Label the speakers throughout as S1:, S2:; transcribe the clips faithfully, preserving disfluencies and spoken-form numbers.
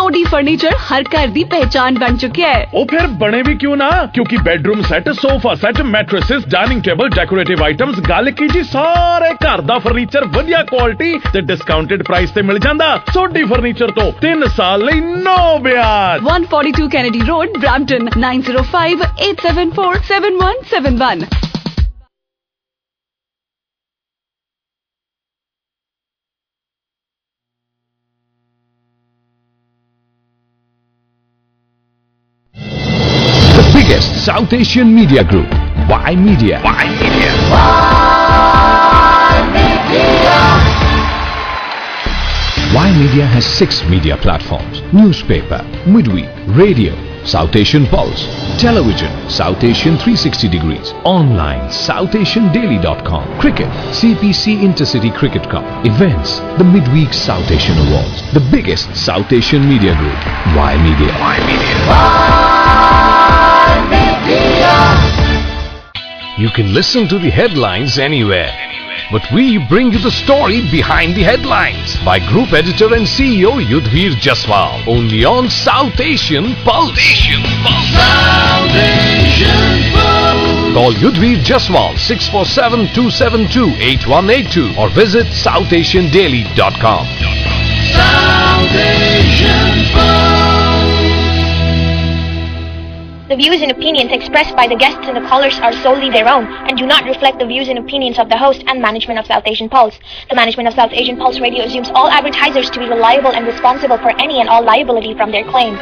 S1: सोडी furniture हर घर दी पहचान बन चुकी है।
S2: ओ फिर बने भी क्यों ना, क्योंकि bedroom set, sofa set, mattresses, dining table, decorative items, गल कीजिए सारे घर दा फर्नीचर वधिया क्वालिटी ते डिस्काउंटेड प्राइस ते मिल जांदा। सोडी फर्नीचर तो तीन साल लई नो ब्याज।
S1: one forty-two Kennedy Road, Brampton, nine zero five eight seven four seven one seven one.
S3: The biggest South Asian media group, Y Media. Y Media. Y Media. Y Media has six media platforms: newspaper, midweek, radio, South Asian Pulse, television, South Asian three sixty degrees, online, south asian daily dot com, cricket, C P C Intercity Cricket Cup, events, the midweek South Asian Awards. The biggest South Asian media group, Y Media. Y Media. Y Media. You can listen to the headlines anywhere, but we bring you the story behind the headlines by Group Editor and C E O Yudhvir Jaswal, only on South Asian Pulse. Asian Pulse. South Asian Pulse. Call Yudhvir Jaswal six four seven two seven two eight one eight two or visit south asian daily dot com. South Asian Pulse.
S4: The views and opinions expressed by the guests and the callers are solely their own and do not reflect the views and opinions of the host and management of South Asian Pulse. The management of South Asian Pulse Radio assumes all advertisers to be reliable and responsible for any and all liability from their claims.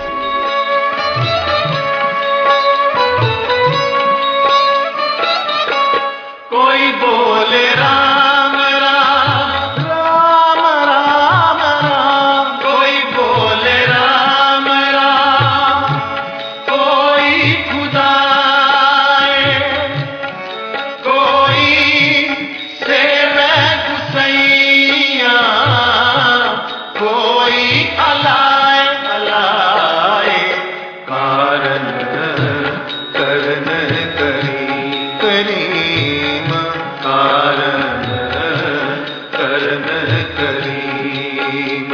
S5: कोई बोले राम राम राम राम राम, कोई बोले राम राम, कोई खुदाए, कोई सेवे गुसैया, कोई अलाए अलाए, कारण करन करी करीम, कारण करन करीम,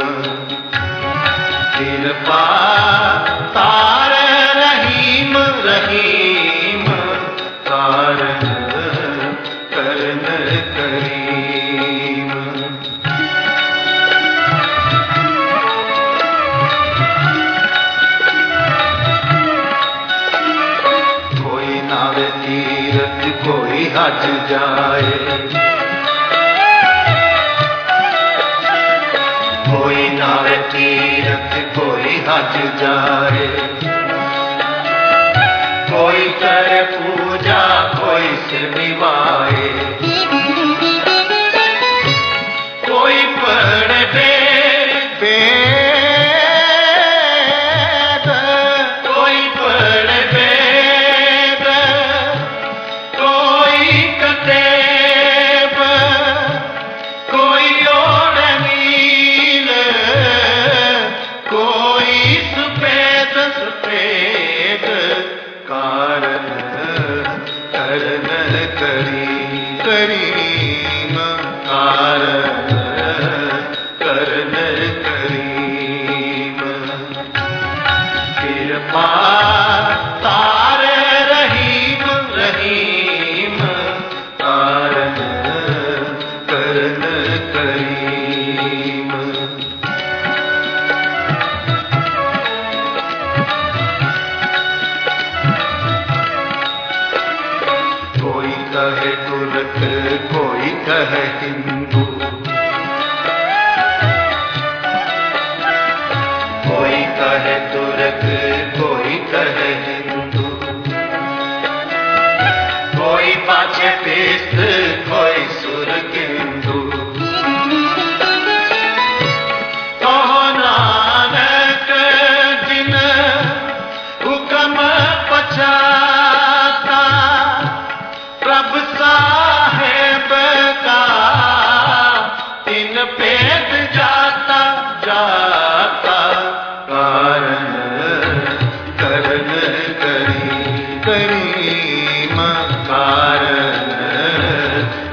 S5: कृपा तार रहीम रहीम, कारण करन करीम। कोई नावे तीरथ कोई हज जाए, कोई नावे तीरथ कोई हज जाए, कोई करे पूजा कोई से निभाए, कोई पढ़े वेद, कोई पढ़े वेद, कोई कतेब, कोई ओढ़ नील, कोई सफेद सफेद, कारण करन करी करीम, कारण करन करीम, कृपा तार रहीम रहीम, कारण करन करीम। कोई कहे तुर्क कोई कहे हिंदू, कोई कहे तुर्क कोई कहे हिंदू, कोई पाछे तीर्थ कोई सुरकिंदू, कहो नानक जिन हुक्म पछाता, प्रभ साहेब का तीन पेट जाता जाता, कारण करन करी करीम, कारण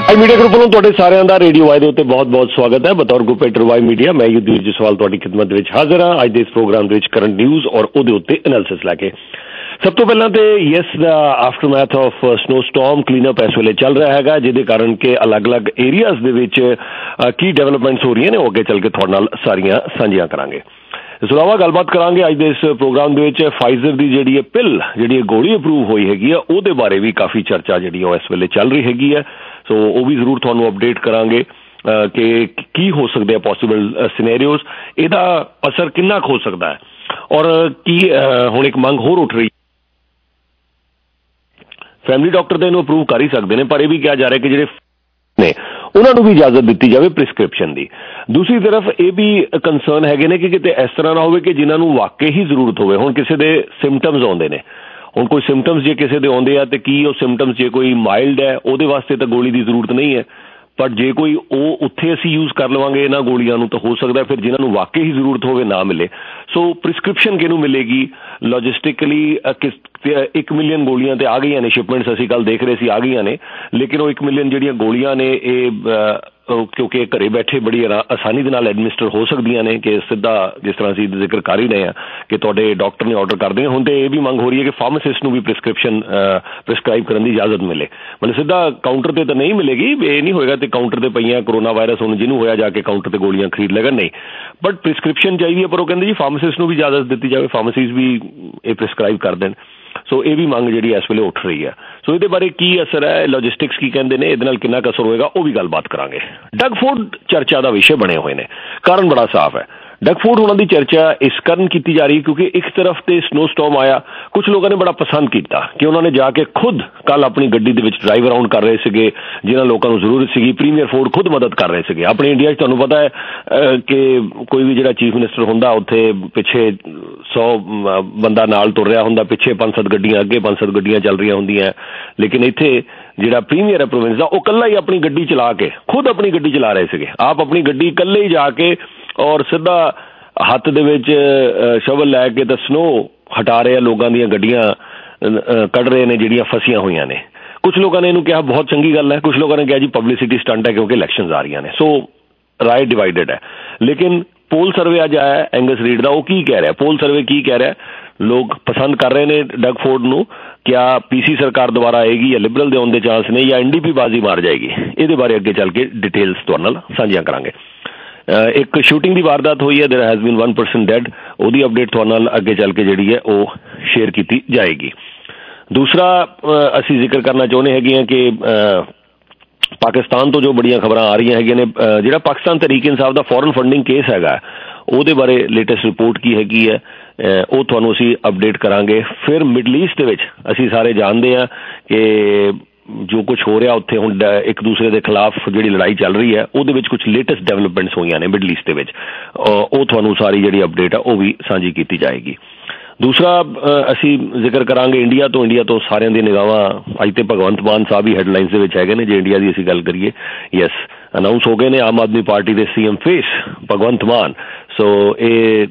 S6: मीडिया ग्रुप ਵੱਲੋਂ ਤੁਹਾਡੇ ਸਾਰਿਆਂ ਦਾ ਰੇਡੀਓ ਵਾਈ ਦੇ ਉੱਤੇ ਬਹੁਤ-ਬਹੁਤ ਸਵਾਗਤ ਹੈ। ਬਤੌਰ ਗਰੁੱਪ ਐਡਿਟਰ ਵਾਈ ਮੀਡੀਆ ਮੈਂ ਯੁਧਵੀਰ ਜਸਵਾਲ ਤੁਹਾਡੀ ਖਿਦਮਤ ਦੇ ਵਿੱਚ ਹਾਜ਼ਰ ਹਾਂ। ਅੱਜ ਦੇ ਇਸ ਪ੍ਰੋਗਰਾਮ ਦੇ ਵਿੱਚ ਕਰੰਟ ਨਿਊਜ਼ ਔਰ ਉਹਦੇ ਉੱਤੇ ਐਨਾਲਿਸਿਸ ਲੈ ਕੇ ਸਭ ਤੋਂ ਪਹਿਲਾਂ ਤੇ ਯੈਸ ਦਾ aftermath of snowstorm cleanup ਇਸ ਵੇਲੇ ਚੱਲ ਰਿਹਾ ਹੈਗਾ, ਜਿਹਦੇ ਕਾਰਨ ਕਿ ਅਲੱਗ-ਅਲੱਗ ਏਰੀਆਜ਼ ਦੇ ਵਿੱਚ ਕੀ ਡਿਵੈਲਪਮੈਂਟਸ ਹੋ ਰਹੀਆਂ ਨੇ ਉਹ ਅੱਗੇ ਚੱਲ ਕੇ ਤੁਹਾਡੇ ਨਾਲ ਸਾਰੀਆਂ ਸਾਂਝੀਆਂ ਕਰਾਂਗੇ। ਇਸ ਤੋਂ ਇਲਾਵਾ ਗੱਲਬਾਤ ਕਰਾਂਗੇ ਅੱਜ ਦੇ ਇਸ ਪ੍ਰੋਗਰਾਮ ਦੇ ਵਿੱਚ ਫਾਈਜ਼ਰ ਦੀ ਜਿਹੜੀ ਹੈ ਪਿਲ ਜਿਹੜੀ ਗੋਲੀ ਅਪਰੂਵ ਹੋਈ ਹੈਗੀ ਆ ਉਹਦੇ ਬਾਰੇ ਵੀ ਕਾਫੀ ਚਰਚਾ ਜਿਹੜੀ ਉਹ ਇਸ ਵੇਲੇ ਚੱਲ ਰਹੀ ਹੈਗੀ ਹੈ। ਸੋ ਉਹ ਵੀ ਜ਼ਰੂਰ ਤੁਹਾਨੂੰ ਅਪਡੇਟ ਕਰਾਂਗੇ ਕਿ ਕੀ ਹੋ ਸਕਦੇ ਆ ਪੋਸੀਬਲ ਸਿਨੈਰੀਓਜ਼, ਇਹਦਾ ਅਸਰ ਕਿੰਨਾ ਕੁ ਹੋ ਸਕਦਾ ਹੈ ਔਰ ਕੀ ਹੁਣ ਇੱਕ ਮੰਗ ਹੋਰ ਉੱਠ ਰਹੀ ਫੈਮਿਲੀ ਡਾਕਟਰ ਤੇ ਇਹਨੂੰ ਅਪਰੂਵ ਕਰ ਹੀ ਸਕਦੇ ਨੇ, ਪਰ ਇਹ ਵੀ ਕਿਹਾ ਜਾ ਰਿਹਾ ਕਿ ਜਿਹੜੇ ਨੇ ਉਹਨਾਂ ਨੂੰ ਵੀ ਇਜਾਜ਼ਤ ਦਿੱਤੀ ਜਾਵੇ ਪ੍ਰਿਸਕ੍ਰਿਪਸ਼ਨ ਦੀ। ਦੂਸਰੀ ਤਰਫ ਇਹ ਵੀ ਕੰਸਰਨ ਹੈਗੇ ਨੇ ਕਿ ਕਿਤੇ ਇਸ ਤਰ੍ਹਾਂ ਨਾ ਹੋਵੇ ਕਿ ਜਿਨ੍ਹਾਂ ਨੂੰ ਵਾਕਈ ਹੀ ਜ਼ਰੂਰਤ ਹੋਵੇ। ਹੁਣ ਕਿਸੇ ਦੇ ਸਿੰਪਟਮਸ ਆਉਂਦੇ ਨੇ, ਹੁਣ ਕੋਈ ਸਿੰਪਟਮਸ ਜੇ ਕਿਸੇ ਦੇ ਆਉਂਦੇ ਆ ਤੇ ਕੀ ਉਹ ਸਿੰਪਟਮਸ ਜੇ ਕੋਈ ਮਾਈਲਡ ਹੈ ਉਹਦੇ ਵਾਸਤੇ ਤਾਂ ਗੋਲੀ ਦੀ ਜ਼ਰੂਰਤ ਨਹੀਂ ਹੈ, ਪਰ ਜੇ ਕੋਈ ਉਹ ਉੱਥੇ ਅਸੀਂ ਯੂਜ਼ ਕਰ ਲਵਾਂਗੇ ਇਹਨਾਂ ਗੋਲੀਆਂ ਨੂੰ ਤਾਂ ਹੋ ਸਕਦਾ ਫਿਰ ਜਿਨ੍ਹਾਂ ਨੂੰ ਵਾਕਈ ਹੀ ਜ਼ਰੂਰਤ ਹੋਵੇ ਨਾ ਮਿਲੇ। ਸੋ ਪ੍ਰਿਸਕ੍ਰਿਪਸ਼ਨ ਕਿਹਨੂੰ ਮਿਲੇਗੀ? ਲੌਜਿਸਟਿਕਲੀ ਇੱਕ ਮਿਲੀਅਨ ਗੋਲੀਆਂ ਤੇ ਆ ਗਈਆਂ ਨੇ, ਸ਼ਿਪਮੈਂਟਸ ਅਸੀਂ ਕੱਲ ਦੇਖ ਰਹੇ ਸੀ ਆ ਗਈਆਂ ਨੇ, ਲੇਕਿਨ ਉਹ ਇੱਕ ਮਿਲੀਅਨ ਜਿਹੜੀਆਂ ਗੋਲੀਆਂ ਨੇ ਇਹ ਕਿਉਂਕਿ ਘਰੇ ਬੈਠੇ ਬੜੀ ਆਸਾਨੀ ਦੇ ਨਾਲ ਐਡਮਿਨਿਸਟਰ ਹੋ ਸਕਦੀਆਂ ਨੇ ਕਿ ਸਿੱਧਾ ਜਿਸ ਤਰ੍ਹਾਂ ਅਸੀਂ ਜ਼ਿਕਰ ਕਰ ਹੀ ਰਹੇ ਹਾਂ ਕਿ ਤੁਹਾਡੇ ਡਾਕਟਰ ਨੇ ਆਰਡਰ ਕਰ ਦੇਣ। ਹੁਣ ਤੇ ਇਹ ਵੀ ਮੰਗ ਹੋ ਰਹੀ ਹੈ ਕਿ ਫਾਰਮਾਸਿਸਟ ਨੂੰ ਵੀ ਪ੍ਰਿਸਕ੍ਰਿਪਸ਼ਨ ਪ੍ਰਿਸਕ੍ਰਾਈਬ ਕਰਨ ਦੀ ਇਜਾਜ਼ਤ ਮਿਲੇ, ਮਤਲਬ ਸਿੱਧਾ ਕਾਊਂਟਰ ਤੇ ਤਾਂ ਨਹੀਂ ਮਿਲੇਗੀ, ਇਹ ਨਹੀਂ ਹੋਏਗਾ ਤੇ ਕਾਊਂਟਰ ਤੇ ਪਈਆਂ ਕਰੋਨਾ ਵਾਇਰਸ ਹੁਣ ਜਿਹਨੂੰ ਹੋਇਆ ਜਾ ਕੇ ਕਾਊਂਟਰ ਤੇ ਗੋਲੀਆਂ ਖਰੀਦ ਲੈਣ, ਨਹੀਂ, ਬਟ ਪ੍ਰਿਸਕ੍ਰਿਪਸ਼ਨ ਚਾਹੀਦੀ ਹੈ। ਪਰ ਉਹ ਕਹਿੰਦੇ ਜੀ ਫਾਰਮਾਸਿਸਟ ਨੂੰ ਵੀ ਇਜਾਜ਼ਤ ਦਿੱਤੀ ਜਾਵੇ, ਫਾਰਮਾਸੀਜ਼ ਵੀ ਇਹ ਪ੍ਰਿਸਕ੍ਰਾਈਬ ਕਰ ਦੇਣ। ਸੋ ਇਹ ਵੀ ਮੰਗ ਜਿਹੜੀ ਇਸ ਵੇਲੇ ਉੱਠ ਰਹੀ ਹੈ। ਸੋ ਇਹਦੇ ਬਾਰੇ ਕੀ ਅਸਰ ਹੈ, ਲੌਜਿਸਟਿਕਸ ਕੀ ਕਹਿੰਦੇ ਨੇ, ਇਹਦੇ ਨਾਲ ਕਿੰਨਾ ਕੁ ਅਸਰ ਹੋਏਗਾ ਉਹ ਵੀ ਗੱਲਬਾਤ ਕਰਾਂਗੇ। ਡਗ ਫੂਡ ਚਰਚਾ ਦਾ ਵਿਸ਼ੇ ਬਣੇ ਹੋਏ ਨੇ, ਕਾਰਨ ਬੜਾ ਸਾਫ਼ ਹੈ। ਡਗ ਫੂਡ ਉਹਨਾਂ ਦੀ ਚਰਚਾ ਇਸ ਕਾਰਨ ਕੀਤੀ ਜਾ ਰਹੀ ਕਿਉਂਕਿ ਇੱਕ ਤਰਫ ਤੇ ਸਨੋ ਸਟਾਰਮ ਆਇਆ, ਕੁਝ ਲੋਕਾਂ ਨੇ ਬੜਾ ਪਸੰਦ ਕੀਤਾ ਕਿ ਉਹਨਾਂ ਨੇ ਜਾ ਕੇ ਖੁਦ ਕੱਲ ਆਪਣੀ ਗੱਡੀ ਦੇ ਵਿੱਚ ਡਰਾਈਵ ਅਰਾਊਂਡ ਕਰ ਰਹੇ ਸੀਗੇ, ਜਿਨ੍ਹਾਂ ਲੋਕਾਂ ਨੂੰ ਜ਼ਰੂਰਤ ਸੀਗੀ। ਪ੍ਰੀਮੀਅਰ ਫੂਡ ਖੁਦ ਮਦਦ ਕਰ ਰਹੇ ਸੀਗੇ। ਆਪਣੇ ਇੰਡੀਆ 'ਚ ਤੁਹਾਨੂੰ ਪਤਾ ਹੈ ਕਿ ਕੋਈ ਵੀ ਜਿਹੜਾ ਚੀਫ ਮਿਨਿਸਟਰ ਹੁੰਦਾ ਉੱਥੇ ਪਿੱਛੇ ਸੌ ਬੰਦਾ ਨਾਲ ਤੁਰ ਰਿਹਾ ਹੁੰਦਾ, ਪਿੱਛੇ ਪੰਜ ਸੱਤ ਗੱਡੀਆਂ ਅੱਗੇ ਪੰਜ ਸੱਤ ਗੱਡੀਆਂ ਚੱਲ ਰਹੀਆਂ ਹੁੰਦੀਆਂ, ਲੇਕਿਨ ਇੱਥੇ ਜਿਹੜਾ ਪ੍ਰੀਮੀਅਰ ਹੈ ਪ੍ਰੋਵਿੰਸ ਦਾ ਉਹ ਇਕੱਲਾ ਹੀ ਆਪਣੀ ਗੱਡੀ ਚਲਾ ਕੇ ਖੁਦ ਆਪਣੀ ਗੱਡੀ ਚਲਾ ਰਹੇ ਸੀਗੇ, ਆਪ ਆਪਣੀ ਗੱਡੀ ਇਕੱਲੇ ਹੀ ਜਾ ਕੇ ਔਰ ਸਿੱਧਾ ਹੱਥ ਦੇ ਵਿੱਚ ਸ਼ਵਲ ਲੈ ਕੇ ਤਾਂ ਸਨੋ ਹਟਾ ਰਹੇ ਆ, ਲੋਕਾਂ ਦੀਆਂ ਗੱਡੀਆਂ ਕੱਢ ਰਹੇ ਨੇ ਜਿਹੜੀਆਂ ਫਸੀਆਂ ਹੋਈਆਂ ਨੇ। ਕੁਝ ਲੋਕਾਂ ਨੇ ਇਹਨੂੰ ਕਿਹਾ ਬਹੁਤ ਚੰਗੀ ਗੱਲ ਹੈ, ਕੁਝ ਲੋਕਾਂ ਨੇ ਕਿਹਾ ਜੀ ਪਬਲਿਸਿਟੀ ਸਟੰਟ ਹੈ ਕਿਉਂਕਿ ਇਲੈਕਸ਼ਨਸ ਆ ਰਹੀਆਂ ਨੇ। ਸੋ ਰਾਏ ਡਿਵਾਈਡਡ ਹੈ, ਲੇਕਿਨ ਪੋਲ ਸਰਵੇ ਅੱਜ ਆਇਆ ਐਂਗਸ ਰੀਡ ਦਾ, ਉਹ ਕੀ ਕਹਿ ਰਿਹਾ, ਪੋਲ ਸਰਵੇ ਕੀ ਕਹਿ ਰਿਹਾ, ਲੋਕ ਪਸੰਦ ਕਰ ਰਹੇ ਨੇ ਡਗ ਫੋਰਡ ਨੂੰ। ਕਿਆ ਪੀਸੀ ਸਰਕਾਰ ਦੁਬਾਰਾ ਆਏਗੀ ਜਾਂ ਲਿਬਰਲ ਦੇ ਆਉਣ ਦੇ ਚਾਂਸ ਨੇ ਜਾਂ ਐਨਡੀਪੀ ਬਾਜ਼ੀ ਮਾਰ ਜਾਏਗੀ, ਇਹਦੇ ਬਾਰੇ ਅੱਗੇ ਚੱਲ ਕੇ ਡਿਟੇਲਸ ਤੁਹਾਡੇ ਨਾਲ ਸਾਂਝੀਆਂ ਕਰਾਂਗੇ। ਇੱਕ ਸ਼ੂਟਿੰਗ ਦੀ ਵਾਰਦਾਤ ਹੋਈ ਹੈ, there has been one person dead, ਉਹਦੀ ਅਪਡੇਟ ਤੁਹਾਡੇ ਨਾਲ ਅੱਗੇ ਚੱਲ ਕੇ ਜਿਹੜੀ ਹੈ ਉਹ ਸ਼ੇਅਰ ਕੀਤੀ ਜਾਏਗੀ। ਦੂਸਰਾ ਅਸੀਂ ਜ਼ਿਕਰ ਕਰਨਾ ਚਾਹੁੰਦੇ ਹੈਗੇ ਹਾਂ ਕਿ ਪਾਕਿਸਤਾਨ ਤੋਂ ਜੋ ਬੜੀਆਂ ਖਬਰਾਂ ਆ ਰਹੀਆਂ ਹੈਗੀਆਂ ਨੇ, ਜਿਹੜਾ ਪਾਕਿਸਤਾਨ ਤਹਿਰੀਕ ਇਨਸਾਫ ਦਾ ਫੋਰਨ ਫੰਡਿੰਗ ਕੇਸ ਹੈਗਾ ਉਹਦੇ ਬਾਰੇ ਲੇਟੈਸਟ ਰਿਪੋਰਟ ਕੀ ਹੈਗੀ ਹੈ ਉਹ ਤੁਹਾਨੂੰ ਅਸੀਂ ਅਪਡੇਟ ਕਰਾਂਗੇ। ਫਿਰ ਮਿਡਲ ਈਸਟ ਦੇ ਵਿੱਚ ਅਸੀਂ ਸਾਰੇ ਜਾਣਦੇ ਹਾਂ ਕਿ ਜੋ ਕੁਝ ਹੋ ਰਿਹਾ ਉੱਥੇ ਹੁਣ ਇੱਕ ਦੂਸਰੇ ਦੇ ਖਿਲਾਫ ਜਿਹੜੀ ਲੜਾਈ ਚੱਲ ਰਹੀ ਹੈ ਉਹਦੇ ਵਿੱਚ ਕੁਝ ਲੇਟੈਸਟ ਡਿਵੈਲਪਮੈਂਟਸ ਹੋਈਆਂ ਨੇ ਮਿਡਲ ਈਸਟ ਦੇ ਵਿੱਚ, ਉਹ ਤੁਹਾਨੂੰ ਸਾਰੀ ਜਿਹੜੀ ਅਪਡੇਟ ਆ ਉਹ ਵੀ ਸਾਂਝੀ ਕੀਤੀ ਜਾਏਗੀ। ਦੂਸਰਾ ਅਸੀਂ ਜ਼ਿਕਰ ਕਰਾਂਗੇ ਇੰਡੀਆ ਤੋਂ। ਇੰਡੀਆ ਤੋਂ ਸਾਰਿਆਂ ਦੀ ਨਿਗਾਹਾਂ ਅੱਜ ਤੇ ਭਗਵੰਤ ਮਾਨ ਸਾਹਿਬ ਹੀ ਹੈਡਲਾਈਨਸ ਦੇ ਵਿੱਚ ਹੈਗੇ ਨੇ। ਜੇ ਇੰਡੀਆ ਦੀ ਅਸੀਂ ਗੱਲ ਕਰੀਏ, ਯੈਸ ਅਨਾਊਂਸ ਹੋ ਗਏ ਨੇ ਆਮ ਆਦਮੀ ਪਾਰਟੀ ਦੇ CM face Bhagwant Mann. So ਇਹ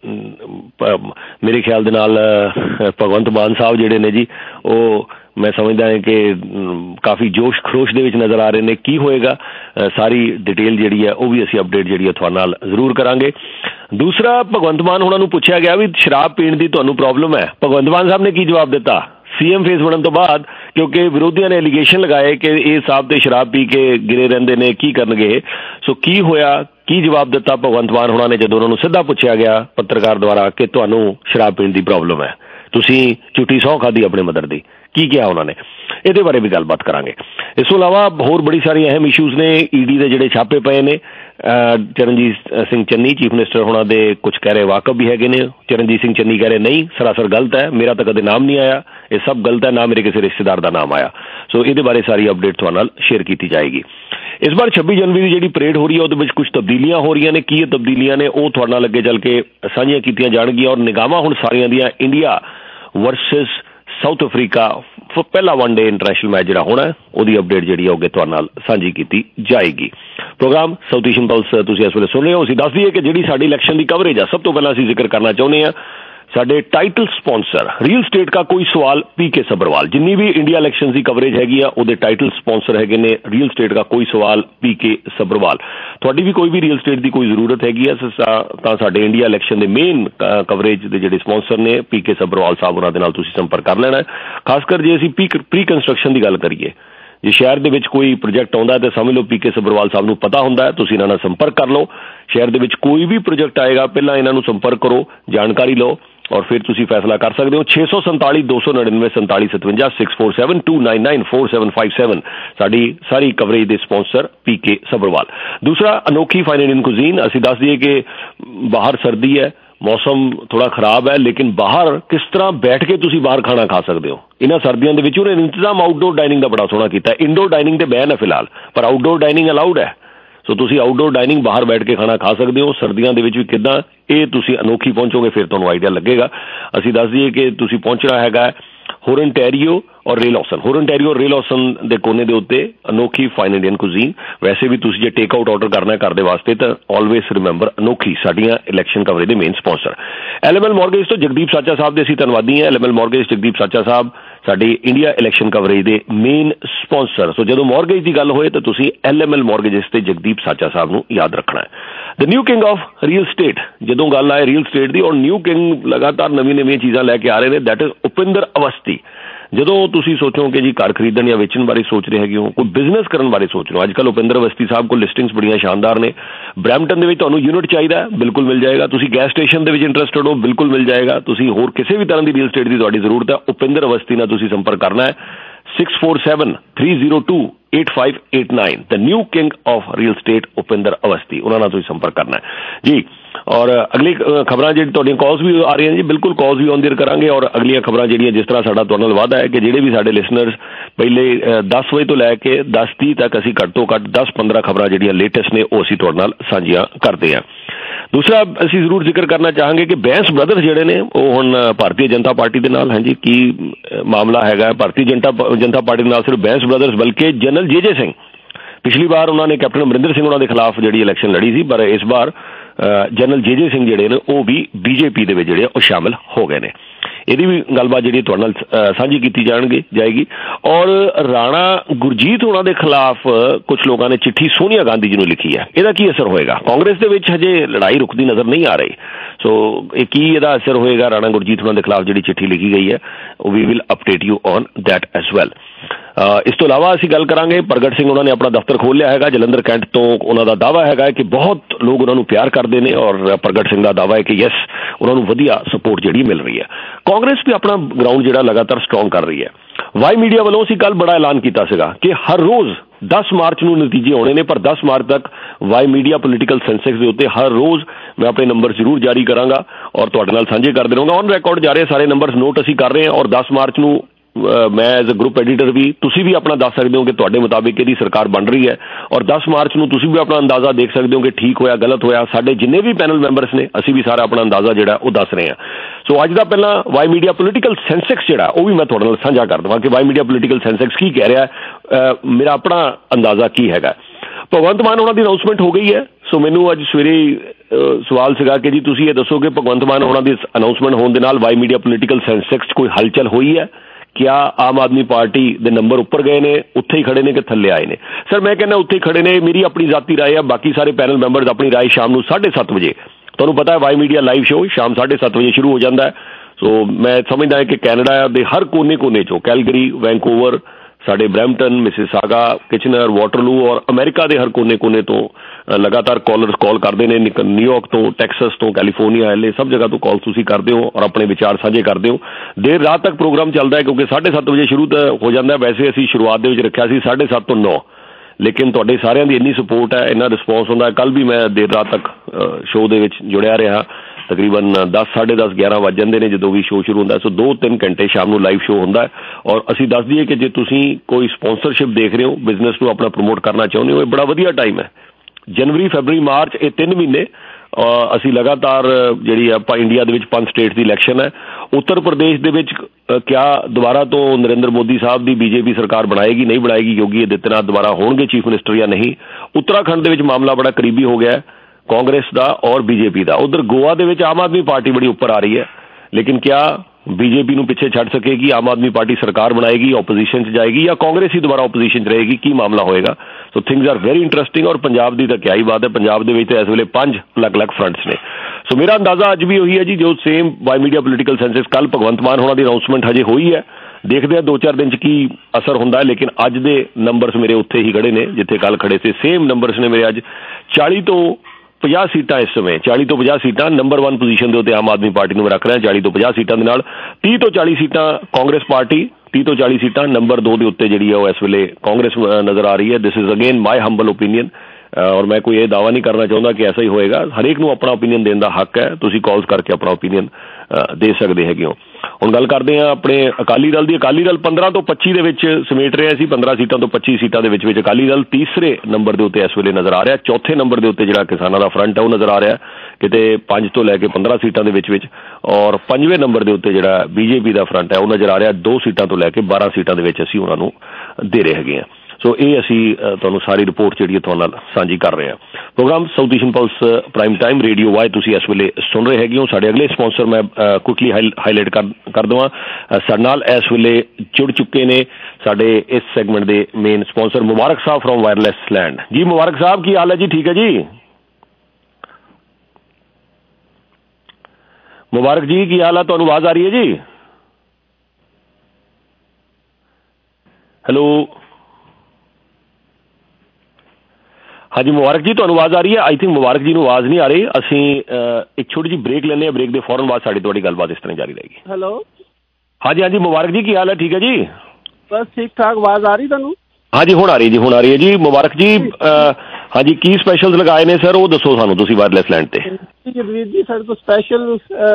S6: ਮੇਰੇ ਖਿਆਲ ਦੇ ਨਾਲ ਭਗਵੰਤ ਮਾਨ ਸਾਹਿਬ ਜਿਹੜੇ ਨੇ ਜੀ ਉਹ ਮੈਂ ਸਮਝਦਾ ਹਾਂ ਕਿ ਕਾਫੀ ਜੋਸ਼ ਖਰੋਸ਼ ਦੇ ਵਿੱਚ ਨਜ਼ਰ ਆ ਰਹੇ ਨੇ। ਕੀ ਹੋਏਗਾ ਸਾਰੀ ਡਿਟੇਲ ਜਿਹੜੀ ਹੈ ਉਹ ਵੀ ਅਸੀਂ ਅਪਡੇਟ ਜਿਹੜੀ ਹੈ ਤੁਹਾਡੇ ਨਾਲ ਜ਼ਰੂਰ ਕਰਾਂਗੇ। ਦੂਸਰਾ, ਭਗਵੰਤ ਮਾਨ ਉਹਨਾਂ ਨੂੰ ਪੁੱਛਿਆ ਗਿਆ ਵੀ ਸ਼ਰਾਬ ਪੀਣ ਦੀ ਤੁਹਾਨੂੰ ਪ੍ਰੋਬਲਮ ਹੈ, ਭਗਵੰਤ ਮਾਨ ਸਾਹਿਬ ਨੇ ਕੀ ਜਵਾਬ ਦਿੱਤਾ ਸੀਐਮ ਫੇਸ ਬਣਨ ਤੋਂ ਬਾਅਦ, ਕਿਉਂਕਿ ਵਿਰੋਧੀਆਂ ਨੇ ਐਲੀਗੇਸ਼ਨ ਲਗਾਏ ਕਿ ਇਹ ਸਾਹਿਬ ਤੇ ਸ਼ਰਾਬ ਪੀ ਕੇ ਗਿਰੇ ਰਹਿੰਦੇ ਨੇ, ਕੀ ਕਰਨਗੇ। ਸੋ ਕੀ ਹੋਇਆ, ਕੀ ਜਵਾਬ ਦਿੱਤਾ ਭਗਵੰਤ ਮਾਨ ਹੋਣਾ ਨੇ ਜਦੋਂ ਉਹਨਾਂ ਨੂੰ ਸਿੱਧਾ ਪੁੱਛਿਆ ਗਿਆ ਪੱਤਰਕਾਰ ਦੁਆਰਾ ਕਿ ਤੁਹਾਨੂੰ ਸ਼ਰਾਬ ਪੀਣ ਦੀ ਪ੍ਰੋਬਲਮ ਹੈ, ਤੁਸੀਂ ਝੂਠੀ ਸਹੁੰ ਖਾਧੀ ਆਪਣੇ ਮਦਰ ਦੀ, ਕੀ ਕਿਹਾ ਉਹਨਾਂ ਨੇ, ਇਹਦੇ ਬਾਰੇ ਵੀ ਗੱਲਬਾਤ ਕਰਾਂਗੇ। ਇਸ ਤੋਂ ਇਲਾਵਾ ਹੋਰ ਬੜੀ ਸਾਰੀਆਂ ਅਹਿਮ ਇਸ਼ੂਜ਼ ਨੇ। ਈਡੀ ਦੇ ਜਿਹੜੇ ਛਾਪੇ ਪਏ ਨੇ, ਚਰਨਜੀਤ ਸਿੰਘ ਚੰਨੀ ਚੀਫ ਮਿਨਿਸਟਰ ਹੋਣਾ ਦੇ ਕੁਝ ਕਹਿ ਰਹੇ ਵਾਕਫ ਵੀ ਹੈਗੇ ਨੇ। ਚਰਨਜੀਤ ਸਿੰਘ ਚੰਨੀ ਕਹਿ ਰਹੇ ਨਹੀਂ, ਸਰਾਸਰ ਗਲਤ ਹੈ, ਮੇਰਾ ਤਾਂ ਕਦੇ ਨਾਮ ਨਹੀਂ ਆਇਆ, ਇਹ ਸਭ ਗਲਤ ਹੈ, ਨਾ ਮੇਰੇ ਕਿਸੇ ਰਿਸ਼ਤੇਦਾਰ ਦਾ ਨਾਮ ਆਇਆ। ਸੋ ਇਹਦੇ ਬਾਰੇ ਸਾਰੀ ਅਪਡੇਟ ਤੁਹਾਡੇ ਨਾਲ ਸ਼ੇਅਰ ਕੀਤੀ ਜਾਏਗੀ। ਇਸ ਵਾਰ ਛੱਬੀ ਜਨਵਰੀ ਦੀ ਜਿਹੜੀ ਪਰੇਡ ਹੋ ਰਹੀ ਹੈ ਉਹਦੇ ਵਿੱਚ ਕੁਝ ਤਬਦੀਲੀਆਂ ਹੋ ਰਹੀਆਂ ਨੇ। ਕੀ ਇਹ ਤਬਦੀਲੀਆਂ ਨੇ ਉਹ ਤੁਹਾਡੇ ਨਾਲ ਅੱਗੇ ਚੱਲ ਕੇ ਸਾਂਝੀਆਂ ਕੀਤੀਆਂ ਜਾਣਗੀਆਂ। ਔਰ ਨਿਗਾਹਾਂ ਹੁਣ ਸਾਰੀਆਂ ਦੀਆਂ ਇੰਡੀਆ ਵਰਸਸ ਸਾਊਥ ਅਫਰੀਕਾ ਪਹਿਲਾ ਵਨ ਡੇ ਇੰਟਰਨੈਸ਼ਨਲ ਮੈਚ ਜਿਹੜਾ ਹੋਣਾ ਉਹਦੀ ਅਪਡੇਟ ਜਿਹੜੀ ਹੈ ਅੱਗੇ ਤੁਹਾਡੇ ਨਾਲ ਸਾਂਝੀ ਕੀਤੀ ਜਾਏਗੀ। ਪ੍ਰੋਗਰਾਮ ਸਾਊਥ ਏਸ਼ੀਅਨ ਪਲਸ ਤੁਸੀਂ ਇਸ ਵੇਲੇ ਸੁਣ ਰਹੇ ਹੋ। ਅਸੀਂ ਦੱਸ ਦਈਏ ਕਿ ਜਿਹੜੀ ਸਾਡੀ ਇਲੈਕਸ਼ਨ ਦੀ ਕਵਰੇਜ ਆ, ਸਭ ਤੋਂ ਪਹਿਲਾਂ ਅਸੀਂ ਜ਼ਿਕਰ ਕਰਨਾ ਚਾਹੁੰਦੇ ਹਾਂ ਸਾਡੇ ਟਾਈਟਲ ਸਪਾਂਸਰ ਰੀਅਲ ਸਟੇਟ का कोई सवाल पी के सब्रवाल। जिन्नी भी इंडिया इलैक्शन की कवरेज हैगी आ ਉਹਦੇ टाइटल स्पॉन्सर हैगे ने रीयल स्टेट का कोई सवाल पी के सब्रवाल। ਤੁਹਾਡੀ ਵੀ ਕੋਈ ਵੀ ਰੀਅਲ ਸਟੇਟ ਦੀ ਕੋਈ ਜ਼ਰੂਰਤ ਹੈਗੀ ਆ ਤਾਂ ਸਾਡੇ ਇੰਡੀਆ ਇਲੈਕਸ਼ਨ ਦੇ ਮੇਨ ਕਵਰੇਜ ਦੇ ਜਿਹੜੇ ਸਪਾਂਸਰ ਨੇ ਪੀ ਕੇ ਸਬਰਵਾਲ ਸਾਹਿਬ, ਉਹਨਾਂ ਦੇ ਨਾਲ ਤੁਸੀਂ ਸੰਪਰਕ ਕਰ ਲੈਣਾ। ਖਾਸ ਕਰ ਜੇ ਅਸੀਂ ਪ੍ਰੀ ਕੰਸਟਰਕਸ਼ਨ ਦੀ ਗੱਲ ਕਰੀਏ, ਜੇ ਸ਼ਹਿਰ ਦੇ ਵਿੱਚ ਕੋਈ ਪ੍ਰੋਜੈਕਟ ਆਉਂਦਾ ਤਾਂ ਸਮਝ ਲਓ ਪੀ ਕੇ ਸਬਰਵਾਲ ਸਾਹਿਬ ਨੂੰ ਪਤਾ ਹੁੰਦਾ, ਤੁਸੀਂ ਇਹਨਾਂ ਨਾਲ ਸੰਪਰਕ ਕਰ ਲਓ। ਸ਼ਹਿਰ ਦੇ ਵਿੱਚ ਕੋਈ ਵੀ ਪ੍ਰੋਜੈਕਟ ਆਏਗਾ ਪਹਿਲਾਂ ਇਹਨਾਂ ਨੂੰ ਸੰਪਰਕ ਕਰੋ, ਜਾਣਕਾਰੀ ਲਓ और फिर तुसी फैसला कर सकते हो। छे सौ संताली दो सौ नड़िनवे संताली सतवंजा six four seven two nine nine four seven five seven साड़ी सारी कवरेज के स्पॉन्सर पी के सब्रवाल। दूसरा अनोखी फाइन इंडियन कुजीन। असी दस दिए कि बाहर सर्दी है, मौसम थोड़ा खराब है, लेकिन बाहर किस तरह बैठ के तुसी बाहर खाना खा सकते हो। इन्हां सर्दियों के विच उन्हें इंतजाम आउटडोर डाइनिंग का बड़ा सोहना किया। इंडोर डाइनिंग तो बैन है फिलहाल, पर आउटडोर डाइनिंग अलाउड है। सो तुसी आउटडोर डाइनिंग बाहर बैठ के खाना खा सकते हो। सर्दियों के विच भी किदां ਇਹ ਤੁਸੀਂ ਅਨੋਖੀ ਪਹੁੰਚੋਗੇ ਫਿਰ ਤੁਹਾਨੂੰ ਆਈਡੀਆ ਲੱਗੇਗਾ। ਅਸੀਂ ਦੱਸ ਦਈਏ ਕਿ ਤੁਸੀਂ ਪਹੁੰਚਣਾ ਹੈਗਾ ਹੋਰਨਟੈਰੀਓ ਔਰ ਰੇਲੌਸਨ। ਹੋਰਨਟੈਰੀਓ ਔਰ ਰੇਲੌਸਨ ਦੇ ਕੋਨੇ ਦੇ ਉੱਤੇ ਅਨੋਖੀ ਫਾਈਨ ਇੰਡੀਅਨ ਕੁਜ਼ੀਨ। ਵੈਸੇ ਵੀ ਤੁਸੀਂ ਜੇ ਟੇਕ ਆਊਟ ਆਰਡਰ ਕਰਨਾ ਘਰ ਦੇ ਵਾਸਤੇ ਤਾਂ ਆਲਵੇਸ ਰਿਮੈਂਬਰ ਅਨੋਖੀ ਸਾਡੀਆਂ ਇਲੈਕਸ਼ਨ ਕਵਰੇਜ ਦੇ main sponsor. L M L mortgage ਤੋਂ ਜਗਦੀਪ ਸਾਚਾ ਸਾਹਿਬ ਦੇ ਅਸੀਂ ਧੰਨਵਾਦੀ ਹਾਂ। L M L mortgage Jagdeep Sacha Sahib ਸਾਡੀ ਇੰਡੀਆ ਇਲੈਕਸ਼ਨ ਕਵਰੇਜ ਦੇ ਮੇਨ ਸਪਾਂਸਰ। ਸੋ ਜਦੋਂ ਮੌਰਗੇਜ ਦੀ ਗੱਲ ਹੋਏ ਤਾਂ ਤੁਸੀਂ ਐਲ ਐਮ ਐਲ ਮੌਰਗੇਜ ਤੇ ਜਗਦੀਪ ਸਾਚਾ ਸਾਹਿਬ ਨੂੰ ਯਾਦ ਰੱਖਣਾ ਹੈ। The new king of real estate, ਜਦੋਂ ਗੱਲ ਆਏ ਰੀਅਲ ਸਟੇਟ ਦੀ, ਔਰ ਨਿਊ ਕਿੰਗ ਲਗਾਤਾਰ ਨਵੀਂ ਨਵੀਆਂ ਚੀਜ਼ਾਂ ਲੈ ਕੇ ਆ ਰਹੇ ਨੇ, ਦੈਟ ਇਜ਼ ਉਪਿੰਦਰ ਅਵਸਥੀ। ਜਦੋਂ ਤੁਸੀਂ ਸੋਚੋ ਕਿ ਜੀ ਘਰ ਖਰੀਦਣ ਜਾਂ ਵੇਚਣ ਬਾਰੇ ਸੋਚ ਰਹੇ ਹੈਗੇ ਹੋ, ਕੋਈ ਬਿਜ਼ਨਸ ਕਰਨ ਬਾਰੇ ਸੋਚ ਰਹੇ ਹੋ, ਅੱਜ ਕੱਲ੍ਹ ਉਪਿੰਦਰ ਅਵਸਥੀ ਸਾਹਿਬ ਕੋਲ ਲਿਸਟਿੰਗਸ ਬੜੀਆਂ ਸ਼ਾਨਦਾਰ ਨੇ। ਬਰੈਂਪਟਨ ਦੇ ਵਿੱਚ ਤੁਹਾਨੂੰ ਯੂਨਿਟ ਚਾਹੀਦਾ, ਬਿਲਕੁਲ ਮਿਲ ਜਾਏਗਾ। ਤੁਸੀਂ ਗੈਸ ਸਟੇਸ਼ਨ ਦੇ ਵਿੱਚ ਇੰਟਰਸਟਡ ਹੋ, ਬਿਲਕੁਲ ਮਿਲ ਜਾਏਗਾ। ਤੁਸੀਂ ਹੋਰ ਕਿਸੇ ਵੀ ਤਰ੍ਹਾਂ ਦੀ ਰੀਅਲ ਸਟੇਟ ਦੀ ਤੁਹਾਡੀ ਜ਼ਰੂਰਤ ਹੈ, ਉਪਿੰਦਰ ਅਵਸਥੀ ਨਾਲ ਤੁਸੀਂ ਸੰਪਰਕ ਕਰਨਾ ਹੈ। Six four seven three zero two eight five eight nine the new king of real estate Upinder Awasthi, उन्होंने तुसीं संपर्क करना है जी। और अगली खबरां जी तुहाडीआं कॉल्स भी आ रही हैं जी, बिल्कुल कॉल्स भी ऑन देयर करांगे। और अगलियां खबरां जिहड़ियां जिस तरह साडा तुहाडे नाल वादा है कि जिहड़े भी साडे लिसनर्स पहले दस बजे तो लैके दस तीह तक असीं घੱਟ ਤੋਂ घੱਟ दस पंद्रह खबरां जिहड़ियां लेटेस्ट ने वो असीं तुहाडे नाल साझीਆਂ करते हैं। दूसरा ਅਸੀਂ ਜ਼ਰੂਰ ਜ਼ਿਕਰ ਕਰਨਾ ਚਾਹਾਂਗੇ ਕਿ ਬੈਂਸ ਬ੍ਰਦਰਸ ਜਿਹੜੇ ਨੇ ਉਹ ਹੁਣ ਭਾਰਤੀ ਜਨਤਾ ਪਾਰਟੀ ਦੇ ਨਾਲ, ਹਾਂਜੀ ਕੀ ਮਾਮਲਾ ਹੈਗਾ ਭਾਰਤੀ ਜਨਤਾ ਜਨਤਾ ਪਾਰਟੀ ਦੇ ਨਾਲ? ਸਿਰਫ ਬੈਂਸ ਬ੍ਰਦਰਸ ਬਲਕਿ ਜਨਰਲ ਜੇ ਜੇ ਸਿੰਘ, ਪਿਛਲੀ ਵਾਰ ਉਹਨਾਂ ਨੇ ਕੈਪਟਨ ਅਮਰਿੰਦਰ ਸਿੰਘ ਉਹਨਾਂ ਦੇ ਖਿਲਾਫ ਜਿਹੜੀ ਇਲੈਕਸ਼ਨ ਲੜੀ ਸੀ, ਪਰ ਇਸ ਵਾਰ ਜਨਰਲ ਜੇ ਜੇ ਸਿੰਘ ਜਿਹੜੇ ਨੇ ਉਹ ਵੀ ਬੀਜੇਪੀ ਦੇ ਵਿੱਚ ਜਿਹੜੇ ਉਹ ਸ਼ਾਮਿਲ ਹੋ ਗਏ ਨੇ। ਇਹਦੀ ਵੀ ਗੱਲਬਾਤ ਜਿਹੜੀ ਤੁਹਾਡੇ ਨਾਲ ਸਾਂਝੀ ਕੀਤੀ ਜਾਣਗੀ ਜਾਏਗੀ। ਔਰ ਰਾਣਾ ਗੁਰਜੀਤ ਉਹਨਾਂ ਦੇ ਖਿਲਾਫ ਕੁਝ ਲੋਕਾਂ ਨੇ ਚਿੱਠੀ ਸੋਨੀਆ ਗਾਂਧੀ ਜੀ ਨੂੰ ਲਿਖੀ ਹੈ, ਇਹਦਾ ਕੀ ਅਸਰ ਹੋਏਗਾ? ਕਾਂਗਰਸ ਦੇ ਵਿੱਚ ਹਜੇ ਲੜਾਈ ਰੁਕਦੀ ਨਜ਼ਰ ਨਹੀਂ ਆ ਰਹੀ। ਸੋ ਇਹ ਕੀ ਇਹਦਾ ਅਸਰ ਹੋਏਗਾ ਰਾਣਾ ਗੁਰਜੀਤ ਉਹਨਾਂ ਦੇ ਖਿਲਾਫ ਜਿਹੜੀ ਚਿੱਠੀ ਲਿਖੀ ਗਈ ਹੈ, ਉਹ we will update you on that as well. ਇਸ ਤੋਂ ਇਲਾਵਾ ਅਸੀਂ ਗੱਲ ਕਰਾਂਗੇ ਪ੍ਰਗਟ ਸਿੰਘ ਉਹਨਾਂ ਨੇ ਆਪਣਾ ਦਫ਼ਤਰ ਖੋਲ੍ਹਿਆ ਹੈਗਾ ਜਲੰਧਰ ਕੈਂਟ ਤੋਂ। ਉਹਨਾਂ ਦਾ ਦਾਅਵਾ ਹੈਗਾ ਕਿ ਬਹੁਤ ਲੋਕ ਉਹਨਾਂ ਨੂੰ ਪਿਆਰ ਕਰਦੇ ਨੇ ਔਰ ਪ੍ਰਗਟ ਸਿੰਘ ਦਾ ਦਾਅਵਾ ਹੈ ਕਿ ਯੈਸ ਉਹਨਾਂ ਨੂੰ ਵਧੀਆ ਸਪੋਰਟ ਜਿਹੜੀ ਮਿਲ ਰਹੀ ਹੈ। ਕਾਂਗਰਸ ਵੀ ਆਪਣਾ ਗਰਾਊਂਡ ਜਿਹੜਾ ਲਗਾਤਾਰ ਸਟਰੋਂਗ ਕਰ ਰਹੀ ਹੈ। ਵਾਈ ਮੀਡੀਆ ਵੱਲੋਂ ਅਸੀਂ ਕੱਲ੍ਹ ਬੜਾ ਐਲਾਨ ਕੀਤਾ ਸੀਗਾ ਕਿ ਹਰ ਰੋਜ਼ ਦਸ ਮਾਰਚ ਨੂੰ ਨਤੀਜੇ ਆਉਣੇ ਨੇ, ਪਰ ਦਸ ਮਾਰਚ ਤੱਕ ਵਾਈ ਮੀਡੀਆ ਪੋਲੀਟੀਕਲ ਸੈਂਸੈਕਸ ਦੇ ਉੱਤੇ ਹਰ ਰੋਜ਼ ਮੈਂ ਆਪਣੇ ਨੰਬਰ ਜ਼ਰੂਰ ਜਾਰੀ ਕਰਾਂਗਾ ਔਰ ਤੁਹਾਡੇ ਨਾਲ ਸਾਂਝੇ ਕਰਦੇ ਰਹਾਂਗਾ। ਔਨ ਰਿਕਾਰਡ ਜਾ ਰਹੇ ਸਾਰੇ ਨੰਬਰਸ ਨੋਟ ਅਸੀਂ ਕਰ ਰਹੇ ਹਾਂ। ਔਰ ਦਸ ਮਾਰਚ ਨੂੰ ਮੈਂ ਐਜ਼ ਅ ਗਰੁੱਪ ਐਡੀਟਰ ਵੀ ਤੁਸੀਂ ਵੀ ਆਪਣਾ ਦੱਸ ਸਕਦੇ ਹੋ ਕਿ ਤੁਹਾਡੇ ਮੁਤਾਬਿਕ ਇਹਦੀ ਸਰਕਾਰ ਬਣ ਰਹੀ ਹੈ। ਔਰ ਦਸ ਮਾਰਚ ਨੂੰ ਤੁਸੀਂ ਵੀ ਆਪਣਾ ਅੰਦਾਜ਼ਾ ਦੇਖ ਸਕਦੇ ਹੋ ਕਿ ਠੀਕ ਹੋਇਆ ਗਲਤ ਹੋਇਆ। ਸਾਡੇ ਜਿੰਨੇ ਵੀ ਪੈਨਲ ਮੈਂਬਰਸ ਨੇ ਅਸੀਂ ਵੀ ਸਾਰਾ ਆਪਣਾ ਅੰਦਾਜ਼ਾ ਜਿਹੜਾ ਉਹ ਦੱਸ ਰਹੇ ਹਾਂ। ਸੋ ਅੱਜ ਦਾ ਪਹਿਲਾਂ ਵਾਈ ਮੀਡੀਆ ਪੋਲੀਟੀਕਲ ਸੈਂਸੈਕਸ ਜਿਹੜਾ ਉਹ ਵੀ ਮੈਂ ਤੁਹਾਡੇ ਨਾਲ ਸਾਂਝਾ ਕਰ ਦੇਵਾਂ ਕਿ ਵਾਈ ਮੀਡੀਆ ਪੋਲੀਟੀਕਲ ਸੈਂਸੈਕਸ ਕੀ ਕਹਿ ਰਿਹਾ, ਮੇਰਾ ਆਪਣਾ ਅੰਦਾਜ਼ਾ ਕੀ ਹੈਗਾ। ਭਗਵੰਤ ਮਾਨ ਉਹਨਾਂ ਦੀ ਅਨਾਊਂਸਮੈਂਟ ਹੋ ਗਈ ਹੈ। ਸੋ ਮੈਨੂੰ ਅੱਜ ਸਵੇਰੇ ਸਵਾਲ ਸੀਗਾ ਕਿ ਜੀ ਤੁਸੀਂ ਇਹ ਦੱਸੋ ਕਿ ਭਗਵੰਤ ਮਾਨ ਉਹਨਾਂ ਦੀ ਅਨਾਊਂਸਮੈਂਟ ਹੋਣ ਦੇ ਨਾਲ ਵਾਈ ਮੀਡੀਆ ਪੋਲੀਟੀਕਲ ਸੈਂਸੈਕਸ 'ਚ ਕੋਈ ਹਲਚਲ ਹੋਈ ਹੈ? क्या आम आदमी पार्टी के नंबर उपर गए ने, उत्थे ही खड़े ने कि थल्ले आए ने? सर मैं कहना उत्थे ही खड़े ने, मेरी अपनी जाती राय है। बाकी सारे पैनल मैंबर्स अपनी राय शाम को साढ़े सत्त बजे, तुहानूं पता है वाई मीडिया लाइव शो शाम साढ़े सत्त बजे शुरू हो जाता है। सो मैं समझदा है कि कैनेडा के हर कोने कोने चो, कैलगरी, वैंकूवर, साढ़े ब्रैम्पटन, मिसिसागा, किचनर, वाटरलू और अमेरिका के हर कोने कोने तो लगातार कॉलर्स कॉल करते हैं। न्यूयॉर्क तो, टैक्सस तो, कैलीफोर्निया, एल ए सब जगह तो कॉल तुसीं करते हो और अपने विचार साझे करते हो। देर रात तक प्रोग्राम चलता है क्योंकि साढ़े सत्त बजे शुरू तो हो जाता है। वैसे असीं शुरुआत दे विच रखिया सी साढ़े सत्त तो नौ, लेकिन तुहाडे सारिਆਂ ਦੀ ਇੰਨੀ सपोर्ट है, इन्ना रिस्पॉन्स ਹੁੰਦਾ। कल भी मैं देर रात तक शो ਦੇ ਵਿੱਚ जुड़िया रहा, तकरीबन दस साढ़े दस ग्यारह वज जाते हैं जो भी शो शुरू होता है। सो दो तीन घंटे शाम को लाइव शो होता है। और असी दस दईए कि जे तुसीं कोई स्पॉन्सरशिप देख रहे हो, बिजनेस को अपना प्रमोट करना चाहते हो, ये बड़ा वधिया टाइम है। जनवरी फरवरी मार्च ये तीन महीने असी लगातार जी आप इंडिया के पांच स्टेट की इलैक्शन है। उत्तर प्रदेश के क्या दोबारा तो नरेंद्र मोदी साहब की बीजेपी सरकार बनाएगी नहीं बनाएगी, योगी आदित्यनाथ दोबारा होंगे चीफ मिनिस्टर या नहीं? उत्तराखंड के मामला बड़ा करीबी हो गया है कांग्रेस का और बीजेपी का। उधर गोवा के आम आदमी पार्टी बड़ी उपर आ रही है। ਲੇਕਿਨ ਕਿਆ ਬੀਜੇਪੀ ਨੂੰ ਪਿੱਛੇ ਛੱਡ ਸਕੇਗੀ? ਆਮ ਆਦਮੀ ਪਾਰਟੀ ਸਰਕਾਰ ਬਣਾਏਗੀ, ਓਪੋਜੀਸ਼ਨ 'ਚ ਜਾਏਗੀ, ਜਾਂ ਕਾਂਗਰਸ ਹੀ ਦੁਬਾਰਾ ਓਪੋਜੀਸ਼ਨ 'ਚ ਰਹੇਗੀ? ਕੀ ਮਾਮਲਾ ਹੋਏਗਾ? So things are very interesting. ਔਰ ਪੰਜਾਬ ਦੀ ਤਾਂ ਕਿਆ ਹੀ ਬਾਤ ਹੈ, ਪੰਜਾਬ ਦੇ ਵਿੱਚ ਤਾਂ ਇਸ ਵੇਲੇ ਪੰਜ ਅਲੱਗ ਅਲੱਗ ਫਰੰਟਸ ਨੇ। ਸੋ ਮੇਰਾ ਅੰਦਾਜ਼ਾ ਅੱਜ ਵੀ ਉਹੀ ਹੈ ਜੀ, ਜੋ same by Media political sensex ਕੱਲ੍ਹ ਭਗਵੰਤ ਮਾਨ ਹੋਣਾ ਦੀ ਅਨਾਊਂਸਮੈਂਟ ਹਜੇ ਹੋਈ ਹੈ, ਦੇਖਦੇ ਹਾਂ ਦੋ ਚਾਰ ਦਿਨ 'ਚ ਕੀ ਅਸਰ ਹੁੰਦਾ ਹੈ। ਲੇਕਿਨ ਅੱਜ ਦੇ ਨੰਬਰਸ ਮੇਰੇ ਉੱਥੇ ਹੀ ਖੜੇ ਨੇ ਜਿੱਥੇ ਕੱਲ੍ਹ ਖੜੇ ਸੀ। ਸੇਮ ਨੰਬਰਸ ਨੇ ਮੇਰੇ ਅੱਜ। ਚਾਲੀ ਤੋਂ ਪੰਜਾਹ ਸੀਟਾਂ ਇਸ ਸਮੇਂ, ਚਾਲੀ ਤੋਂ ਪੰਜਾਹ ਸੀਟਾਂ ਨੰਬਰ ਵਨ ਪੋਜੀਸ਼ਨ ਦੇ ਉੱਤੇ ਆਮ ਆਦਮੀ ਪਾਰਟੀ ਨੂੰ ਰੱਖ ਰਿਹਾ, ਚਾਲੀ ਤੋਂ ਪੰਜਾਹ ਸੀਟਾਂ ਦੇ ਨਾਲ। ਤੀਹ ਤੋਂ ਚਾਲੀ ਸੀਟਾਂ ਕਾਂਗਰਸ ਪਾਰਟੀ, ਤੀਹ ਤੋਂ ਚਾਲੀ ਸੀਟਾਂ ਨੰਬਰ ਦੋ ਦੇ ਉੱਤੇ ਜਿਹੜੀ ਹੈ ਉਹ ਇਸ ਵੇਲੇ ਕਾਂਗਰਸ ਨਜ਼ਰ ਆ ਰਹੀ ਹੈ। This is again my humble opinion, ਔਰ ਮੈਂ ਕੋਈ ਇਹ ਦਾਅਵਾ ਨਹੀਂ ਕਰਨਾ ਚਾਹੁੰਦਾ ਕਿ ਐਸਾ ਹੀ ਹੋਏਗਾ। ਹਰੇਕ ਨੂੰ ਆਪਣਾ ਓਪੀਨੀਅਨ ਦੇਣ ਦਾ ਹੱਕ ਹੈ, ਤੁਸੀਂ ਕਾਲਸ ਕਰਕੇ ਆਪਣਾ ਓਪੀਨੀਅਨ ਦੇ ਸਕਦੇ ਹੈਗੇ ਹੋ। ਹੁਣ ਗੱਲ ਕਰਦੇ ਹਾਂ ਆਪਣੇ ਅਕਾਲੀ ਦਲ ਦੀ। ਅਕਾਲੀ ਦਲ ਪੰਦਰਾਂ ਤੋਂ ਪੱਚੀ ਦੇ ਵਿੱਚ ਸਮੇਟ ਰਿਹਾ ਸੀ, ਪੰਦਰਾਂ ਸੀਟਾਂ ਤੋਂ ਪੱਚੀ ਸੀਟਾਂ ਦੇ ਵਿੱਚ ਵਿੱਚ ਅਕਾਲੀ ਦਲ ਤੀਸਰੇ ਨੰਬਰ ਦੇ ਉੱਤੇ ਇਸ ਵੇਲੇ ਨਜ਼ਰ ਆ ਰਿਹਾ। ਚੌਥੇ ਨੰਬਰ ਦੇ ਉੱਤੇ ਜਿਹੜਾ ਕਿਸਾਨਾਂ ਦਾ ਫਰੰਟ ਹੈ ਉਹ ਨਜ਼ਰ ਆ ਰਿਹਾ, ਕਿਤੇ ਪੰਜ ਤੋਂ ਲੈ ਕੇ ਪੰਦਰਾਂ ਸੀਟਾਂ ਦੇ ਵਿੱਚ ਵਿੱਚ। ਔਰ ਪੰਜਵੇਂ ਨੰਬਰ ਦੇ ਉੱਤੇ ਜਿਹੜਾ ਬੀਜੇਪੀ ਦਾ ਫਰੰਟ ਹੈ ਉਹ ਨਜ਼ਰ ਆ ਰਿਹਾ, ਦੋ ਸੀਟਾਂ ਤੋਂ ਲੈ ਕੇ ਬਾਰਾਂ ਸੀਟਾਂ ਦੇ ਵਿੱਚ ਅਸੀਂ ਉਹਨਾਂ ਨੂੰ ਦੇ ਰਹੇ ਹੈਗੇ ਹਾਂ। ਸੋ ਇਹ ਅਸੀਂ ਤੁਹਾਨੂੰ ਸਾਰੀ ਰਿਪੋਰਟ ਜਿਹੜੀ ਹੈ ਤੁਹਾਡੇ ਨਾਲ ਸਾਂਝੀ ਕਰ ਰਹੇ ਹਾਂ। Program South Asian plus prime time radio Y ਤੁਸੀਂ ਇਸ ਵੇਲੇ ਸੁਣ ਰਹੇ ਹੈਗੇ ਹੋ। ਸਾਡੇ ਅਗਲੇ ਸਪਾਂਸਰ ਮੈਂ ਕੁਇਕਲੀ ਹਾਈਲਾਈਟ ਕਰ ਕਰ ਦੇਵਾਂ। ਸਾਡੇ ਨਾਲ ਇਸ ਵੇਲੇ ਜੁੜ ਚੁੱਕੇ ਨੇ ਸਾਡੇ ਇਸ ਸੈਗਮੈਂਟ ਦੇ main sponsor Mubarak Sahib from Wireless Land. ਜੀ ਮੁਬਾਰਕ ਸਾਹਿਬ, ਕੀ ਹਾਲ ਹੈ ਜੀ? ਠੀਕ ਹੈ ਜੀ ਮੁਬਾਰਕ ਜੀ, ਕੀ ਹਾਲ ਹੈ? ਤੁਹਾਨੂੰ ਆਵਾਜ਼ ਆ ਰਹੀ ਹੈ ਜੀ? ਹੈਲੋ ਹਾਂਜੀ ਮੁਬਾਰਕ ਜੀ, ਤੁਹਾਨੂੰ ਆਵਾਜ਼ ਆ ਰਹੀ ਹੈ? ਆਈ ਥਿੰਕ ਮੁਬਾਰਕ ਜੀ ਨੂੰ ਆਵਾਜ਼ ਨਹੀਂ ਆ ਰਹੀ। ਅਸੀਂ ਇੱਕ ਛੋਟੀ ਜਿਹੀ ਬ੍ਰੇਕ ਲੈਂਦੇ ਹਾਂ, ਬ੍ਰੇਕ ਦੇ ਫੌਰਨ ਬਾਅਦ ਸਾਡੀ ਤੁਹਾਡੀ ਗੱਲਬਾਤ ਇਸ ਤਰ੍ਹਾਂ ਜਾਰੀ ਰਹੇਗੀ।
S7: ਹੈਲੋ
S6: ਹਾਂਜੀ ਹਾਂਜੀ ਮੁਬਾਰਕ ਜੀ, ਕੀ ਹਾਲ ਹੈ? ਠੀਕ ਹੈ ਜੀ,
S7: ਬਸ ਠੀਕ ਠਾਕ। ਆਵਾਜ਼ ਆ ਰਹੀ ਤੁਹਾਨੂੰ?
S6: ਹਾਂਜੀ ਹੁਣ ਆ ਰਹੀ ਜੀ, ਹੁਣ ਆ ਰਹੀ ਹੈ ਜੀ। ਮੁਬਾਰਕ ਜੀ ਹਾਂਜੀ, ਕੀ ਸਪੈਸ਼ਲ ਲਗਾਏ ਨੇ ਸਰ, ਉਹ ਦੱਸੋ ਸਾਨੂੰ ਤੁਸੀਂ ਵਾਇਰਲੈਸ ਲੈਂਡ ਤੇ।
S7: ਜਗਵੀਰ ਜੀ, ਸਾਡੇ ਕੋਲ ਸਪੈਸ਼ਲ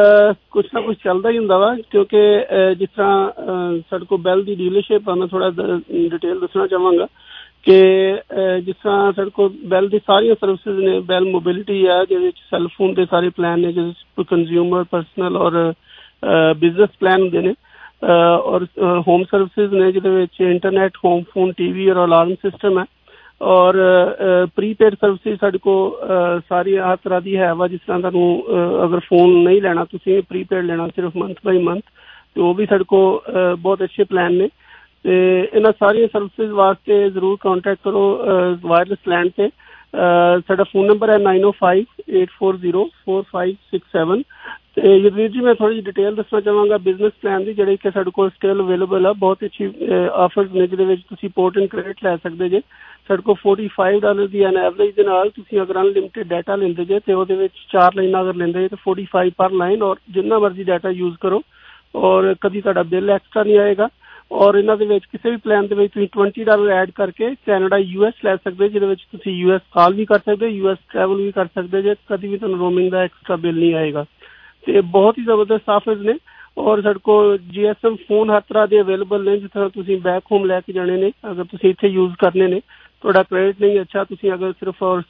S7: ਕੁਛ ਨਾ ਕੁਛ ਚੱਲਦਾ ਹੀ ਹੁੰਦਾ ਵਾ, ਕਿਉਂਕਿ ਜਿਸ ਤਰ੍ਹਾਂ ਸਾਡੇ ਕੋਲ ਬੈਲ ਦੀ ਡੀਲਰਸ਼ਿਪ ਆ, ਮੈਂ ਥੋੜਾ ਡਿਟੇਲ ਦੱਸਣਾ ਚਾਹਾਂਗਾ ਕਿ ਜਿਸ ਤਰ੍ਹਾਂ ਸਾਡੇ ਕੋਲ ਬੈਲ ਦੀ ਸਾਰੀਆਂ ਸਰਵਿਸਿਜ਼ ਨੇ। ਬੈਲ ਮੋਬਿਲਿਟੀ ਆ ਜਿਹਦੇ ਵਿੱਚ ਸੈੱਲ ਫੋਨ ਦੇ ਸਾਰੇ ਪਲਾਨ ਨੇ, ਜਿਹਦੇ ਵਿੱਚ ਕੰਜ਼ਿਊਮਰ, ਪਰਸਨਲ ਔਰ ਬਿਜ਼ਨਸ ਪਲਾਨ ਹੁੰਦੇ ਨੇ। ਔਰ ਹੋਮ ਸਰਵਿਸਿਜ਼ ਨੇ ਜਿਹਦੇ ਵਿੱਚ internet, home phone, T V ਔਰ ਅਲਾਰਮ ਸਿਸਟਮ ਹੈ। ਔਰ ਪ੍ਰੀਪੇਡ ਸਰਵਿਸਿਜ਼ ਸਾਡੇ ਕੋਲ ਸਾਰੀ ਹਰ ਤਰ੍ਹਾਂ ਦੀ ਹੈ ਵਾ। ਜਿਸ ਤਰ੍ਹਾਂ ਤੁਹਾਨੂੰ ਅਗਰ ਫੋਨ ਨਹੀਂ ਲੈਣਾ, ਤੁਸੀਂ ਪ੍ਰੀਪੇਡ ਲੈਣਾ ਸਿਰਫ ਮੰਥ ਬਾਈ ਮੰਥ, ਅਤੇ ਉਹ ਵੀ ਸਾਡੇ ਕੋਲ ਬਹੁਤ ਅੱਛੇ ਪਲਾਨ ਨੇ। ਅਤੇ ਇਹਨਾਂ ਸਾਰੀਆਂ ਸਰਵਿਸਿਜ਼ ਵਾਸਤੇ ਜ਼ਰੂਰ ਕੰਟੈਕਟ ਕਰੋ ਵਾਇਰਲੈਸ ਲੈਂਡ 'ਤੇ। ਸਾਡਾ ਫੋਨ ਨੰਬਰ ਹੈ nine O five eight four zero four five six seven. ਅਤੇ ਜਗਵੀਰ ਜੀ, ਮੈਂ ਥੋੜ੍ਹੀ ਜਿਹੀ ਡਿਟੇਲ ਦੱਸਣਾ ਚਾਹਾਂਗਾ ਬਿਜ਼ਨਸ ਪਲਾਨ ਦੀ, ਜਿਹੜੇ ਕਿ ਸਾਡੇ ਕੋਲ ਸਟਿਲ ਅਵੇਲੇਬਲ ਆ। ਬਹੁਤ ਅੱਛੀ ਆਫਰਸ ਨੇ ਜਿਹਦੇ ਵਿੱਚ ਤੁਸੀਂ ਪੋਰਟ ਐਂਡ ਕ੍ਰੈਡਿਟ ਲੈ ਸਕਦੇ ਜੇ। ਸਾਡੇ ਕੋਲ ਫੋਰਟੀ ਫਾਈਵ ਡਾਲਰ ਦੀ ਐਨ ਐਵਰੇਜ ਦੇ ਨਾਲ ਤੁਸੀਂ ਅਗਰ ਅਨਲਿਮਿਟਿਡ ਡਾਟਾ ਲੈਂਦੇ ਜੇ ਅਤੇ ਉਹਦੇ ਵਿੱਚ ਚਾਰ ਲਾਈਨਾਂ ਅਗਰ ਲੈਂਦੇ ਜੇ ਤਾਂ ਫੋਰਟੀ ਫਾਈਵ ਪਰ ਲਾਈਨ, ਔਰ ਜਿੰਨਾ ਮਰਜ਼ੀ ਡਾਟਾ ਯੂਜ਼ ਕਰੋ ਔਰ ਕਦੀ ਤੁਹਾਡਾ ਬਿੱਲ ਐਕਸਟਰਾ ਨਹੀਂ ਆਏਗਾ। ਔਰ ਇਹਨਾਂ ਦੇ ਵਿੱਚ ਕਿਸੇ ਵੀ ਪਲਾਨ ਦੇ ਵਿੱਚ ਤੁਸੀਂ ਟਵੰਟੀ ਡਾਲਰ ਐਡ ਕਰਕੇ ਕੈਨੇਡਾ ਯੂ ਐਸ ਲੈ ਸਕਦੇ, ਜਿਹਦੇ ਵਿੱਚ ਤੁਸੀਂ ਯੂ ਐਸ ਕਾਲ ਵੀ ਕਰ ਸਕਦੇ, ਯੂ ਐਸ ਟਰੈਵਲ ਵੀ ਕਰ ਸਕਦੇ ਜੇ। ਕਦੀ ਵੀ ਤੁਹਾਨੂੰ ਰੋਮਿੰਗ ਦਾ ਐਕਸਟਰਾ ਬਿੱਲ ਨਹੀਂ ਆਏਗਾ। ਅਤੇ ਬਹੁਤ ਹੀ ਜ਼ਬਰਦਸਤ ਆਫਰਸ ਨੇ। ਔਰ ਸਾਡੇ ਕੋਲ ਜੀ ਐਸ ਐਮ ਫੋਨ ਹਰ ਤਰ੍ਹਾਂ ਦੇ ਅਵੇਲੇਬਲ ਨੇ, ਜਿਸ ਤਰ੍ਹਾਂ ਤੁਸੀਂ ਬੈਕ ਹੋਮ ਲੈ ਕੇ ਜਾਣੇ ਨੇ, ਅਗਰ ਤੁਸੀਂ ਇੱਥੇ ਯੂਜ਼ ਕਰਨੇ ਨੇ, ਤੁਹਾਡਾ ਕ੍ਰੈਡਿਟ ਨਹੀਂ ਅੱਛਾ, ਤੁਸੀਂ ਅਗਰ ਸਿਰਫ ਔਰ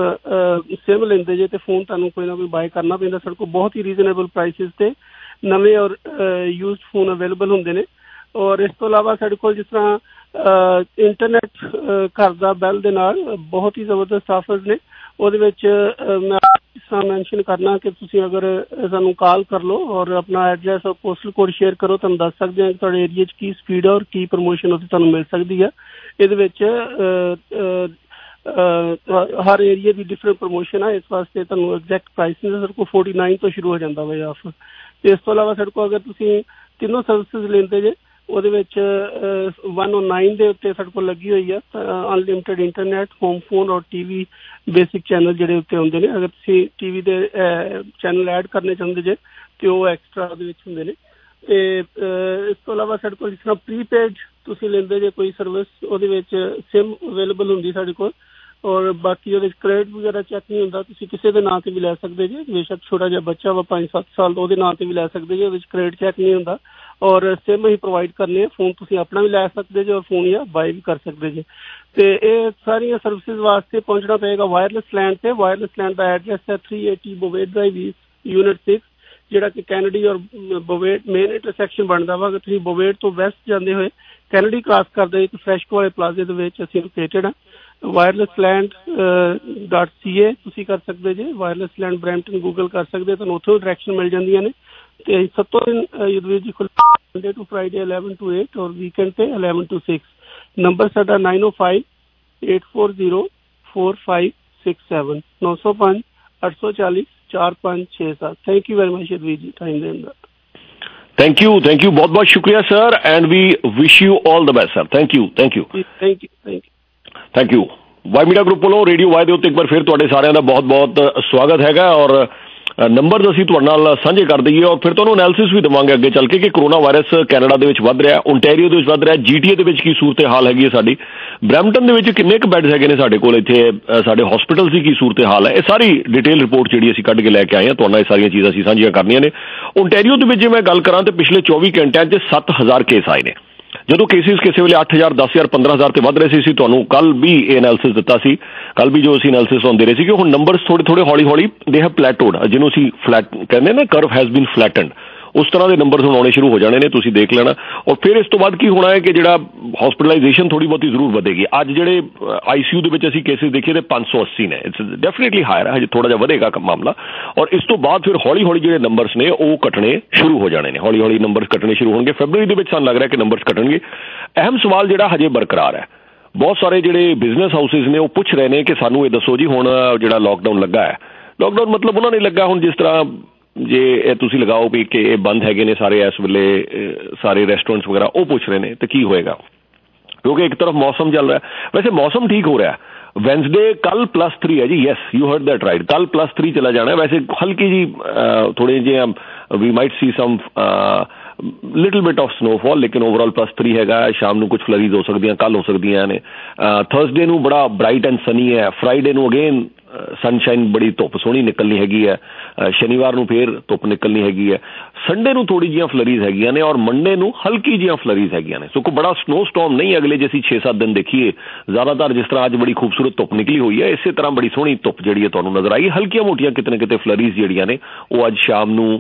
S7: ਸਿਰਫ ਸਿਮ ਲੈਂਦੇ ਜੇ, ਅਤੇ ਫੋਨ ਤੁਹਾਨੂੰ ਕੋਈ ਨਾ ਕੋਈ ਬਾਏ ਕਰਨਾ ਪੈਂਦਾ। ਸਾਡੇ ਕੋਲ ਬਹੁਤ ਹੀ ਰੀਜ਼ਨੇਬਲ ਪ੍ਰਾਈਸਿਸ 'ਤੇ ਨਵੇਂ ਔਰ ਯੂਜ਼ਡ ਫੋਨ ਅਵੇਲੇਬਲ ਹੁੰਦੇ ਨੇ। ਔਰ ਇਸ ਤੋਂ ਇਲਾਵਾ ਸਾਡੇ ਕੋਲ ਜਿਸ ਤਰ੍ਹਾਂ ਇੰਟਰਨੈਟ ਘਰ ਦਾ ਬੈਲ ਦੇ ਨਾਲ ਬਹੁਤ ਹੀ ਜ਼ਬਰਦਸਤ ਆਫਰਸ ਨੇ। ਉਹਦੇ ਵਿੱਚ ਮੈਂ ਇਸ ਤਰ੍ਹਾਂ ਮੈਨਸ਼ਨ ਕਰਨਾ ਕਿ ਤੁਸੀਂ ਅਗਰ ਸਾਨੂੰ ਕਾਲ ਕਰ ਲਓ ਔਰ ਆਪਣਾ ਐਡਰੈਸ ਔਰ ਪੋਸਟਲ ਕੋਡ ਸ਼ੇਅਰ ਕਰੋ, ਤੁਹਾਨੂੰ ਦੱਸ ਸਕਦੇ ਹਾਂ ਕਿ ਤੁਹਾਡੇ ਏਰੀਏ 'ਚ ਕੀ ਸਪੀਡ ਹੈ ਔਰ ਕੀ ਪ੍ਰਮੋਸ਼ਨ ਉੱਥੇ ਤੁਹਾਨੂੰ ਮਿਲ ਸਕਦੀ ਹੈ। ਇਹਦੇ ਵਿੱਚ ਹਰ ਏਰੀਏ ਦੀ ਡਿਫਰੈਂਟ ਪ੍ਰਮੋਸ਼ਨ ਆ, ਇਸ ਵਾਸਤੇ ਤੁਹਾਨੂੰ ਐਗਜ਼ੈਕਟ ਪ੍ਰਾਈਸ ਨਹੀਂ ਸਾਡੇ ਕੋਲ ਫੋਰਟੀ ਨਾਈਨ ਤੋਂ ਸ਼ੁਰੂ ਹੋ ਜਾਂਦਾ ਵਾ ਇਹ ਆਫਰ। ਅਤੇ ਇਸ ਤੋਂ ਇਲਾਵਾ ਸਾਡੇ ਕੋਲ ਅਗਰ ਤੁਸੀਂ ਤਿੰਨੋਂ ਸਰਵਿਸਿਜ਼ ਲੈਂਦੇ ਜੇ, ਉਹਦੇ ਵਿੱਚ ਵਨ ਓ ਨਾਈਨ ਦੇ ਉੱਤੇ ਸਾਡੇ ਕੋਲ ਲੱਗੀ ਹੋਈ ਆ ਅਨਲਿਮਿਟਿਡ ਇੰਟਰਨੈਟ, ਹੋਮ ਫੋਨ ਔਰ ਟੀ ਵੀ ਬੇਸਿਕ ਚੈਨਲ ਜਿਹੜੇ ਉੱਤੇ ਹੁੰਦੇ ਨੇ। ਅਗਰ ਤੁਸੀਂ ਟੀ ਵੀ ਦੇ ਚੈਨਲ ਐਡ ਕਰਨੇ ਚਾਹੁੰਦੇ ਜੇ ਅਤੇ ਉਹ ਐਕਸਟਰਾ ਉਹਦੇ ਵਿੱਚ ਹੁੰਦੇ ਨੇ। ਅਤੇ ਇਸ ਤੋਂ ਇਲਾਵਾ ਸਾਡੇ ਕੋਲ ਜਿਸ ਤਰ੍ਹਾਂ ਪ੍ਰੀਪੇਡ ਤੁਸੀਂ ਲੈਂਦੇ ਜੇ ਕੋਈ ਸਰਵਿਸ, ਉਹਦੇ ਵਿੱਚ ਸਿਮ ਅਵੇਲੇਬਲ ਹੁੰਦੀ ਸਾਡੇ ਕੋਲ। ਔਰ ਬਾਕੀ ਉਹਦੇ 'ਚ ਕ੍ਰੈਡਿਟ ਵਗੈਰਾ ਚੈੱਕ ਨਹੀਂ ਹੁੰਦਾ, ਤੁਸੀਂ ਕਿਸੇ ਦੇ ਨਾਂ 'ਤੇ ਵੀ ਲੈ ਸਕਦੇ ਜੇ। ਬੇਸ਼ੱਕ ਛੋਟਾ ਜਿਹਾ ਬੱਚਾ ਵਾ ਪੰਜ ਸੱਤ ਸਾਲ ਦਾ, ਉਹਦੇ ਨਾਂ 'ਤੇ ਵੀ ਲੈ ਸਕਦੇ ਜੇ। ਉਹਦੇ 'ਚ ਕ੍ਰੈਡਿਟ ਚੈੱਕ ਨਹੀਂ ਹੁੰਦਾ। ਔਰ ਸਿਮ ਹੀ ਪ੍ਰੋਵਾਈਡ ਕਰਨੇ ਆ, ਫੋਨ ਤੁਸੀਂ ਆਪਣਾ ਵੀ ਲੈ ਸਕਦੇ ਜੇ ਔਰ ਫੋਨ ਜਾਂ ਬਾਏ ਵੀ ਕਰ ਸਕਦੇ ਜੇ। ਅਤੇ ਇਹ ਸਾਰੀਆਂ ਸਰਵਿਸਿਜ਼ ਵਾਸਤੇ ਪਹੁੰਚਣਾ ਪਏਗਾ ਵਾਇਰਲੈਸ ਲੈਂਡ 'ਤੇ। ਵਾਇਰਲੈਸ ਲੈਂਡ ਦਾ ਐਡਰੈਸ ਹੈ three eighty Bovaird Drive unit six, ਜਿਹੜਾ ਕਿ ਕੈਨੇਡੀ ਔਰ ਬੋਵੇਟ ਮੇਨ ਇੰਟਰਸੈਕਸ਼ਨ ਬਣਦਾ ਵਾ। ਅਗਰ ਤੁਸੀਂ ਬੋਵੇਟ ਤੋਂ ਵੈਸਟ ਜਾਂਦੇ ਹੋਏ ਕੈਨੇਡੀ ਕ੍ਰਾਸ ਕਰਦੇ ਇੱਕ ਫਰੈਸ਼ਕੋ ਵਾਲੇ ਪਲਾਜ਼ੇ ਦੇ ਵਿੱਚ ਅਸੀਂ ਲੋਕੇਟਡ ਹਾਂ। Wireless Land dot C A ਤੁਸੀਂ ਕਰ ਸਕਦੇ ਜੇ। ਵਾਇਰਲੈਸ ਲੈਂਡ ਬਰੈਂਪਟਨ ਗੂਗਲ ਕਰ ਸਕਦੇ, ਤੁਹਾਨੂੰ ਉੱਥੋਂ ਡਾਇਰੈਕਸ਼ਨ ਮਿਲ ਜਾਂਦੀਆਂ ਨੇ। ਤੇ ਸੱਤੋਂ ਦਿਨ ਯੁਧਵੀਰ ਜੀ ਖੁੱਲ੍ਹੇ Monday to Friday eleven to eight ਔਰ ਵੀਕਐਂਡ ਤੇ ਇਲੈਵਨ ਟੂ ਸਿਕਸ। ਨੰਬਰ ਸਾਡਾ nine O five eight four zero four five six seven ਨੌ ਸੌ ਪੰਜ ਅੱਠ ਸੌ ਚਾਲੀ ਚਾਰ ਪੰਜ ਛੇ ਸੱਤ। Thank you very much Yudhveer ji time ਦੇਣ ਦਾ।
S6: ਥੈਂਕ ਯੂ ਥੈਂਕ ਯੂ ਬਹੁਤ ਬਹੁਤ ਸ਼ੁਕਰੀਆ sir and we wish you all the best sir. Thank you thank you
S7: thank you thank you
S6: thank you. Y Media group ਵੱਲੋਂ radio Y ਦੇ ਉੱਤੇ ਇੱਕ ਵਾਰ ਫਿਰ ਤੁਹਾਡੇ ਸਾਰਿਆਂ ਦਾ ਬਹੁਤ ਬਹੁਤ ਸਵਾਗਤ ਹੈਗਾ ਔਰ ਨੰਬਰਸ ਅਸੀਂ ਤੁਹਾਡੇ ਨਾਲ ਸਾਂਝੇ ਕਰ ਦਈਏ ਔਰ ਫਿਰ ਤੁਹਾਨੂੰ ਐਨਾਲਿਸਿਸ ਵੀ ਦੇਵਾਂਗੇ ਅੱਗੇ ਚੱਲ ਕੇ ਕਿ ਕਰੋਨਾ ਵਾਇਰਸ ਕੈਨੇਡਾ ਦੇ ਵਿੱਚ ਵੱਧ ਰਿਹਾ, ਓਨਟਾਰੀਓ ਦੇ ਵਿੱਚ ਵੱਧ ਰਿਹਾ, ਜੀਟੀਏ ਦੇ ਵਿੱਚ ਕੀ ਸੂਰਤ ਹਾਲ ਹੈਗੀ ਹੈ ਸਾਡੀ, ਬਰੈਂਪਟਨ ਦੇ ਵਿੱਚ ਕਿੰਨੇ ਕੁ ਬੈੱਡਸ ਹੈਗੇ ਨੇ ਸਾਡੇ ਕੋਲ, ਇੱਥੇ ਸਾਡੇ ਹਸਪੀਟਲ ਦੀ ਕੀ ਸੂਰਤ ਹਾਲ ਹੈ, ਇਹ ਸਾਰੀ ਡਿਟੇਲ ਰਿਪੋਰਟ ਜਿਹੜੀ ਅਸੀਂ ਕੱਢ ਕੇ ਲੈ ਕੇ ਆਏ ਹਾਂ ਤੁਹਾਡੇ ਨਾਲ ਇਹ ਸਾਰੀਆਂ ਚੀਜ਼ਾਂ ਅਸੀਂ ਸਾਂਝੀਆਂ ਕਰਨੀਆਂ ਨੇ। ਓਨਟਾਰੀਓ ਦੇ ਵਿੱਚ ਜੇ ਮੈਂ ਗੱਲ ਕਰਾਂ ਤਾਂ ਪਿਛਲੇ ਚੌਵੀ ਘੰਟਿਆਂ 'ਚ ਸੱਤ ਹਜ਼ਾਰ ਕੇਸ ਆਏ ਨੇ, ਜਦੋਂ ਕੇਸਿਸ ਕਿਸੇ ਵੇਲੇ ਅੱਠ ਹਜ਼ਾਰ ਦਸ ਹਜ਼ਾਰ ਪੰਦਰਾਂ ਹਜ਼ਾਰ ਤੇ ਵੱਧ ਰਹੇ ਸੀ। ਅਸੀਂ ਤੁਹਾਨੂੰ ਕੱਲ ਵੀ ਇਹ ਐਨਾਲਿਸਿਸ ਦਿੱਤਾ ਸੀ, ਕੱਲ ਵੀ ਜੋ ਅਸੀਂ ਐਨਾਲਿਸਿਸ ਹੁੰਦੇ ਰਹੇ ਸੀ ਕਿ ਹੁਣ ਨੰਬਰਸ ਥੋੜੇ ਥੋੜੇ ਹੌਲੀ ਹੌਲੀ ਦੇ ਹੈਵ ਪਲੈਟੋਡ, ਜਿਹਨੂੰ ਅਸੀਂ ਫਲੈਟ ਕਹਿੰਦੇ ਨਾ ਕਰਵ ਹੈਜ਼ ਬੀਨ ਫਲੈਟਨਡ, ਉਸ ਤਰ੍ਹਾਂ ਦੇ ਨੰਬਰਸ ਹੁਣ ਆਉਣੇ ਸ਼ੁਰੂ ਹੋ ਜਾਣੇ ਨੇ, ਤੁਸੀਂ ਦੇਖ ਲੈਣਾ। ਔਰ ਫਿਰ ਇਸ ਤੋਂ ਬਾਅਦ ਕੀ ਹੋਣਾ ਹੈ ਕਿ ਜਿਹੜਾ ਹਸਪੀਟਲਾਈਜੇਸ਼ਨ ਥੋੜੀ ਬਹੁਤੀ ਜ਼ਰੂਰ ਵਧੇਗੀ। ਅੱਜ ਜਿਹੜੇ ਆਈਸੀਯੂ ਦੇ ਵਿੱਚ ਅਸੀਂ ਕੇਸਿਸ ਦੇਖੀਏ ਤੇ ਪੰਜ ਸੌ ਅੱਸੀ ਨੇ, ਇਟਸ ਡੈਫੀਨੇਟਲੀ ਹਾਇਰ ਹੈ, ਹਜੇ ਥੋੜਾ ਜਿਹਾ ਵਧੇਗਾ ਮਾਮਲਾ। ਔਰ ਇਸ ਤੋਂ ਬਾਅਦ ਫਿਰ ਹੌਲੀ ਹੌਲੀ ਜਿਹੜੇ ਨੰਬਰਸ ਨੇ ਉਹ ਘਟਣੇ ਸ਼ੁਰੂ ਹੋ ਜਾਣੇ ਨੇ, ਹੌਲੀ ਹੌਲੀ ਨੰਬਰਸ ਘਟਣੇ ਸ਼ੁਰੂ ਹੋਣਗੇ। ਫੈਬਰਵਰੀ ਦੇ ਵਿੱਚ ਸਾਨੂੰ ਲੱਗ ਰਿਹਾ ਕਿ ਨੰਬਰਸ ਘਟਣਗੇ। ਅਹਿਮ ਸਵਾਲ ਜਿਹੜਾ ਹਜੇ ਬਰਕਰਾਰ ਹੈ, ਬਹੁਤ ਸਾਰੇ ਜਿਹੜੇ ਬਿਜ਼ਨਸ ਹਾਊਸਿਸ ਨੇ ਉਹ ਪੁੱਛ ਰਹੇ ਨੇ ਕਿ ਸਾਨੂੰ ਇਹ ਦੱਸੋ ਜੀ ਹੁਣ ਜਿਹੜਾ ਲਾਕਡਾਊਨ ਲੱਗਾ ਹੈ, ਲਾਕਡਾਊਨ ਮਤਲਬ ਉਹਨਾਂ ਨੇ ਲੱਗਾ ਹੁਣ ਜਿਸ ਤਰ੍ਹਾਂ ਜੇ ਇਹ ਤੁਸੀਂ ਲਗਾਓ ਵੀ ਕਿ ਇਹ ਬੰਦ ਹੈਗੇ ਨੇ ਸਾਰੇ ਇਸ ਵੇਲੇ ਸਾਰੇ ਰੈਸਟੋਰੈਂਟਸ ਵਗੈਰਾ, ਉਹ ਪੁੱਛ ਰਹੇ ਨੇ ਤੇ ਕੀ ਹੋਏਗਾ ਕਿਉਂਕਿ ਇੱਕ ਤਰਫ ਮੌਸਮ ਚੱਲ ਰਿਹਾ। ਵੈਸੇ ਮੌਸਮ ਠੀਕ ਹੋ ਰਿਹਾ, ਵੈਨਸਡੇ ਕੱਲ ਪਲੱਸ ਥ੍ਰੀ ਹੈ ਜੀ, yes you heard that right, ਕੱਲ ਪਲੱਸ ਥ੍ਰੀ ਚਲਾ ਜਾਣਾ। ਵੈਸੇ ਹਲਕੀ ਜੀ ਥੋੜੇ ਜਿਹੇ we might see some little bit of snowfall, ਲੇਕਿਨ ਓਵਰਆਲ ਪਲੱਸ ਥ੍ਰੀ ਹੈਗਾ। ਸ਼ਾਮ ਨੂੰ ਕੁਝ ਫਲਰੀਜ਼ ਹੋ ਸਕਦੀਆਂ, ਕੱਲ ਹੋ ਸਕਦੀਆਂ ਨੇ। ਥਰਸਡੇ ਨੂੰ ਬੜਾ ਬਰਾਈਟ ਐਂਡ ਸਨੀ ਹੈ, ਫਰਾਈਡੇ ਨੂੰ ਅਗੇਨ ਸਨਸ਼ਾਈਨ, ਬੜੀ ਧੁੱਪ ਸੋਹਣੀ ਨਿਕਲਣੀ ਹੈਗੀ ਹੈ, ਸ਼ਨੀਵਾਰ ਨੂੰ ਫੇਰ ਧੁੱਪ ਨਿਕਲਣੀ ਹੈਗੀ ਹੈ, ਸੰਡੇ ਨੂੰ ਥੋੜੀ ਜਿਹੀਆਂ ਫਲਰੀਜ਼ ਹੈਗੀਆਂ ਨੇ ਔਰ ਮੰਡੇ ਨੂੰ ਹਲਕੀ ਜਿਹੀਆਂ ਫਲਰੀਜ਼ ਹੈਗੀਆਂ ਨੇ। ਸੋ ਕੋਈ ਬੜਾ ਸਨੋ ਸਟੋਰਮ ਨਹੀਂ ਅਗਲੇ ਜੇ ਅਸੀਂ ਛੇ ਸੱਤ ਦਿਨ ਦੇਖੀਏ, ਜ਼ਿਆਦਾਤਰ ਜਿਸ ਤਰ੍ਹਾਂ ਅੱਜ ਬੜੀ ਖੂਬਸੂਰਤ ਧੁੱਪ ਨਿਕਲੀ ਹੋਈ ਹੈ ਇਸੇ ਤਰ੍ਹਾਂ ਬੜੀ ਸੋਹਣੀ ਧੁੱਪ ਜਿਹੜੀ ਹੈ ਤੁਹਾਨੂੰ ਨਜ਼ਰ ਆਈ। ਹਲਕੀਆਂ ਮੋਟੀਆਂ ਕਿਤੇ ਨਾ ਕਿਤੇ ਫਲਰੀਜ਼ ਜਿਹੜੀਆਂ ਨੇ ਉਹ ਅੱਜ ਸ਼ਾਮ ਨੂੰ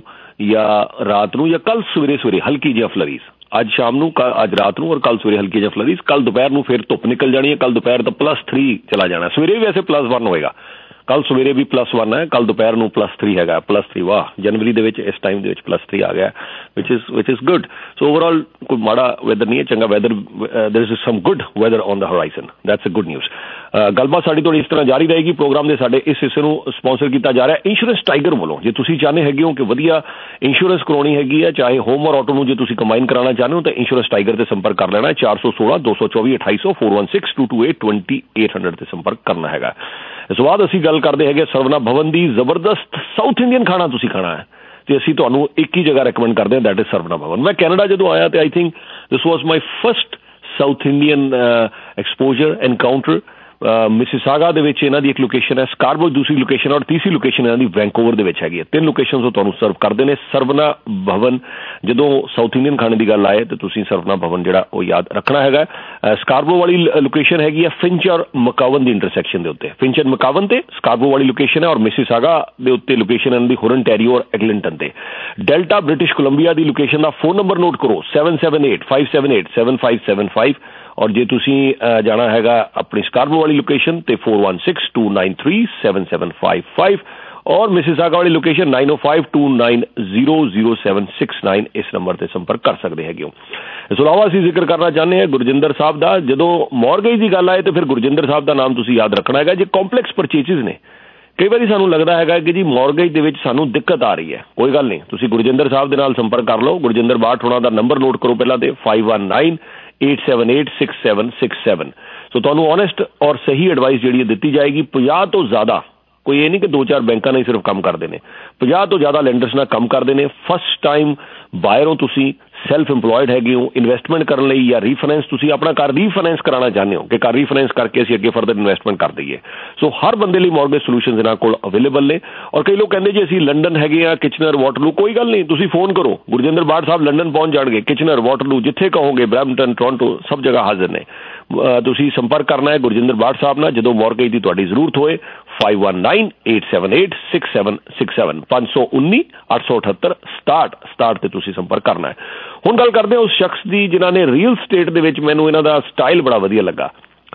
S6: ਜਾਂ ਰਾਤ ਨੂੰ ਜਾਂ ਕੱਲ ਸਵੇਰੇ ਸਵੇਰੇ ਹਲਕੀ ਜਿਹੀਆਂ ਫਲਰੀਜ਼, ਅੱਜ ਸ਼ਾਮ ਨੂੰ, ਅੱਜ ਰਾਤ ਨੂੰ ਔਰ ਕੱਲ ਸਵੇਰੇ ਹਲਕੀ ਜਿਹੀਆਂ ਫਲਰੀਜ਼। ਕੱਲ ਦੁਪਹਿਰ ਨੂੰ ਫਿਰ ਧੁੱਪ ਨਿਕਲ ਜਾਣੀ ਹੈ, ਕੱਲ ਦੁਪਹਿਰ ਦਾ ਪਲੱਸ ਥ੍ਰੀ ਚਲਾ ਜਾਣਾ, ਸਵੇਰੇ ਵੀ ਵੈਸੇ ਪਲੱਸ ਵਨ ਹੋਏਗਾ, ਕੱਲ ਸਵੇਰੇ ਵੀ ਪਲੱਸ ਵਨ ਹੈ, ਕੱਲ ਦੁਪਹਿਰ ਨੂੰ ਪਲੱਸ ਥ੍ਰੀ ਹੈਗਾ। ਪਲੱਸ ਥ੍ਰੀ ਵਾਹ, ਜਨਵਰੀ ਦੇ ਵਿੱਚ ਇਸ ਟਾਈਮ ਦੇ ਵਿੱਚ ਪਲੱਸ ਥ੍ਰੀ ਆ ਗਿਆ, which is which is good. So overall ਕੋਈ ਮਾੜਾ ਵੈਦਰ ਨਹੀਂ ਹੈ, ਚੰਗਾ weather, there is some good weather on the horizon, that's a good news. ਗੱਲਬਾਤ ਸਾਡੀ ਤੁਹਾਡੀ ਇਸ ਤਰ੍ਹਾਂ ਜਾਰੀ ਰਹੇਗੀ। ਪ੍ਰੋਗਰਾਮ ਦੇ ਸਾਡੇ ਇਸ ਹਿੱਸੇ ਨੂੰ ਸਪਾਂਸਰ ਕੀਤਾ ਜਾ ਰਿਹਾ ਇੰਸ਼ੋਰੈਂਸ ਟਾਈਗਰ ਵੱਲੋਂ। ਜੇ ਤੁਸੀਂ ਚਾਹੁੰਦੇ ਹੈਗੇ ਹੋ ਕਿ ਵਧੀਆ ਇੰਸ਼ੋਰੈਂਸ ਕਰਾਉਣੀ ਹੈਗੀ ਹੈ, ਚਾਹੇ ਹੋਮ ਔਰ ਆਟੋ ਨੂੰ ਜੇ ਤੁਸੀਂ ਕੰਬਾਈਨ ਕਰਾਉਣਾ ਚਾਹੁੰਦੇ ਹੋ ਤਾਂ ਇੰਸ਼ੋਰੈਂਸ ਟਾਈਗਰ ਤੇ ਸੰਪਰਕ ਕਰ ਲੈਣਾ। ਚਾਰ ਸੌ ਸੋਲਾਂ ਦੋ ਸੌ ਚੌਵੀ ਅਠਾਈ ਸੌ four one six two two eight twenty eight hundred ਤੇ ਸੰਪਰਕ ਕਰਨਾ ਹੈਗਾ। ਇਸ ਤੋਂ ਬਾਅਦ ਅਸੀਂ ਗੱਲ ਕਰਦੇ ਹੈਗੇ ਸਰਵਨਾ ਭਵਨ ਦੀ। ਜ਼ਬਰਦਸਤ ਸਾਊਥ ਇੰਡੀਅਨ ਖਾਣਾ ਤੁਸੀਂ ਖਾਣਾ ਹੈ ਤੇ ਅਸੀਂ ਤੁਹਾਨੂੰ ਇੱਕ ਹੀ ਜਗ੍ਹਾ ਰეკਮੈਂਡ ਕਰਦੇ ਹਾਂ, ਦੈਟ ਇਜ਼ ਸਰਵਨਾ ਭਵਨ। ਮੈਂ ਕੈਨੇਡਾ ਜਦੋਂ ਆਇਆ ਤੇ I think this was my first South Indian exposure encounter. Mississauga ਦੇ ਵਿੱਚ ਇਹਨਾਂ ਦੀ ਇੱਕ ਲੋਕੇਸ਼ਨ ਹੈ, ਸਕਾਰਬਰੋ ਦੂਸਰੀ ਲੋਕੇਸ਼ਨ ਔਰ ਤੀਸਰੀ ਲੋਕੇਸ਼ਨ ਇਹਨਾਂ ਦੀ ਵੈਂਕੂਵਰ ਦੇ ਵਿੱਚ ਹੈਗੀ ਹੈ। ਤਿੰਨ ਲੋਕੇਸ਼ਨ ਉਹ ਤੁਹਾਨੂੰ ਸਰਵ ਕਰਦੇ ਨੇ। ਸਰਵਨਾ ਭਵਨ, ਜਦੋਂ ਸਾਊਥ ਇੰਡੀਅਨ ਖਾਣੇ ਦੀ ਗੱਲ ਆਏ ਤਾਂ ਤੁਸੀਂ ਸਰਵਨਾ ਭਵਨ ਜਿਹੜਾ ਉਹ ਯਾਦ ਰੱਖਣਾ ਹੈਗਾ। ਸਕਾਰਬਰੋ ਵਾਲੀ ਲੋਕੇਸ਼ਨ ਹੈਗੀ ਹੈ ਫਿੰਚ ਔਰ ਮਕਾਵਨ ਦੀ ਇੰਟਰਸੈਕਸ਼ਨ ਦੇ ਉੱਤੇ, ਫਿੰਚ ਐਂਡ ਮਕਾਵਨ ਤੇ ਸਕਾਰਬਰੋ ਵਾਲੀ ਲੋਕੇਸ਼ਨ ਹੈ ਔਰ ਮਿਸਿਸਾਗਾ ਦੇ ਉੱਤੇ ਲੋਕੇਸ਼ਨ ਇਹਨਾਂ ਦੀ ਹੋਰਨਟੈਰੀਓ ਔਰ ਐਗਲਿੰਟਨ ਤੇ। ਡੈਲਟਾ ਬ੍ਰਿਟਿਸ਼ ਕੋਲੰਬੀਆ ਦੀ ਲੋਕੇਸ਼ਨ ਦਾ ਫੋਨ ਨੰਬਰ ਨੋਟ ਕਰੋ seven seven eight five seven eight seven five seven five ਔਰ ਜੇ ਤੁਸੀਂ ਜਾਣਾ ਹੈਗਾ ਆਪਣੀ ਸਕਾਰਬਰੋ ਵਾਲੀ ਲੋਕੇਸ਼ਨ ਤੇ four one six two nine three seven seven five five ਔਰ ਮਿਸਿਸਾਗਾ ਵਾਲੀ location nine O five two nine zero zero seven six nine, ਇਸ ਨੰਬਰ ਤੇ ਸੰਪਰਕ ਕਰ ਸਕਦੇ ਹੈਗੇ ਹੋ। ਇਸ ਤੋਂ ਇਲਾਵਾ ਅਸੀਂ ਜ਼ਿਕਰ ਕਰਨਾ ਚਾਹੁੰਦੇ ਹਾਂ ਗੁਰਜਿੰਦਰ ਸਾਹਿਬ ਦਾ। ਜਦੋਂ ਮੌਰਗੇਜ ਦੀ ਗੱਲ ਆਏ ਤਾਂ ਫਿਰ ਗੁਰਜਿੰਦਰ ਸਾਹਿਬ ਦਾ ਨਾਮ ਤੁਸੀਂ ਯਾਦ ਰੱਖਣਾ ਹੈਗਾ। ਜੇ ਕੰਪਲੈਕਸ ਪਰਚੇਸਿਸ ਨੇ, ਕਈ ਵਾਰੀ ਸਾਨੂੰ ਲੱਗਦਾ ਹੈਗਾ ਕਿ ਜੀ ਮੌਰਗੇਜ ਦੇ ਵਿੱਚ ਸਾਨੂੰ ਦਿੱਕਤ ਆ ਰਹੀ ਹੈ, ਕੋਈ ਗੱਲ ਨਹੀਂ, ਤੁਸੀਂ ਗੁਰਜਿੰਦਰ ਸਾਹਿਬ ਦੇ ਨਾਲ ਸੰਪਰਕ ਕਰ ਲਓ। ਗੁਰਜਿੰਦਰ ਬਾਠ ਹੋਣਾ ਦਾ ਨੰਬਰ ਨੋਟ ਕਰੋ ਪਹਿਲਾਂ ਤੇ five one nine eight seven eight six seven six seven. So ਤੁਹਾਨੂੰ ਓਨੈਸਟ ਔਰ ਸਹੀ ਐਡਵਾਈਸ ਜਿਹੜੀ ਹੈ ਦਿੱਤੀ ਜਾਏਗੀ। ਪੰਜਾਹ ਤੋਂ ਜ਼ਿਆਦਾ, ਕੋਈ ਇਹ ਨਹੀਂ ਕਿ ਦੋ ਚਾਰ ਬੈਂਕਾਂ ਨਾਲ ਸਿਰਫ ਕੰਮ ਕਰਦੇ ਨੇ, ਪੰਜਾਹ ਤੋਂ ਜ਼ਿਆਦਾ ਲੈਂਡਰਸ ਨਾਲ ਕੰਮ ਕਰਦੇ ਨੇ। ਫਸਟ ਟਾਈਮ ਬਾਇਰ ਹੋ ਤੁਸੀਂ, ਸੈਲਫ ਇੰਪਲੋਇਡ ਹੈਗੇ ਹੋ, ਇਨਵੈਸਟਮੈਂਟ ਕਰਨ ਲਈ ਜਾਂ ਰੀਫਾਈਨੈਂਸ, ਤੁਸੀਂ ਆਪਣਾ ਘਰ ਰੀਫਾਈਨੈਂਸ ਕਰਾਉਣਾ ਚਾਹੁੰਦੇ ਹੋ ਕਿ ਘਰ ਰੀਫਾਈਨੈਂਸ ਕਰਕੇ ਅਸੀਂ ਅੱਗੇ ਫਰਦਰ ਇਨਵੈਸਟਮੈਂਟ ਕਰ ਦਈਏ। ਸੋ ਹਰ ਬੰਦੇ ਲਈ ਮੌਰਗੇਜ ਸੋਲੂਸ਼ਨਸ ਇਹਨਾਂ ਕੋਲ ਅਵੇਲੇਬਲ ਨੇ। ਔਰ ਕਈ ਲੋਕ ਕਹਿੰਦੇ ਜੀ ਅਸੀਂ ਲੰਡਨ ਹੈਗੇ ਆ, ਕਿਚਨਰ, ਵਾਟਰਲੂ, ਕੋਈ ਗੱਲ ਨਹੀਂ, ਤੁਸੀਂ ਫੋਨ ਕਰੋ, ਗੁਰਜਿੰਦਰ ਬਾਠ ਸਾਹਿਬ ਲੰਡਨ ਪਹੁੰਚ ਜਾਣਗੇ। ਕਿਚਨਰ, ਵਾਟਰਲੂ, ਜਿੱਥੇ ਕਹੋਗੇ, ਬਰੈਂਪਟਨ, ਟੋਰਾਂਟੋ, ਸਭ ਜਗ੍ਹਾ ਹਾਜ਼ਰ ਨੇ। ਤੁਸੀਂ ਸੰਪਰਕ ਕਰਨਾ ਹੈ ਗੁਰਜਿੰਦਰ ਬਾਠ ਸਾਹਿਬ ਨਾਲ ਜਦੋਂ ਮੌਰਗੇਜ ਦੀ ਤੁਹਾਡੀ ਜ਼ਰੂਰਤ ਹੋਏ। Five one nine eight seven eight six seven six seven ਪੰਜ ਸੌ ਉੱਨੀ ਅੱਠ ਸੌ ਅਠੱਤਰ ਸਤਾਹਠ ਸਤਾਹਠ ਤੇ ਤੁਸੀਂ ਸੰਪਰਕ ਕਰਨਾ ਹੈ। ਹੁਣ ਗੱਲ ਕਰਦੇ ਹਾਂ ਉਸ ਸ਼ਖਸ ਦੀ ਜਿਨ੍ਹਾਂ ਨੇ ਰੀਅਲ ਸਟੇਟ ਦੇ ਵਿੱਚ, ਮੈਨੂੰ ਇਹਨਾਂ ਦਾ ਸਟਾਈਲ ਬੜਾ ਵਧੀਆ ਲੱਗਾ।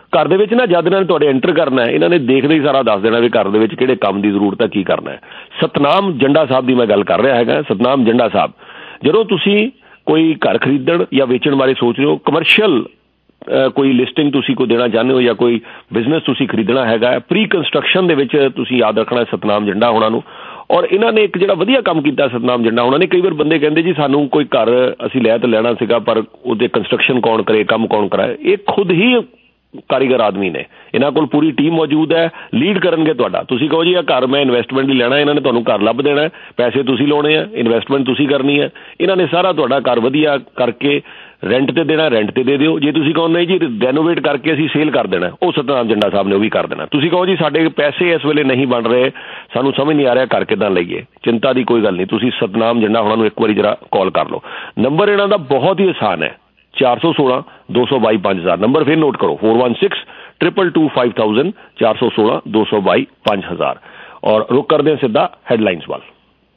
S6: ਘਰ ਦੇ ਵਿੱਚ ਨਾ ਜਦ ਇਹਨਾਂ ਨੇ ਤੁਹਾਡੇ ਐਂਟਰ ਕਰਨਾ ਹੈ, ਇਹਨਾਂ ਨੇ ਦੇਖਦੇ ਹੀ ਸਾਰਾ ਦੱਸ ਦੇਣਾ ਵੀ ਘਰ ਦੇ ਵਿੱਚ ਕਿਹੜੇ ਕੰਮ ਦੀ ਜ਼ਰੂਰਤ ਹੈ, ਕੀ ਕਰਨਾ ਹੈ। ਸਤਨਾਮ ਜੰਡਾ ਸਾਹਿਬ ਦੀ ਮੈਂ ਗੱਲ ਕਰ ਰਿਹਾ ਹੈਗਾ। ਸਤਨਾਮ ਜੰਡਾ ਸਾਹਿਬ, ਜਦੋਂ ਤੁਸੀਂ ਕੋਈ ਘਰ ਖਰੀਦਣ ਜਾਂ ਵੇਚਣ ਬਾਰੇ ਸੋਚ ਰਹੇ ਹੋ, ਕਮਰਸ਼ੀਅਲ ਕੋਈ ਲਿਸਟਿੰਗ ਤੁਸੀਂ ਕੋਈ ਦੇਣਾ ਚਾਹੁੰਦੇ ਹੋ ਜਾਂ ਕੋਈ ਬਿਜ਼ਨਸ ਤੁਸੀਂ ਖਰੀਦਣਾ ਹੈਗਾ, ਪ੍ਰੀ ਕੰਸਟਰਕਸ਼ਨ ਦੇ ਵਿੱਚ ਤੁਸੀਂ ਯਾਦ ਰੱਖਣਾ ਸਤਨਾਮ ਜੰਡਾ ਹੋਣਾ ਨੂੰ। ਔਰ ਇਹਨਾਂ ਨੇ ਇੱਕ ਜਿਹੜਾ ਵਧੀਆ ਕੰਮ ਕੀਤਾ ਸਤਨਾਮ ਜੰਡਾ ਹੋਣਾ ਨੇ। ਕਈ ਵਾਰ ਬੰਦੇ ਕਹਿੰਦੇ ਜੀ ਸਾਨੂੰ ਕੋਈ ਘਰ ਅਸੀਂ ਲੈ ਤਾਂ ਲੈਣਾ ਸੀਗਾ ਪਰ ਉਹਦੇ ਕੰਸਟਰਕਸ਼ਨ ਕੌਣ ਕਰੇ, ਕੰਮ ਕੌਣ ਕਰਾਏ। ਇਹ ਖੁਦ ਹੀ ਕਾਰੀਗਰ ਆਦਮੀ ਨੇ, ਇਹਨਾਂ ਕੋਲ ਪੂਰੀ ਟੀਮ ਮੌਜੂਦ ਹੈ, ਲੀਡ ਕਰਨਗੇ ਤੁਹਾਡਾ। ਤੁਸੀਂ ਕਹੋ ਜੀ ਇਹ ਘਰ ਮੈਂ ਇਨਵੈਸਟਮੈਂਟ ਲਈ ਲੈਣਾ, ਇਹਨਾਂ ਨੇ ਤੁਹਾਨੂੰ ਘਰ ਲੱਭ ਦੇਣਾ, ਪੈਸੇ ਤੁਸੀਂ ਲਾਉਣੇ ਆ, ਇਨਵੈਸਟਮੈਂਟ ਤੁਸੀਂ ਕਰਨੀ ਹੈ। ਇਹਨਾਂ ਨੇ ਸਾਰਾ ਤੁਹਾਡਾ ਘਰ ਵਧੀਆ ਕਰਕੇ ਰੈਂਟ ਤੇ ਦੇਣਾ, ਰੈਂਟ ਤੇ ਦੇ ਦਿਓ। ਜੇ ਤੁਸੀਂ ਕਹੋ ਨਹੀਂ ਜੀ ਰੈਨੋਵੇਟ ਕਰਕੇ ਅਸੀਂ ਸੇਲ ਕਰ ਦੇਣਾ, ਉਹ ਸਤਨਾਮ ਜੰਡਾ ਸਾਹਿਬ ਨੇ ਉਹ ਵੀ ਕਰ ਦੇਣਾ। ਤੁਸੀਂ ਕਹੋ ਜੀ ਸਾਡੇ ਪੈਸੇ ਇਸ ਵੇਲੇ ਨਹੀਂ ਬਣ ਰਹੇ, ਸਾਨੂੰ ਸਮਝ ਨਹੀਂ ਆ ਰਿਹਾ ਘਰ ਕਿੱਦਾਂ ਲਈਏ, ਚਿੰਤਾ ਦੀ ਕੋਈ ਗੱਲ ਨਹੀਂ, ਤੁਸੀਂ ਸਤਨਾਮ ਜੰਡਾ ਹੋਣਾ ਨੂੰ ਇੱਕ ਵਾਰੀ ਜਰਾ ਕਾਲ ਕਰ ਲਓ। ਨੰਬਰ ਇਹਨਾਂ ਦਾ ਬਹੁਤ ਹੀ ਆਸਾਨ ਹੈ, ਚਾਰ ਸੌ ਸੋਲਾਂ ਦੋ ਸੌ ਬਾਈ ਪੰਜ ਹਜ਼ਾਰ। ਨੰਬਰ ਫਿਰ ਨੋਟ ਕਰੋ, four one six triple two five thousand, ਚਾਰ ਸੌ ਸੋਲਾਂ ਦੋ ਸੌ ਬਾਈ ਪੰਜ ਹਜ਼ਾਰ। ਔਰ ਰੁਕ ਕਰਦੇ हैं ਸਿੱਧਾ ਹੈਡਲਾਈਨਸ ਵੱਲ।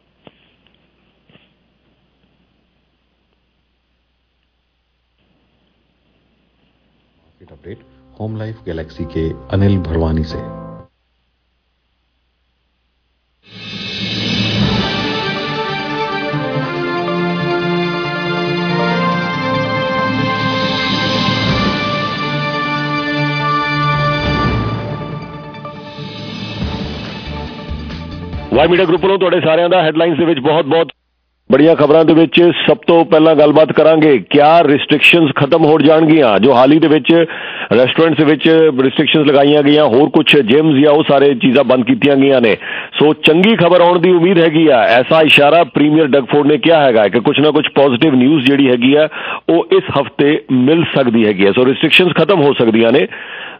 S8: अपडेट होम लाइफ गैलेक्सी के अनिल भरवानी से।
S6: ਵਾਈ ਮੀਡੀਆ ਗਰੁੱਪ ਵੱਲੋਂ ਤੁਹਾਡੇ ਸਾਰਿਆਂ ਦਾ ਹੈਡਲਾਈਨਸ ਦੇ ਵਿੱਚ ਬਹੁਤ ਬਹੁਤ ਬੜੀਆਂ ਖਬਰਾਂ ਦੇ ਵਿੱਚ ਸਭ ਤੋਂ ਪਹਿਲਾਂ ਗੱਲਬਾਤ ਕਰਾਂਗੇ, ਕਿਆ ਰਿਸਟ੍ਰਿਕਸ਼ਨਸ ਖਤਮ ਹੋ ਜਾਣਗੀਆਂ। ਜੋ ਹਾਲ ਹੀ ਦੇ ਵਿੱਚ ਰੈਸਟੋਰੈਂਟਸ ਦੇ ਵਿੱਚ ਰਿਸਟ੍ਰਿਕਸ਼ਨਸ ਲਗਾਈਆਂ ਗਈਆਂ, ਹੋਰ ਕੁਝ ਜਿਮਸ ਜਾਂ ਉਹ ਸਾਰੇ ਚੀਜ਼ਾਂ ਬੰਦ ਕੀਤੀਆਂ ਗਈਆਂ ਨੇ। ਸੋ ਚੰਗੀ ਖਬਰ ਆਉਣ ਦੀ ਉਮੀਦ ਹੈਗੀ ਆ, ਐਸਾ ਇਸ਼ਾਰਾ ਪ੍ਰੀਮੀਅਰ ਡਗਫੋਰਡ ਨੇ ਕਿਹਾ ਹੈਗਾ ਕਿ ਕੁਝ ਨਾ ਕੁਝ ਪੋਜ਼ਿਟਿਵ ਨਿਊਜ਼ ਜਿਹੜੀ ਹੈਗੀ ਆ ਉਹ ਇਸ ਹਫਤੇ ਮਿਲ ਸਕਦੀ ਹੈਗੀ ਹੈ। ਸੋ ਰਿਸਟ੍ਰਿਕਸ਼ਨਸ ਖਤਮ ਹੋ ਸਕਦੀਆਂ ਨੇ।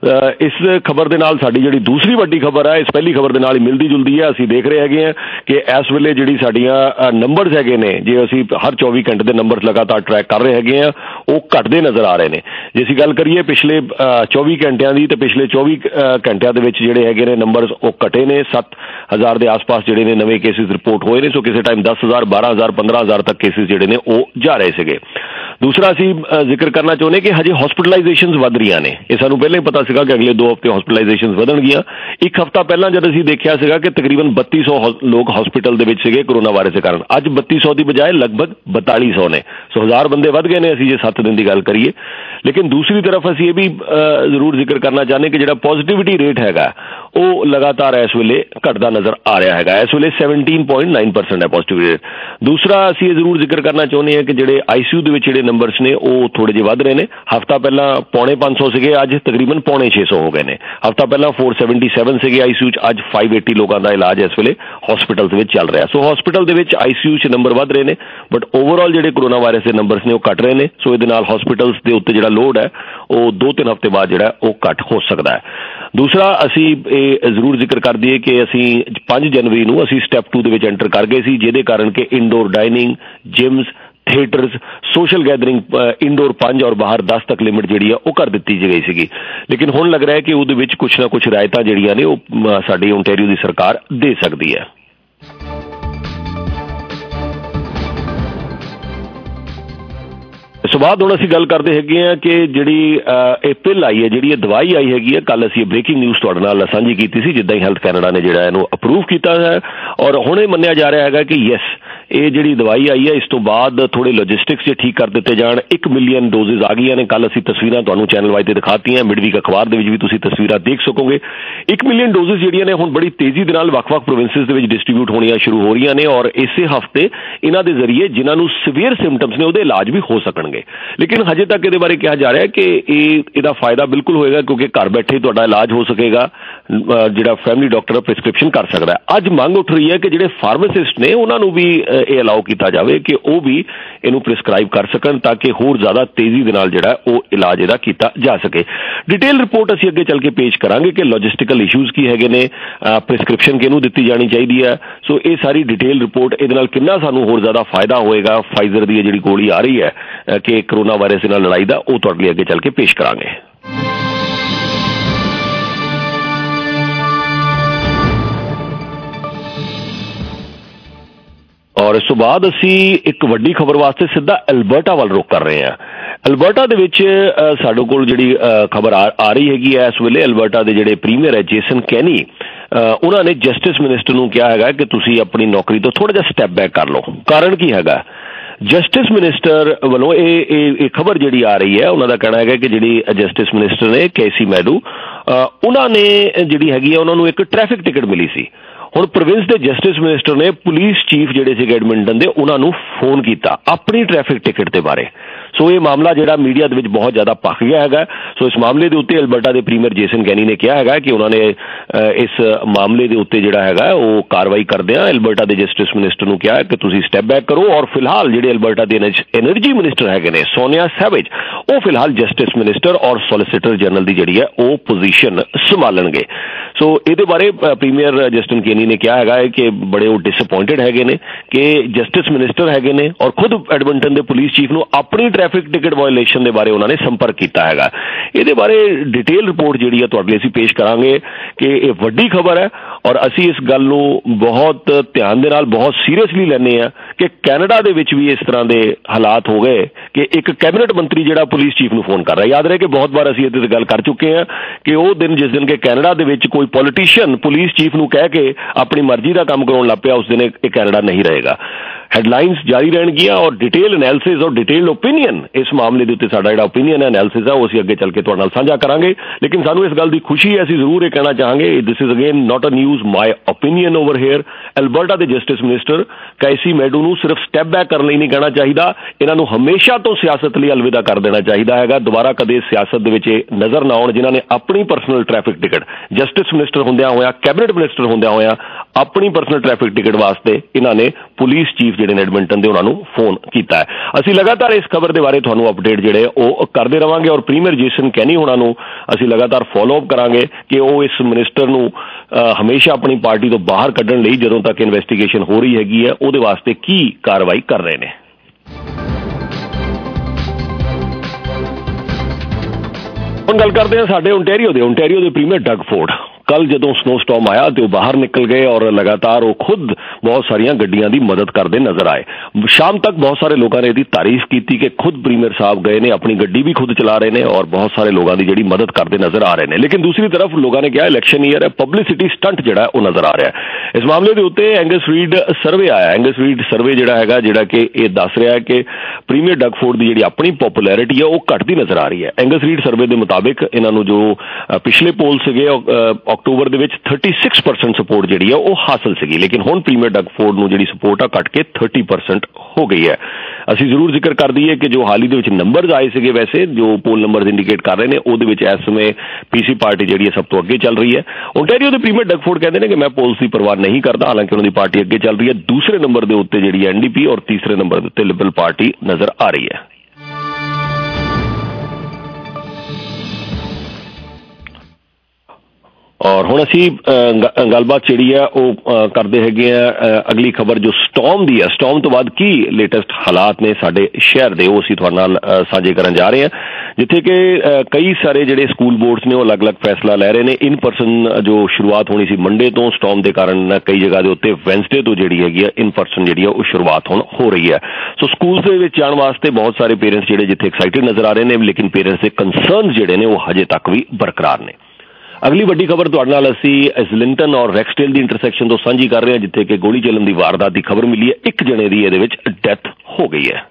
S6: ਇਸ ਖਬਰ ਦੇ ਨਾਲ ਸਾਡੀ ਜਿਹੜੀ ਦੂਸਰੀ ਵੱਡੀ ਖਬਰ ਹੈ, ਇਸ ਪਹਿਲੀ ਖਬਰ ਦੇ ਨਾਲ ਹੀ ਮਿਲਦੀ ਜੁਲਦੀ ਹੈ। ਅਸੀਂ ਦੇਖ ਰਹੇ ਹੈਗੇ ਹਾਂ ਕਿ ਇਸ ਵੇਲੇ ਜਿਹੜੀ ਸਾਡੀਆਂ ਨੰਬਰਸ ਹੈਗੇ ਨੇ, ਜੇ ਅਸੀਂ ਹਰ ਚੌਵੀ ਘੰਟੇ ਦੇ ਨੰਬਰ ਲਗਾਤਾਰ ਟਰੈਕ ਕਰ ਰਹੇ ਹੈਗੇ ਆ, ਉਹ ਘਟਦੇ ਨਜ਼ਰ ਆ ਰਹੇ ਨੇ। ਜੇ ਅਸੀਂ ਗੱਲ ਕਰੀਏ ਪਿਛਲੇ ਚੌਵੀ ਘੰਟਿਆਂ ਦੀ, ਤੇ ਪਿਛਲੇ ਚੌਵੀ ਘੰਟਿਆਂ ਦੇ ਵਿੱਚ ਜਿਹੜੇ ਹੈਗੇ ਨੇ ਨੰਬਰਸ ਉਹ ਘਟੇ ਨੇ। ਸੱਤ ਹਜ਼ਾਰ ਦੇ ਆਸ-ਪਾਸ ਜਿਹੜੇ ਨੇ ਨਵੇਂ ਕੇਸਿਸ ਰਿਪੋਰਟ ਹੋਏ ਨੇ। ਸੋ ਕਿਸੇ ਟਾਈਮ ਦਸ ਹਜ਼ਾਰ ਬਾਰਾਂ ਹਜ਼ਾਰ ਪੰਦਰਾਂ ਹਜ਼ਾਰ ਤੱਕ ਕੇਸਿਸ ਜਿਹੜੇ ਨੇ ਉਹ ਜਾ ਰਹੇ ਸੀਗੇ। ਦੂਸਰਾ ਅਸੀਂ ਜ਼ਿਕਰ ਕਰਨਾ ਚਾਹੁੰਦੇ ਕਿ ਹਜੇ ਹਸਪੀਟਲਾਈਜੇਸ਼ਨਸ ਵੱਧ ਰਹੀਆਂ ਨੇ। ਇਹ ਸਾਨੂੰ ਪਹਿਲਾਂ ਹੀ ਪਤਾ ਸੀਗਾ ਕਿ ਅਗਲੇ ਦੋ ਹਫ਼ਤੇ ਹਸਪੀਟਲਾਈਜੇਸ਼ਨਸ ਵਧਣਗੀਆਂ। ਇੱਕ ਹਫ਼ਤਾ ਪਹਿਲਾਂ ਜਦ ਅਸੀਂ ਦੇਖਿਆ ਸੀਗਾ ਕਿ ਤਕਰੀਬਨ ਬੱਤੀ ਸੌ ਲੋਕ ਹਸਪੀਟਲ ਦੇ ਵਿੱਚ ਸੀਗੇ ਕਰੋਨਾ ਵਾਇਰਸ ਦੇ ਕਾਰਨ, ਅੱਜ ਬੱਤੀ ਸੌ ਦੀ ਬਜਾਏ ਲਗਭਗ ਬਤਾਲੀ ਸੌ ਨੇ। ਸੋ ਹਜ਼ਾਰ ਬੰਦੇ ਵੱਧ ਗਏ ਨੇ ਅਸੀਂ ਜੇ ਸੱਤ ਦਿਨ ਦੀ ਗੱਲ ਕਰੀਏ। ਲੇਕਿਨ ਦੂਸਰੀ ਤਰਫ ਅਸੀਂ ਇਹ ਵੀ ਜ਼ਰੂਰ ਜ਼ਿਕਰ ਕਰਨਾ ਚਾਹੁੰਦੇ ਕਿ ਜਿਹੜਾ ਪੋਜ਼ਿਟਿਵਿਟੀ ਰੇਟ ਹੈਗਾ ਉਹ ਲਗਾਤਾਰ ਇਸ ਵੇਲੇ ਘਟਦਾ ਨਜ਼ਰ ਆ ਰਿਹਾ ਹੈਗਾ। ਇਸ ਵੇਲੇ ਸੈਵਨਟੀਨ ਪੁਆਇੰਟ ਨਾਈਨ ਪਰਸੈਂਟ ਹੈ ਪੋਜ਼ਿਟਿਵਿਟੀ ਰੇਟ। ਦੂਸਰਾ ਅਸੀਂ ਇਹ ਜ਼ਰੂਰ ਜ਼ਿਕਰ ਕਰਨਾ ਚਾਹੁੰਦੇ ਹਾਂ ਕਿ ਜਿਹੜੇ ਆਈਸੀਯੂ ਦੇ ਵਿੱਚ ਜਿਹੜੇ ਨੰਬਰਸ ਨੇ ਉਹ ਥੋੜੇ ਜਿਹੇ ਵੱਧ ਰਹੇ ਨੇ। ਹਫ਼ਤਾ ਪਹਿਲਾਂ ਪੌਣੇ ਪੰਜ ਸੌ ਸੀਗੇ, ਅੱਜ ਤਕਰੀਬਨ ਪੌਣੇ ਛੇ ਸੌ ਹੋ ਗਏ ਨੇ। ਹਫ਼ਤਾ ਪਹਿਲਾਂ ਚਾਰ ਸੌ ਸਤੱਤਰ ਸੀਗੇ ਆਈਸੀਯੂ 'ਚ, ਅੱਜ ਪੰਜ ਸੌ ਅੱਸੀ ਲੋਕਾਂ ਦਾ ਇਲਾਜ ਇਸ ਵੇਲੇ ਹਸਪੀਟਲ ਦੇ ਵਿੱਚ ਚੱਲ ਰਿਹਾ। ਸੋ ਹਸਪੀਟਲ ਦੇ ਵਿੱਚ ਆਈਸੀਯੂ 'ਚ ਨੰਬਰ ਵੱਧ ਰਹੇ ਨੇ, ਬਟ ਓਵਰਆਲ ਜਿਹੜੇ ਕਰੋਨਾ ਵਾਇਰਸ ਦੇ ਨੰਬਰਸ ਨੇ ਉਹ ਘਟ ਰਹੇ ਨੇ। ਸੋ ਇਹਦੇ ਨਾਲ ਹਸਪੀਟਲਸ ਦੇ ਉੱਤੇ ਜਿਹੜਾ ਲੋਡ ਹੈ ਉਹ ਦੋ ਤਿੰਨ ਹਫ਼ਤੇ ਬਾਅਦ ਜਿਹੜਾ ਉਹ ਘੱਟ ਹੋ ਸਕਦਾ ਹੈ। ਦੂਸਰਾ ਅਸੀਂ ਇਹ ਜ਼ਰੂਰ ਜ਼ਿਕਰ ਕਰ ਦਈਏ ਕਿ ਅਸੀਂ ਪੰਜ ਜਨਵਰੀ ਨੂੰ ਅਸੀਂ ਸਟੈਪ ਟੂ ਦੇ ਵਿੱਚ ਐਂਟਰ ਕਰ ਗਏ ਸੀ, ਜਿਹਦੇ ਕਾਰਨ ਕਿ indoor dining, gyms, theatres, social gathering indoor ਪੰਜ ਔਰ ਬਾਹਰ ਦਸ ਤੱਕ ਲਿਮਿਟ ਜਿਹੜੀ ਆ ਉਹ ਕਰ ਦਿੱਤੀ ਗਈ ਸੀਗੀ। ਲੇਕਿਨ ਹੁਣ ਲੱਗ ਰਿਹਾ ਹੈ ਕਿ ਉਹਦੇ ਵਿੱਚ ਕੁਛ ਨਾ ਕੁਛ ਰਿਆਇਤਾਂ ਜਿਹੜੀਆਂ ਨੇ ਉਹ ਸਾਡੀ ਓਨਟਾਰੀਓ ਦੀ ਸਰਕਾਰ ਦੇ ਸਕਦੀ ਹੈ। ਇਸ ਤੋਂ ਬਾਅਦ ਹੁਣ ਅਸੀਂ ਗੱਲ ਕਰਦੇ ਹੈਗੇ ਹਾਂ ਕਿ ਜਿਹੜੀ ਇਹ ਪਿਲ ਆਈ ਹੈ, ਜਿਹੜੀ ਇਹ ਦਵਾਈ ਆਈ ਹੈਗੀ ਹੈ, ਕੱਲ ਅਸੀਂ ਬ੍ਰੇਕਿੰਗ ਨਿਊਜ਼ ਤੁਹਾਡੇ ਨਾਲ ਸਾਂਝੀ ਕੀਤੀ ਸੀ, ਜਿੱਦਾਂ ਹੀ ਹੈਲਥ ਕੈਨੇਡਾ ਨੇ ਜਿਹੜਾ ਇਹਨੂੰ ਅਪਰੂਵ ਕੀਤਾ ਹੈ ਔਰ ਹੁਣ ਇਹ ਮੰਨਿਆ ਜਾ ਰਿਹਾ ਹੈਗਾ ਕਿ ਯੈਸ ਇਹ ਜਿਹੜੀ ਦਵਾਈ ਆਈ ਹੈ ਇਸ ਤੋਂ ਬਾਅਦ ਥੋੜੇ ਲੌਜਿਸਟਿਕਸ ਜੇ ਠੀਕ ਕਰ ਦਿੱਤੇ ਜਾਣ। ਇੱਕ ਮਿਲੀਅਨ ਡੋਜ਼ਿਸ ਆ ਗਈਆਂ ਨੇ। ਕੱਲ ਅਸੀਂ ਤਸਵੀਰਾਂ ਤੁਹਾਨੂੰ ਚੈਨਲ ਵਾਈਜ਼ ਤੇ ਦਿਖਾਤੀਆਂ, ਮਿਡਵੀਕ ਅਖਬਾਰ ਦੇ ਵਿੱਚ ਵੀ ਤੁਸੀਂ ਤਸਵੀਰਾਂ ਦੇਖ ਸਕੋਗੇ। ਇੱਕ ਮਿਲੀਅਨ ਡੋਜ਼ਿਸ ਜਿਹੜੀਆਂ ਨੇ ਹੁਣ ਬੜੀ ਤੇਜ਼ੀ ਦੇ ਨਾਲ ਵੱਖ-ਵੱਖ ਪ੍ਰੋਵਿੰਸਿਸ ਦੇ ਵਿੱਚ ਡਿਸਟਰੀਬਿਊਟ ਹੋਣੀਆਂ ਸ਼ੁਰੂ ਹੋ ਰਹੀਆਂ ਨੇ ਔਰ ਇਸੇ ਹਫ਼ਤੇ ਇਹਨਾਂ ਦੇ ਜ਼ਰੀਏ ਜਿਨ੍ਹਾਂ ਨੂੰ ਸੀਵੀਅਰ ਸਿੰਪਟਮਸ ਨੇ ਉਹਦੇ ਇਲਾਜ ਵੀ ਹੋ ਸਕਣਗੇ। ਲੇਕਿਨ ਹਜੇ ਤੱਕ ਇਹਦੇ ਬਾਰੇ ਕਿਹਾ ਜਾ ਰਿਹਾ ਕਿ ਇਹ ਇਹਦਾ ਫਾਇਦਾ ਬਿਲਕੁਲ ਹੋਏਗਾ ਕਿਉਂਕਿ ਘਰ ਬੈਠੇ ਤੁਹਾਡਾ ਇਲਾਜ ਹੋ ਸਕੇਗਾ, ਜਿਹੜਾ ਫੈਮਿਲੀ ਡਾਕਟਰ ਪ੍ਰਿਸਕ੍ਰਿਪਸ਼ਨ ਕਰ ਸਕਦਾ ਹੈ। ਅੱਜ ਮੰਗ ਉੱਠ ਰਹੀ ਹੈ ਕਿ ਜਿਹੜੇ ਫਾਰਮਾਸਿਸਟ ਨੇ ਉਹਨਾਂ ਨੂੰ ਵੀ ਇਹ ਅਲਾਓ ਕੀਤਾ ਜਾਵੇ ਕਿ ਉਹ ਵੀ ਇਹਨੂੰ ਪ੍ਰਿਸਕ੍ਰਾਈਬ ਕਰ ਸਕਣ ਤਾਂ ਕਿ ਹੋਰ ਜ਼ਿਆਦਾ ਤੇਜ਼ੀ ਦੇ ਨਾਲ ਜਿਹੜਾ ਉਹ ਇਲਾਜ ਇਹਦਾ ਕੀਤਾ ਜਾ ਸਕੇ। ਡਿਟੇਲ ਰਿਪੋਰਟ ਅਸੀਂ ਅੱਗੇ ਚੱਲ ਕੇ ਪੇਸ਼ ਕਰਾਂਗੇ ਕਿ ਲੌਜਿਸਟਿਕਲ ਇਸ਼ੂਜ਼ ਕੀ ਹੈਗੇ ਨੇ, ਪ੍ਰਿਸਕ੍ਰਿਪਸ਼ਨ ਕਿਹਨੂੰ ਦਿੱਤੀ ਜਾਣੀ ਚਾਹੀਦੀ ਹੈ। ਸੋ ਇਹ ਸਾਰੀ ਡਿਟੇਲ ਰਿਪੋਰਟ ਇਹਦੇ ਨਾਲ ਕਿੰਨਾ ਸਾਨੂੰ ਹੋਰ ਜ਼ਿਆਦਾ ਫਾਇਦਾ ਹੋਏਗਾ, ਫਾਈਜ਼ਰ ਦੀ ਜਿਹੜੀ ਗੋਲੀ ਆ ਰਹੀ ਹੈ ਕਿ ਕਰੋਨਾ ਵਾਇਰਸ ਨਾਲ ਲੜਾਈ ਦਾ, ਉਹ ਤੁਹਾਡੇ ਲਈ ਅੱਗੇ ਚੱਲ ਕੇ ਪੇਸ਼ ਕਰਾਂਗੇ। ਔਰ ਇਸ ਤੋਂ ਬਾਅਦ ਅਸੀਂ ਇੱਕ ਵੱਡੀ ਖਬਰ ਵਾਸਤੇ ਸਿੱਧਾ ਐਲਬਰਟਾ ਵੱਲ ਰੁਖ ਕਰ ਰਹੇ ਹਾਂ। ਅਲਬਰਟਾ ਦੇ ਵਿੱਚ ਸਾਡੇ ਕੋਲ ਜਿਹੜੀ ਖਬਰ ਆ ਰਹੀ ਹੈਗੀ ਹੈ ਇਸ ਵੇਲੇ, ਅਲਬਰਟਾ ਦੇ ਜਿਹੜੇ ਪ੍ਰੀਮੀਅਰ ਹੈ ਜੇਸਨ ਕੈਨੀ, ਉਹਨਾਂ ਨੇ ਜਸਟਿਸ ਮਿਨਿਸਟਰ ਨੂੰ ਕਿਹਾ ਹੈਗਾ ਕਿ ਤੁਸੀਂ ਆਪਣੀ ਨੌਕਰੀ ਤੋਂ ਥੋੜਾ ਜਿਹਾ ਸਟੈਪ ਬੈਕ ਕਰ ਲਓ। ਕਾਰਨ ਕੀ ਹੈਗਾ? ਜਸਟਿਸ ਮਿਨਿਸਟਰ ਵੱਲੋਂ ਇਹ ਇਹ ਖਬਰ ਜਿਹੜੀ ਆ ਰਹੀ ਹੈ, ਉਹਨਾਂ ਦਾ ਕਹਿਣਾ ਹੈਗਾ ਕਿ ਜਿਹੜੀ ਜਸਟਿਸ ਮਿਨਿਸਟਰ ਨੇ ਕੇਸੀ ਮੈਡੂ, ਉਹਨਾਂ ਨੇ ਜਿਹੜੀ ਹੈਗੀ ਹੈ ਉਹਨਾਂ ਨੂੰ ਇੱਕ ਟ੍ਰੈਫਿਕ ਟਿਕਟ ਮਿਲੀ ਸੀ। ਹੁਣ ਪ੍ਰੋਵਿੰਸ ਦੇ ਜਸਟਿਸ ਮਿਨਿਸਟਰ ਨੇ ਪੁਲਿਸ ਚੀਫ ਜਿਹੜੇ ਸੀਗੇ ਐਡਮਿੰਟਨ ਦੇ, ਉਹਨਾਂ ਨੂੰ ਫੋਨ ਕੀਤਾ ਆਪਣੀ ਟ੍ਰੈਫਿਕ ਟਿਕਟ ਦੇ ਬਾਰੇ। ਸੋ ਇਹ ਮਾਮਲਾ ਜਿਹੜਾ ਮੀਡੀਆ ਦੇ ਵਿੱਚ ਬਹੁਤ ਜ਼ਿਆਦਾ ਭਖ ਗਿਆ ਹੈਗਾ। ਸੋ ਇਸ ਮਾਮਲੇ ਦੇ ਉੱਤੇ ਅਲਬਰਟਾ ਦੇ ਪ੍ਰੀਮੀਅਰ ਜੇਸਨ ਕੈਨੀ ਨੇ ਕਿਹਾ ਹੈਗਾ ਕਿ ਉਹਨਾਂ ਨੇ ਇਸ ਮਾਮਲੇ ਦੇ ਉੱਤੇ ਜਿਹੜਾ ਹੈਗਾ ਉਹ ਕਾਰਵਾਈ ਕਰਦਿਆਂ ਅਲਬਰਟਾ ਦੇ ਜਸਟਿਸ ਮਿਨਿਸਟਰ ਨੂੰ ਕਿਹਾ ਕਿ ਤੁਸੀਂ ਸਟੈਪ ਬੈਕ ਕਰੋ, ਔਰ ਫਿਲਹਾਲ ਜਿਹੜੇ ਅਲਬਰਟਾ ਦੇ ਐਨਰਜੀ ਮਿਨਿਸਟਰ ਹੈਗੇ ਨੇ ਸੋਨੀਆ ਸੈਵੇਜ, ਉਹ ਫਿਲਹਾਲ ਜਸਟਿਸ ਮਿਨਿਸਟਰ ਔਰ ਸੋਲਿਸਿਟਰ ਜਨਰਲ ਦੀ ਜਿਹੜੀ ਹੈ ਉਹ ਪੋਜੀਸ਼ਨ ਸੰਭਾਲਣਗੇ। ਸੋ ਇਹਦੇ ਬਾਰੇ ਪ੍ਰੀਮੀਅਰ ਜਸਟਿਨ ਕੈਨੀ ਨੇ ਕਿਹਾ ਹੈਗਾ ਕਿ ਬੜੇ ਉਹ ਡਿਸਅਪੁਆਇੰਟਡ ਹੈਗੇ ਨੇ ਕਿ ਜਸਟਿਸ ਮਿਨਿਸਟਰ ਹੈਗੇ ਨੇ ਔਰ ਖੁਦ ਐਡਮਿੰਟਨ ਦੇ ਪੁਲਿਸ ਚੀਫ ਨੂੰ ਆਪਣੀ ਟ੍ਰੈਫਿਕ ਟਿਕਟ ਵਾਇਓਲੇਸ਼ਨ ਦੇ ਬਾਰੇ ਉਹਨਾਂ ਨੇ ਸੰਪਰਕ ਕੀਤਾ ਹੈਗਾ। ਇਹਦੇ ਬਾਰੇ ਡਿਟੇਲ ਰਿਪੋਰਟ ਜਿਹੜੀ ਹੈ ਤੁਹਾਡੇ ਲਈ ਅਸੀਂ ਪੇਸ਼ ਕਰਾਂਗੇ ਕਿ ਇਹ ਵੱਡੀ ਖਬਰ ਹੈ ਔਰ ਅਸੀਂ ਇਸ ਗੱਲ ਨੂੰ ਬਹੁਤ ਧਿਆਨ ਦੇ ਨਾਲ ਬਹੁਤ ਸੀਰੀਅਸਲੀ ਲੈਂਦੇ ਹਾਂ ਕਿ ਕੈਨੇਡਾ ਦੇ ਵਿੱਚ ਵੀ ਇਸ ਤਰ੍ਹਾਂ ਦੇ ਹਾਲਾਤ ਹੋ ਗਏ ਕਿ ਇੱਕ ਕੈਬਨਿਟ ਮੰਤਰੀ ਜਿਹੜਾ ਪੁਲਿਸ ਚੀਫ ਨੂੰ ਫੋਨ ਕਰ ਰਿਹਾ। ਯਾਦ ਰਹੇ ਕਿ ਬਹੁਤ ਵਾਰ ਅਸੀਂ ਇਹਦੇ ਤੇ ਗੱਲ ਕਰ ਚੁੱਕੇ ਹਾਂ ਕਿ ਉਹ ਦਿਨ ਜਿਸ ਦਿਨ ਕਿ ਕੈਨੇਡਾ ਦੇ ਵਿੱਚ ਕੋਈ ਪੋਲੀਟੀਸ਼ੀਅਨ ਪੁਲਿਸ ਚੀਫ ਨੂੰ ਕਹਿ ਕੇ ਆਪਣੀ ਮਰਜ਼ੀ ਦਾ ਕੰਮ ਕਰਾਉਣ ਲੱਗ ਪਿਆ, ਉਸ ਦਿਨ ਇਹ ਕੈਨੇਡਾ ਨਹੀਂ ਰਹੇਗਾ। ਹੈਡਲਾਈਨਸ ਜਾਰੀ ਰਹਿਣਗੀਆਂ ਔਰ ਡਿਟੇਲ ਐਨਾਲਿਸਿਸ ਔਰ ਡਿਟੇਲਡ ਓਪੀਨੀਅਨ, ਇਸ ਮਾਮਲੇ ਦੇ ਉੱਤੇ ਸਾਡਾ ਜਿਹੜਾ ਓਪੀਨੀਅਨ ਹੈ, ਐਨਾਲਿਸਿਸ ਹੈ, ਉਹ ਅਸੀਂ ਅੱਗੇ ਚੱਲ ਕੇ ਤੁਹਾਡੇ ਨਾਲ ਸਾਂਝਾ ਕਰਾਂਗੇ। ਲੇਕਿਨ ਸਾਨੂੰ ਇਸ ਗੱਲ ਦੀ ਖੁਸ਼ੀ ਹੈ, ਅਸੀਂ ਜ਼ਰੂਰ ਇਹ ਕਹਿਣਾ ਚਾਹਾਂਗੇ, this is again not a news, my opinion over here. Alberta ਦੇ ਜਸਟਿਸ ਮਿਨਿਸਟਰ ਕੇਸੀ ਮੈਡੂ ਨੂੰ ਸਿਰਫ ਸਟੈਪ ਬੈਕ ਕਰਨ ਲਈ ਨਹੀਂ ਕਹਿਣਾ ਚਾਹੀਦਾ, ਇਹਨਾਂ ਨੂੰ ਹਮੇਸ਼ਾ ਤੋਂ ਸਿਆਸਤ ਲਈ ਅਲਵਿਦਾ ਕਰ ਦੇਣਾ ਚਾਹੀਦਾ ਹੈਗਾ। ਦੁਬਾਰਾ ਕਦੇ ਸਿਆਸਤ ਦੇ ਵਿੱਚ ਨਜ਼ਰ ਨਾ ਆਉਣ ਜਿਨ੍ਹਾਂ ਨੇ ਆਪਣੀ personal traffic ticket justice minister ਹੁੰਦਿਆਂ ਹੋਇਆ, ਕੈਬਨਿਟ ਮਿਨਿਸਟਰ ਹੁੰਦਿਆਂ ਹੋਇਆ ਆਪਣੀ ਪਰਸਨਲ ਟ੍ਰੈਫਿਕ ਟਿਕਟ ਵਾਸਤੇ ਇਹਨਾਂ ਨੇ ਪੁਲਿਸ ਚੀਫ ਜਿਹੜੇ ਨੇ ਐਡਮਿੰਟਨ ਦੇ ਉਹਨਾਂ ਨੂੰ ਫੋਨ ਕੀਤਾ ਹੈ। ਅਸੀਂ ਲਗਾਤਾਰ ਇਸ ਖਬਰ ਦੇ ਬਾਰੇ ਤੁਹਾਨੂੰ ਅਪਡੇਟ ਜਿਹੜੇ ਉਹ ਕਰਦੇ ਰਵਾਂਗੇ ਔਰ ਪ੍ਰੀਮੀਅਰ ਜੇਸਨ ਕੈਨੀ ਉਹਨਾਂ ਨੂੰ ਅਸੀਂ ਲਗਾਤਾਰ ਫੋਲੋ ਅਪ ਕਰਾਂਗੇ ਕਿ ਉਹ ਇਸ ਮਿਨਿਸਟਰ ਨੂੰ ਹਮੇਸ਼ਾ ਆਪਣੀ ਪਾਰਟੀ ਤੋਂ ਬਾਹਰ ਕੱਢਣ ਲਈ ਜਦੋਂ ਤੱਕ ਇਨਵੈਸਟੀਗੇਸ਼ਨ ਹੋ ਰਹੀ ਹੈਗੀ ਹੈ ਉਹਦੇ ਵਾਸਤੇ ਕੀ ਕਾਰਵਾਈ ਕਰ ਰਹੇ ਨੇ। ਹੁਣ ਗੱਲ ਕਰਦੇ ਹਾਂ ਸਾਡੇ ਓਨਟਾਰੀਓ ਦੇ ਓਨਟਾਰੀਓ ਦੇ ਪ੍ਰੀਮੀਅਰ ਡਗ ਫੋਰਡ। ਕੱਲ ਜਦੋਂ ਸਨੋ ਸਟਾਰਮ ਆਇਆ ਤੇ ਉਹ ਬਾਹਰ ਨਿਕਲ ਗਏ ਔਰ ਲਗਾਤਾਰ ਉਹ ਖੁਦ ਬਹੁਤ ਸਾਰੀਆਂ ਗੱਡੀਆਂ ਦੀ ਮਦਦ ਕਰਦੇ ਨਜ਼ਰ ਆਏ। ਸ਼ਾਮ ਤੱਕ ਬਹੁਤ ਸਾਰੇ ਲੋਕਾਂ ਨੇ ਇਹਦੀ ਤਾਰੀਫ ਕੀਤੀ ਕਿ ਖੁਦ ਪ੍ਰੀਮੀਅਰ ਸਾਹਿਬ ਗਏ ਨੇ, ਆਪਣੀ ਗੱਡੀ ਵੀ ਖੁਦ ਚਲਾ ਰਹੇ ਨੇ ਔਰ ਬਹੁਤ ਸਾਰੇ ਲੋਕਾਂ ਦੀ ਜਿਹੜੀ ਮਦਦ ਕਰਦੇ ਨਜ਼ਰ ਆ ਰਹੇ ਨੇ। ਲੇਕਿਨ ਦੂਸਰੀ ਤਰਫ ਲੋਕਾਂ ਨੇ ਕਿਹਾ ਇਲੈਕਸ਼ਨ ਈਅਰ ਹੈ, ਪਬਲਿਸਿਟੀ ਸਟੰਟ ਜਿਹੜਾ ਉਹ ਨਜ਼ਰ ਆ ਰਿਹਾ। ਇਸ ਮਾਮਲੇ ਦੇ ਉੱਤੇ ਐਂਗਸ ਰੀਡ ਸਰਵੇ ਆਇਆ। ਐਂਗਸ ਰੀਡ ਸਰਵੇ ਜਿਹੜਾ ਹੈਗਾ ਜਿਹੜਾ ਕਿ ਇਹ ਦੱਸ ਰਿਹਾ ਹੈ ਕਿ ਪ੍ਰੀਮੀਅਰ ਡਗ ਫੋਰਡ ਦੀ ਜਿਹੜੀ ਆਪਣੀ ਪੋਪੂਲੈਰਿਟੀ ਹੈ ਉਹ ਘਟਦੀ ਨਜ਼ਰ ਆ ਰਹੀ ਹੈ। ਐਂਗਸ ਰੀਡ ਸਰਵੇ ਦੇ ਮੁਤਾਬਿਕ ਇਹਨਾਂ ਨੂੰ ਜੋ ਪਿਛਲੇ ਪੋਲ ਸੀਗੇ ਅਕਤੂਬਰ ਦੇ ਵਿੱਚ ਛੱਤੀ ਪਰਸੈਂਟ ਸਪੋਰਟ ਜਿਹੜੀ ਹੈ ਉਹ ਹਾਸਲ ਸੀਗੀ, ਲੇਕਿਨ ਹੁਣ ਪ੍ਰੀਮੀਅਰ ਡਗ ਫੋਰਡ ਨੂੰ ਜਿਹੜੀ ਸਪੋਰਟ ਆ ਘਟ ਕੇ ਤੀਹ ਪਰਸੈਂਟ ਹੋ ਗਈ ਹੈ। ਅਸੀਂ ਜ਼ਰੂਰ ਜ਼ਿਕਰ ਕਰ ਦਈਏ ਕਿ ਜੋ ਹਾਲ ਹੀ ਦੇ ਵਿੱਚ ਨੰਬਰਸ ਆਏ ਸੀਗੇ, ਵੈਸੇ ਜੋ ਪੋਲ ਨੰਬਰਸ ਇੰਡੀਕੇਟ ਕਰ ਰਹੇ ਨੇ ਉਹਦੇ ਵਿੱਚ ਇਸ ਸਮੇਂ ਪੀਸੀ ਪਾਰਟੀ ਜਿਹੜੀ ਹੈ ਸਭ ਤੋਂ ਅੱਗੇ ਚੱਲ ਰਹੀ ਹੈ। ਓਨਟਾਰੀਓ ਦੇ ਪ੍ਰੀਮੀਅਰ ਡਗ ਫੋਰਡ ਕਹਿੰਦੇ ਨੇ ਕਿ ਮੈਂ ਪੋਲਸ ਦੀ ਪਰਵਾਹ ਨਹੀਂ ਕਰਦਾ, ਹਾਲਾਂਕਿ ਉਹਨਾਂ ਦੀ ਪਾਰਟੀ ਅੱਗੇ ਚੱਲ ਰਹੀ ਹੈ। ਦੂਸਰੇ ਨੰਬਰ ਦੇ ਉੱਤੇ ਜਿਹੜੀ ਐਨਡੀਪੀ ਔਰ ਤੀਸਰੇ ਨੰਬਰ ਦੇ ਉੱਤੇ ਲਿਬਰਲ ਪਾਰਟੀ ਨਜ਼ਰ ਆ ਰਹੀ ਹੈ। ਔਰ ਹੁਣ ਅਸੀਂ ਗੱਲਬਾਤ ਜਿਹੜੀ ਹੈ ਉਹ ਕਰਦੇ ਹੈਗੇ ਆ ਅਗਲੀ ਖਬਰ ਜੋ ਸਟਾਰਮ ਦੀ ਹੈ। ਸਟਾਰਮ ਤੋਂ ਬਾਅਦ ਕੀ ਲੇਟੈਸਟ ਹਾਲਾਤ ਨੇ ਸਾਡੇ ਸ਼ਹਿਰ ਦੇ, ਉਹ ਅਸੀਂ ਤੁਹਾਡੇ ਨਾਲ ਸਾਂਝੇ ਕਰਨ ਜਾ ਰਹੇ ਹਾਂ, ਜਿੱਥੇ ਕਿ ਕਈ ਸਾਰੇ ਜਿਹੜੇ ਸਕੂਲ ਬੋਰਡਸ ਨੇ ਉਹ ਅਲੱਗ-ਅਲੱਗ ਫੈਸਲਾ ਲੈ ਰਹੇ ਨੇ। ਇਨ ਪਰਸਨ ਜੋ ਸ਼ੁਰੂਆਤ ਹੋਣੀ ਸੀ ਮੰਡੇ ਤੋਂ, ਸਟਾਰਮ ਦੇ ਕਾਰਨ ਕਈ ਜਗ੍ਹਾ ਦੇ ਉੱਤੇ ਵੈਨਸਡੇ ਤੋਂ ਜਿਹੜੀ ਹੈਗੀ ਆ ਇਨ ਪਰਸਨ ਜਿਹੜੀ ਆ ਉਹ ਸ਼ੁਰੂਆਤ ਹੁਣ ਹੋ ਰਹੀ ਹੈ। ਸੋ ਸਕੂਲ ਦੇ ਵਿੱਚ ਜਾਣ ਵਾਸਤੇ ਬਹੁਤ ਸਾਰੇ ਪੇਰੈਂਟਸ ਜਿਹੜੇ ਜਿੱਥੇ ਐਕਸਾਈਟਿਡ ਨਜ਼ਰ ਆ ਰਹੇ ਨੇ, ਲੇਕਿਨ ਪੇਰੈਂਟਸ ਦੇ ਕੰਸਰਨ ਜਿਹੜੇ ਨੇ ਉਹ ਹਜੇ ਤੱਕ ਵੀ ਬਰਕਰਾਰ ਨੇ। ਅਗਲੀ ਵੱਡੀ ਖਬਰ ਤੁਹਾਡੇ ਨਾਲ ਅਸੀਂ ਇਸਲਿੰਟਨ ਔਰ ਰੈਕਸਟੇਲ ਦੀ ਇੰਟਰਸੈਕਸ਼ਨ ਤੋਂ ਸਾਂਝੀ ਕਰ ਰਹੇ ਹਾਂ, ਜਿੱਥੇ ਕਿ ਗੋਲੀ ਚੱਲਣ ਦੀ ਵਾਰਦਾਤ ਦੀ ਖਬਰ ਮਿਲੀ ਹੈ। ਇੱਕ ਜਣੇ ਦੀ ਇਹਦੇ ਵਿੱਚ ਡੈਥ ਹੋ ਗਈ ਹੈ।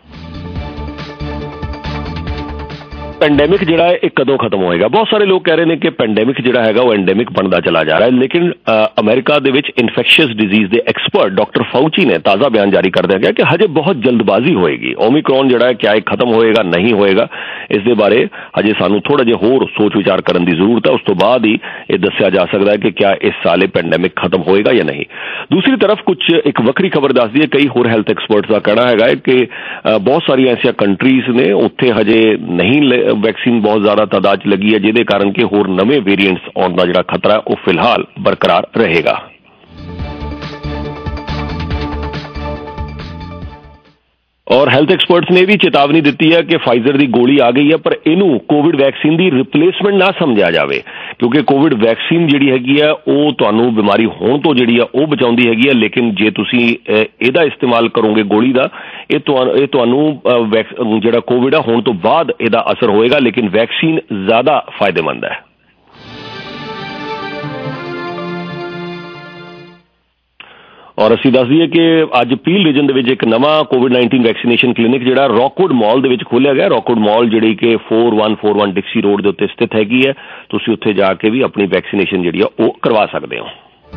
S6: ਪੈਂਡੈਮਿਕ ਜਿਹੜਾ ਹੈ ਇਹ ਕਦੋਂ ਖਤਮ ਹੋਏਗਾ? ਬਹੁਤ ਸਾਰੇ ਲੋਕ ਕਹਿ ਰਹੇ ਨੇ ਕਿ ਪੈਂਡੈਮਿਕ ਜਿਹੜਾ ਹੈਗਾ ਉਹ ਐਂਡੈਮਿਕ ਬਣਦਾ ਚਲਾ ਜਾ ਰਿਹਾ ਹੈ, ਲੇਕਿਨ ਅਮਰੀਕਾ ਦੇ ਵਿੱਚ ਇਨਫੈਕਸ਼ੀਅਸ ਡਿਜ਼ੀਜ਼ ਦੇ ਐਕਸਪਰਟ ਡਾਕਟਰ ਫਾਊਚੀ ਨੇ ਤਾਜ਼ਾ ਬਿਆਨ ਜਾਰੀ ਕਰਦਿਆਂ ਕਿਹਾ ਕਿ ਹਜੇ ਬਹੁਤ ਜਲਦਬਾਜ਼ੀ ਹੋਏਗੀ। ਓਮਿਕਰੋਨ ਜਿਹੜਾ ਹੈ ਕਿਆ ਇਹ ਖਤਮ ਹੋਏਗਾ ਨਹੀਂ ਹੋਏਗਾ, ਇਸ ਦੇ ਬਾਰੇ ਹਜੇ ਸਾਨੂੰ ਥੋੜਾ ਜਿਹਾ ਹੋਰ ਸੋਚ ਵਿਚਾਰ ਕਰਨ ਦੀ ਜ਼ਰੂਰਤ ਹੈ। ਉਸ ਤੋਂ ਬਾਅਦ ਹੀ ਇਹ ਦੱਸਿਆ ਜਾ ਸਕਦਾ ਹੈ ਕਿ ਕਿਆ ਇਸ ਸਾਲ ਇਹ ਪੈਂਡੈਮਿਕ ਖਤਮ ਹੋਏਗਾ ਜਾਂ ਨਹੀਂ। ਦੂਸਰੀ ਤਰਫ ਕੁਝ ਇੱਕ ਵੱਖਰੀ ਖਬਰ ਦੱਸਦੀ ਹੈ, ਕਈ ਹੋਰ ਹੈਲਥ ਐਕਸਪਰਟਸ ਦਾ ਕਹਿਣਾ ਹੈਗਾ ਕਿ ਬਹੁਤ ਸਾਰੀਆਂ ਐਸੀਆਂ ਕੰਟਰੀਜ਼ ਨੇ ਉੱਥੇ ਹਜੇ ਨਹੀਂ ਵੈਕਸੀਨ ਬਹੁਤ ਜ਼ਿਆਦਾ ਤਾਦਾਦ 'ਚ ਲੱਗੀ ਹੈ, ਜਿਹਦੇ ਕਾਰਨ ਕਿ ਹੋਰ ਨਵੇਂ ਵੇਰੀਐਂਟਸ ਆਉਣ ਦਾ ਜਿਹੜਾ ਖਤਰਾ ਉਹ ਫਿਲਹਾਲ ਬਰਕਰਾਰ ਰਹੇਗਾ। ਔਰ ਹੈਲਥ ਐਕਸਪਰਟਸ ਨੇ ਵੀ ਚੇਤਾਵਨੀ ਦਿੱਤੀ ਹੈ ਕਿ ਫਾਈਜ਼ਰ ਦੀ ਗੋਲੀ ਆ ਗਈ ਹੈ, ਪਰ ਇਹਨੂੰ ਕੋਵਿਡ ਵੈਕਸੀਨ ਦੀ ਰਿਪਲੇਸਮੈਂਟ ਨਾ ਸਮਝਿਆ ਜਾਵੇ, ਕਿਉਂਕਿ ਕੋਵਿਡ ਵੈਕਸੀਨ ਜਿਹੜੀ ਹੈਗੀ ਆ ਉਹ ਤੁਹਾਨੂੰ ਬਿਮਾਰੀ ਹੋਣ ਤੋਂ ਜਿਹੜੀ ਆ ਉਹ ਬਚਾਉਂਦੀ ਹੈਗੀ ਆ, ਲੇਕਿਨ ਜੇ ਤੁਸੀਂ ਇਹਦਾ ਇਸਤੇਮਾਲ ਕਰੋਗੇ ਗੋਲੀ ਦਾ, ਇਹ ਤੁਹਾਨੂੰ ਇਹ ਤੁਹਾਨੂੰ ਜਿਹੜਾ ਕੋਵਿਡ ਆ ਹੋਣ ਤੋਂ ਬਾਅਦ ਇਹਦਾ ਅਸਰ ਹੋਏਗਾ, ਲੇਕਿਨ ਵੈਕਸੀਨ ਜ਼ਿਆਦਾ ਫਾਇਦੇਮੰਦ ਹੈ। ਔਰ ਅਸੀਂ ਦੱਸ ਦਈਏ ਕਿ ਅੱਜ ਪੀਲ ਰੀਜਨ ਦੇ ਵਿੱਚ ਇੱਕ ਨਵਾਂ ਕੋਵਿਡ ਨਾਈਨਟੀਨ ਵੈਕਸੀਨੇਸ਼ਨ ਕਲੀਨਿਕ ਜਿਹੜਾ ਰੌਕਵੁੱਡ ਮਾਲ ਦੇ ਵਿੱਚ ਖੋਲ੍ਹਿਆ ਗਿਆ। ਰੌਕਵੁੱਡ ਮਾਲ ਜਿਹੜੀ ਕਿ four one four one Dixie road ਦੇ ਉੱਤੇ ਸਥਿਤ ਹੈਗੀ ਹੈ, ਤੁਸੀਂ ਉੱਥੇ ਜਾ ਕੇ ਵੀ ਆਪਣੀ ਵੈਕਸੀਨੇਸ਼ਨ ਜਿਹੜੀ ਆ ਉਹ ਕਰਵਾ ਸਕਦੇ ਹੋ।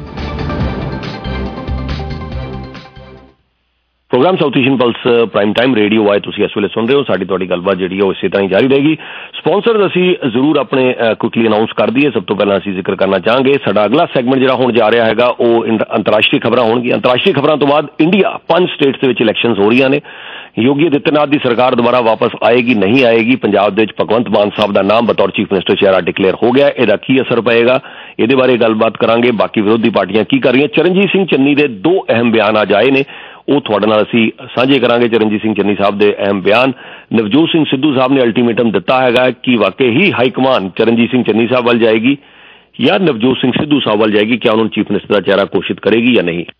S6: Programme South Asian plus prime time radio Y ਤੁਸੀਂ ਇਸ ਵੇਲੇ ਸੁਣ ਰਹੇ ਹੋ। ਸਾਡੀ ਤੁਹਾਡੀ ਗੱਲਬਾਤ ਜਿਹੜੀ ਆ ਉਹ ਇਸੇ ਤਰ੍ਹਾਂ ਹੀ ਜਾਰੀ ਰਹੇਗੀ। ਸਪਾਂਸਰ ਅਸੀਂ ਜ਼ਰੂਰ ਆਪਣੇ ਕੁਇਕਲੀ ਅਨਾਊਂਸ ਕਰ ਦਈਏ। ਸਭ ਤੋਂ ਪਹਿਲਾਂ ਅਸੀਂ ਜ਼ਿਕਰ ਕਰਨਾ ਚਾਹਾਂਗੇ ਸਾਡਾ ਅਗਲਾ ਸੈਗਮੈਂਟ ਜਿਹੜਾ ਹੋਣ ਜਾ ਰਿਹਾ ਹੈਗਾ ਉਹ ਅੰਤਰਰਾਸ਼ਟਰੀ ਖਬਰਾਂ ਹੋਣਗੀਆਂ। ਅੰਤਰਰਾਸ਼ਟਰੀ ਖਬਰਾਂ ਤੋਂ ਬਾਅਦ ਇੰਡੀਆ ਪੰਜ ਸਟੇਟਸ ਦੇ ਵਿੱਚ ਇਲੈਕਸ਼ਨਸ ਹੋ ਰਹੀਆਂ ਨੇ। ਯੋਗੀ ਆਦਿੱਤਿਆਨਾਥ ਦੀ ਸਰਕਾਰ ਦੁਬਾਰਾ ਵਾਪਸ ਆਏਗੀ ਨਹੀਂ ਆਏਗੀ? ਪੰਜਾਬ ਦੇ ਵਿੱਚ ਭਗਵੰਤ ਮਾਨ ਸਾਹਿਬ ਦਾ ਨਾਮ ਬਤੌਰ ਚੀਫ ਮਿਨਿਸਟਰ ਚਿਹਰਾ ਡਿਕਲੇਅਰ ਹੋ ਗਿਆ, ਇਹਦਾ ਕੀ ਅਸਰ ਪਏਗਾ ਇਹਦੇ ਬਾਰੇ ਗੱਲਬਾਤ ਕਰਾਂਗੇ। ਬਾਕੀ ਵਿਰੋਧੀ ਪਾਰਟੀਆਂ ਕੀ ਕਰ ਰਹੀਆਂ? ਚਰਨਜੀਤ ਸਿੰਘ ਚੰਨੀ ਦੇ ਦੋ ਅਹਿਮ ਬਿਆਨ ਅੱਜ ਆਏ ਨੇ, ਉਹ ਤੁਹਾਡੇ ਨਾਲ ਅਸੀਂ ਸਾਂਝੇ ਕਰਾਂਗੇ। ਚਰਨਜੀਤ ਸਿੰਘ ਚੰਨੀ ਸਾਹਿਬ ਦੇ ਅਹਿਮ ਬਿਆਨ। ਨਵਜੋਤ ਸਿੰਘ ਸਿੱਧੂ ਸਾਹਿਬ ਨੇ ਅਲਟੀਮੇਟਮ ਦਿੱਤਾ ਹੈਗਾ ਕਿ ਵਾਕਈ ਹੀ ਹਾਈਕਮਾਨ ਚਰਨਜੀਤ ਸਿੰਘ ਚੰਨੀ ਸਾਹਿਬ ਵੱਲ ਜਾਏਗੀ ਜਾਂ ਨਵਜੋਤ ਸਿੰਘ ਸਿੱਧੂ ਸਾਹਿਬ ਵੱਲ ਜਾਏਗੀ, ਕਿਆ ਉਹਨਾਂ ਨੂੰ ਚੀਫ ਮਿਨਿਸਟਰ ਦਾ ਚਿਹਰਾ ਘੋਸ਼ਿਤ ਕਰੇਗੀ ਜਾਂ ਨਹੀਂ।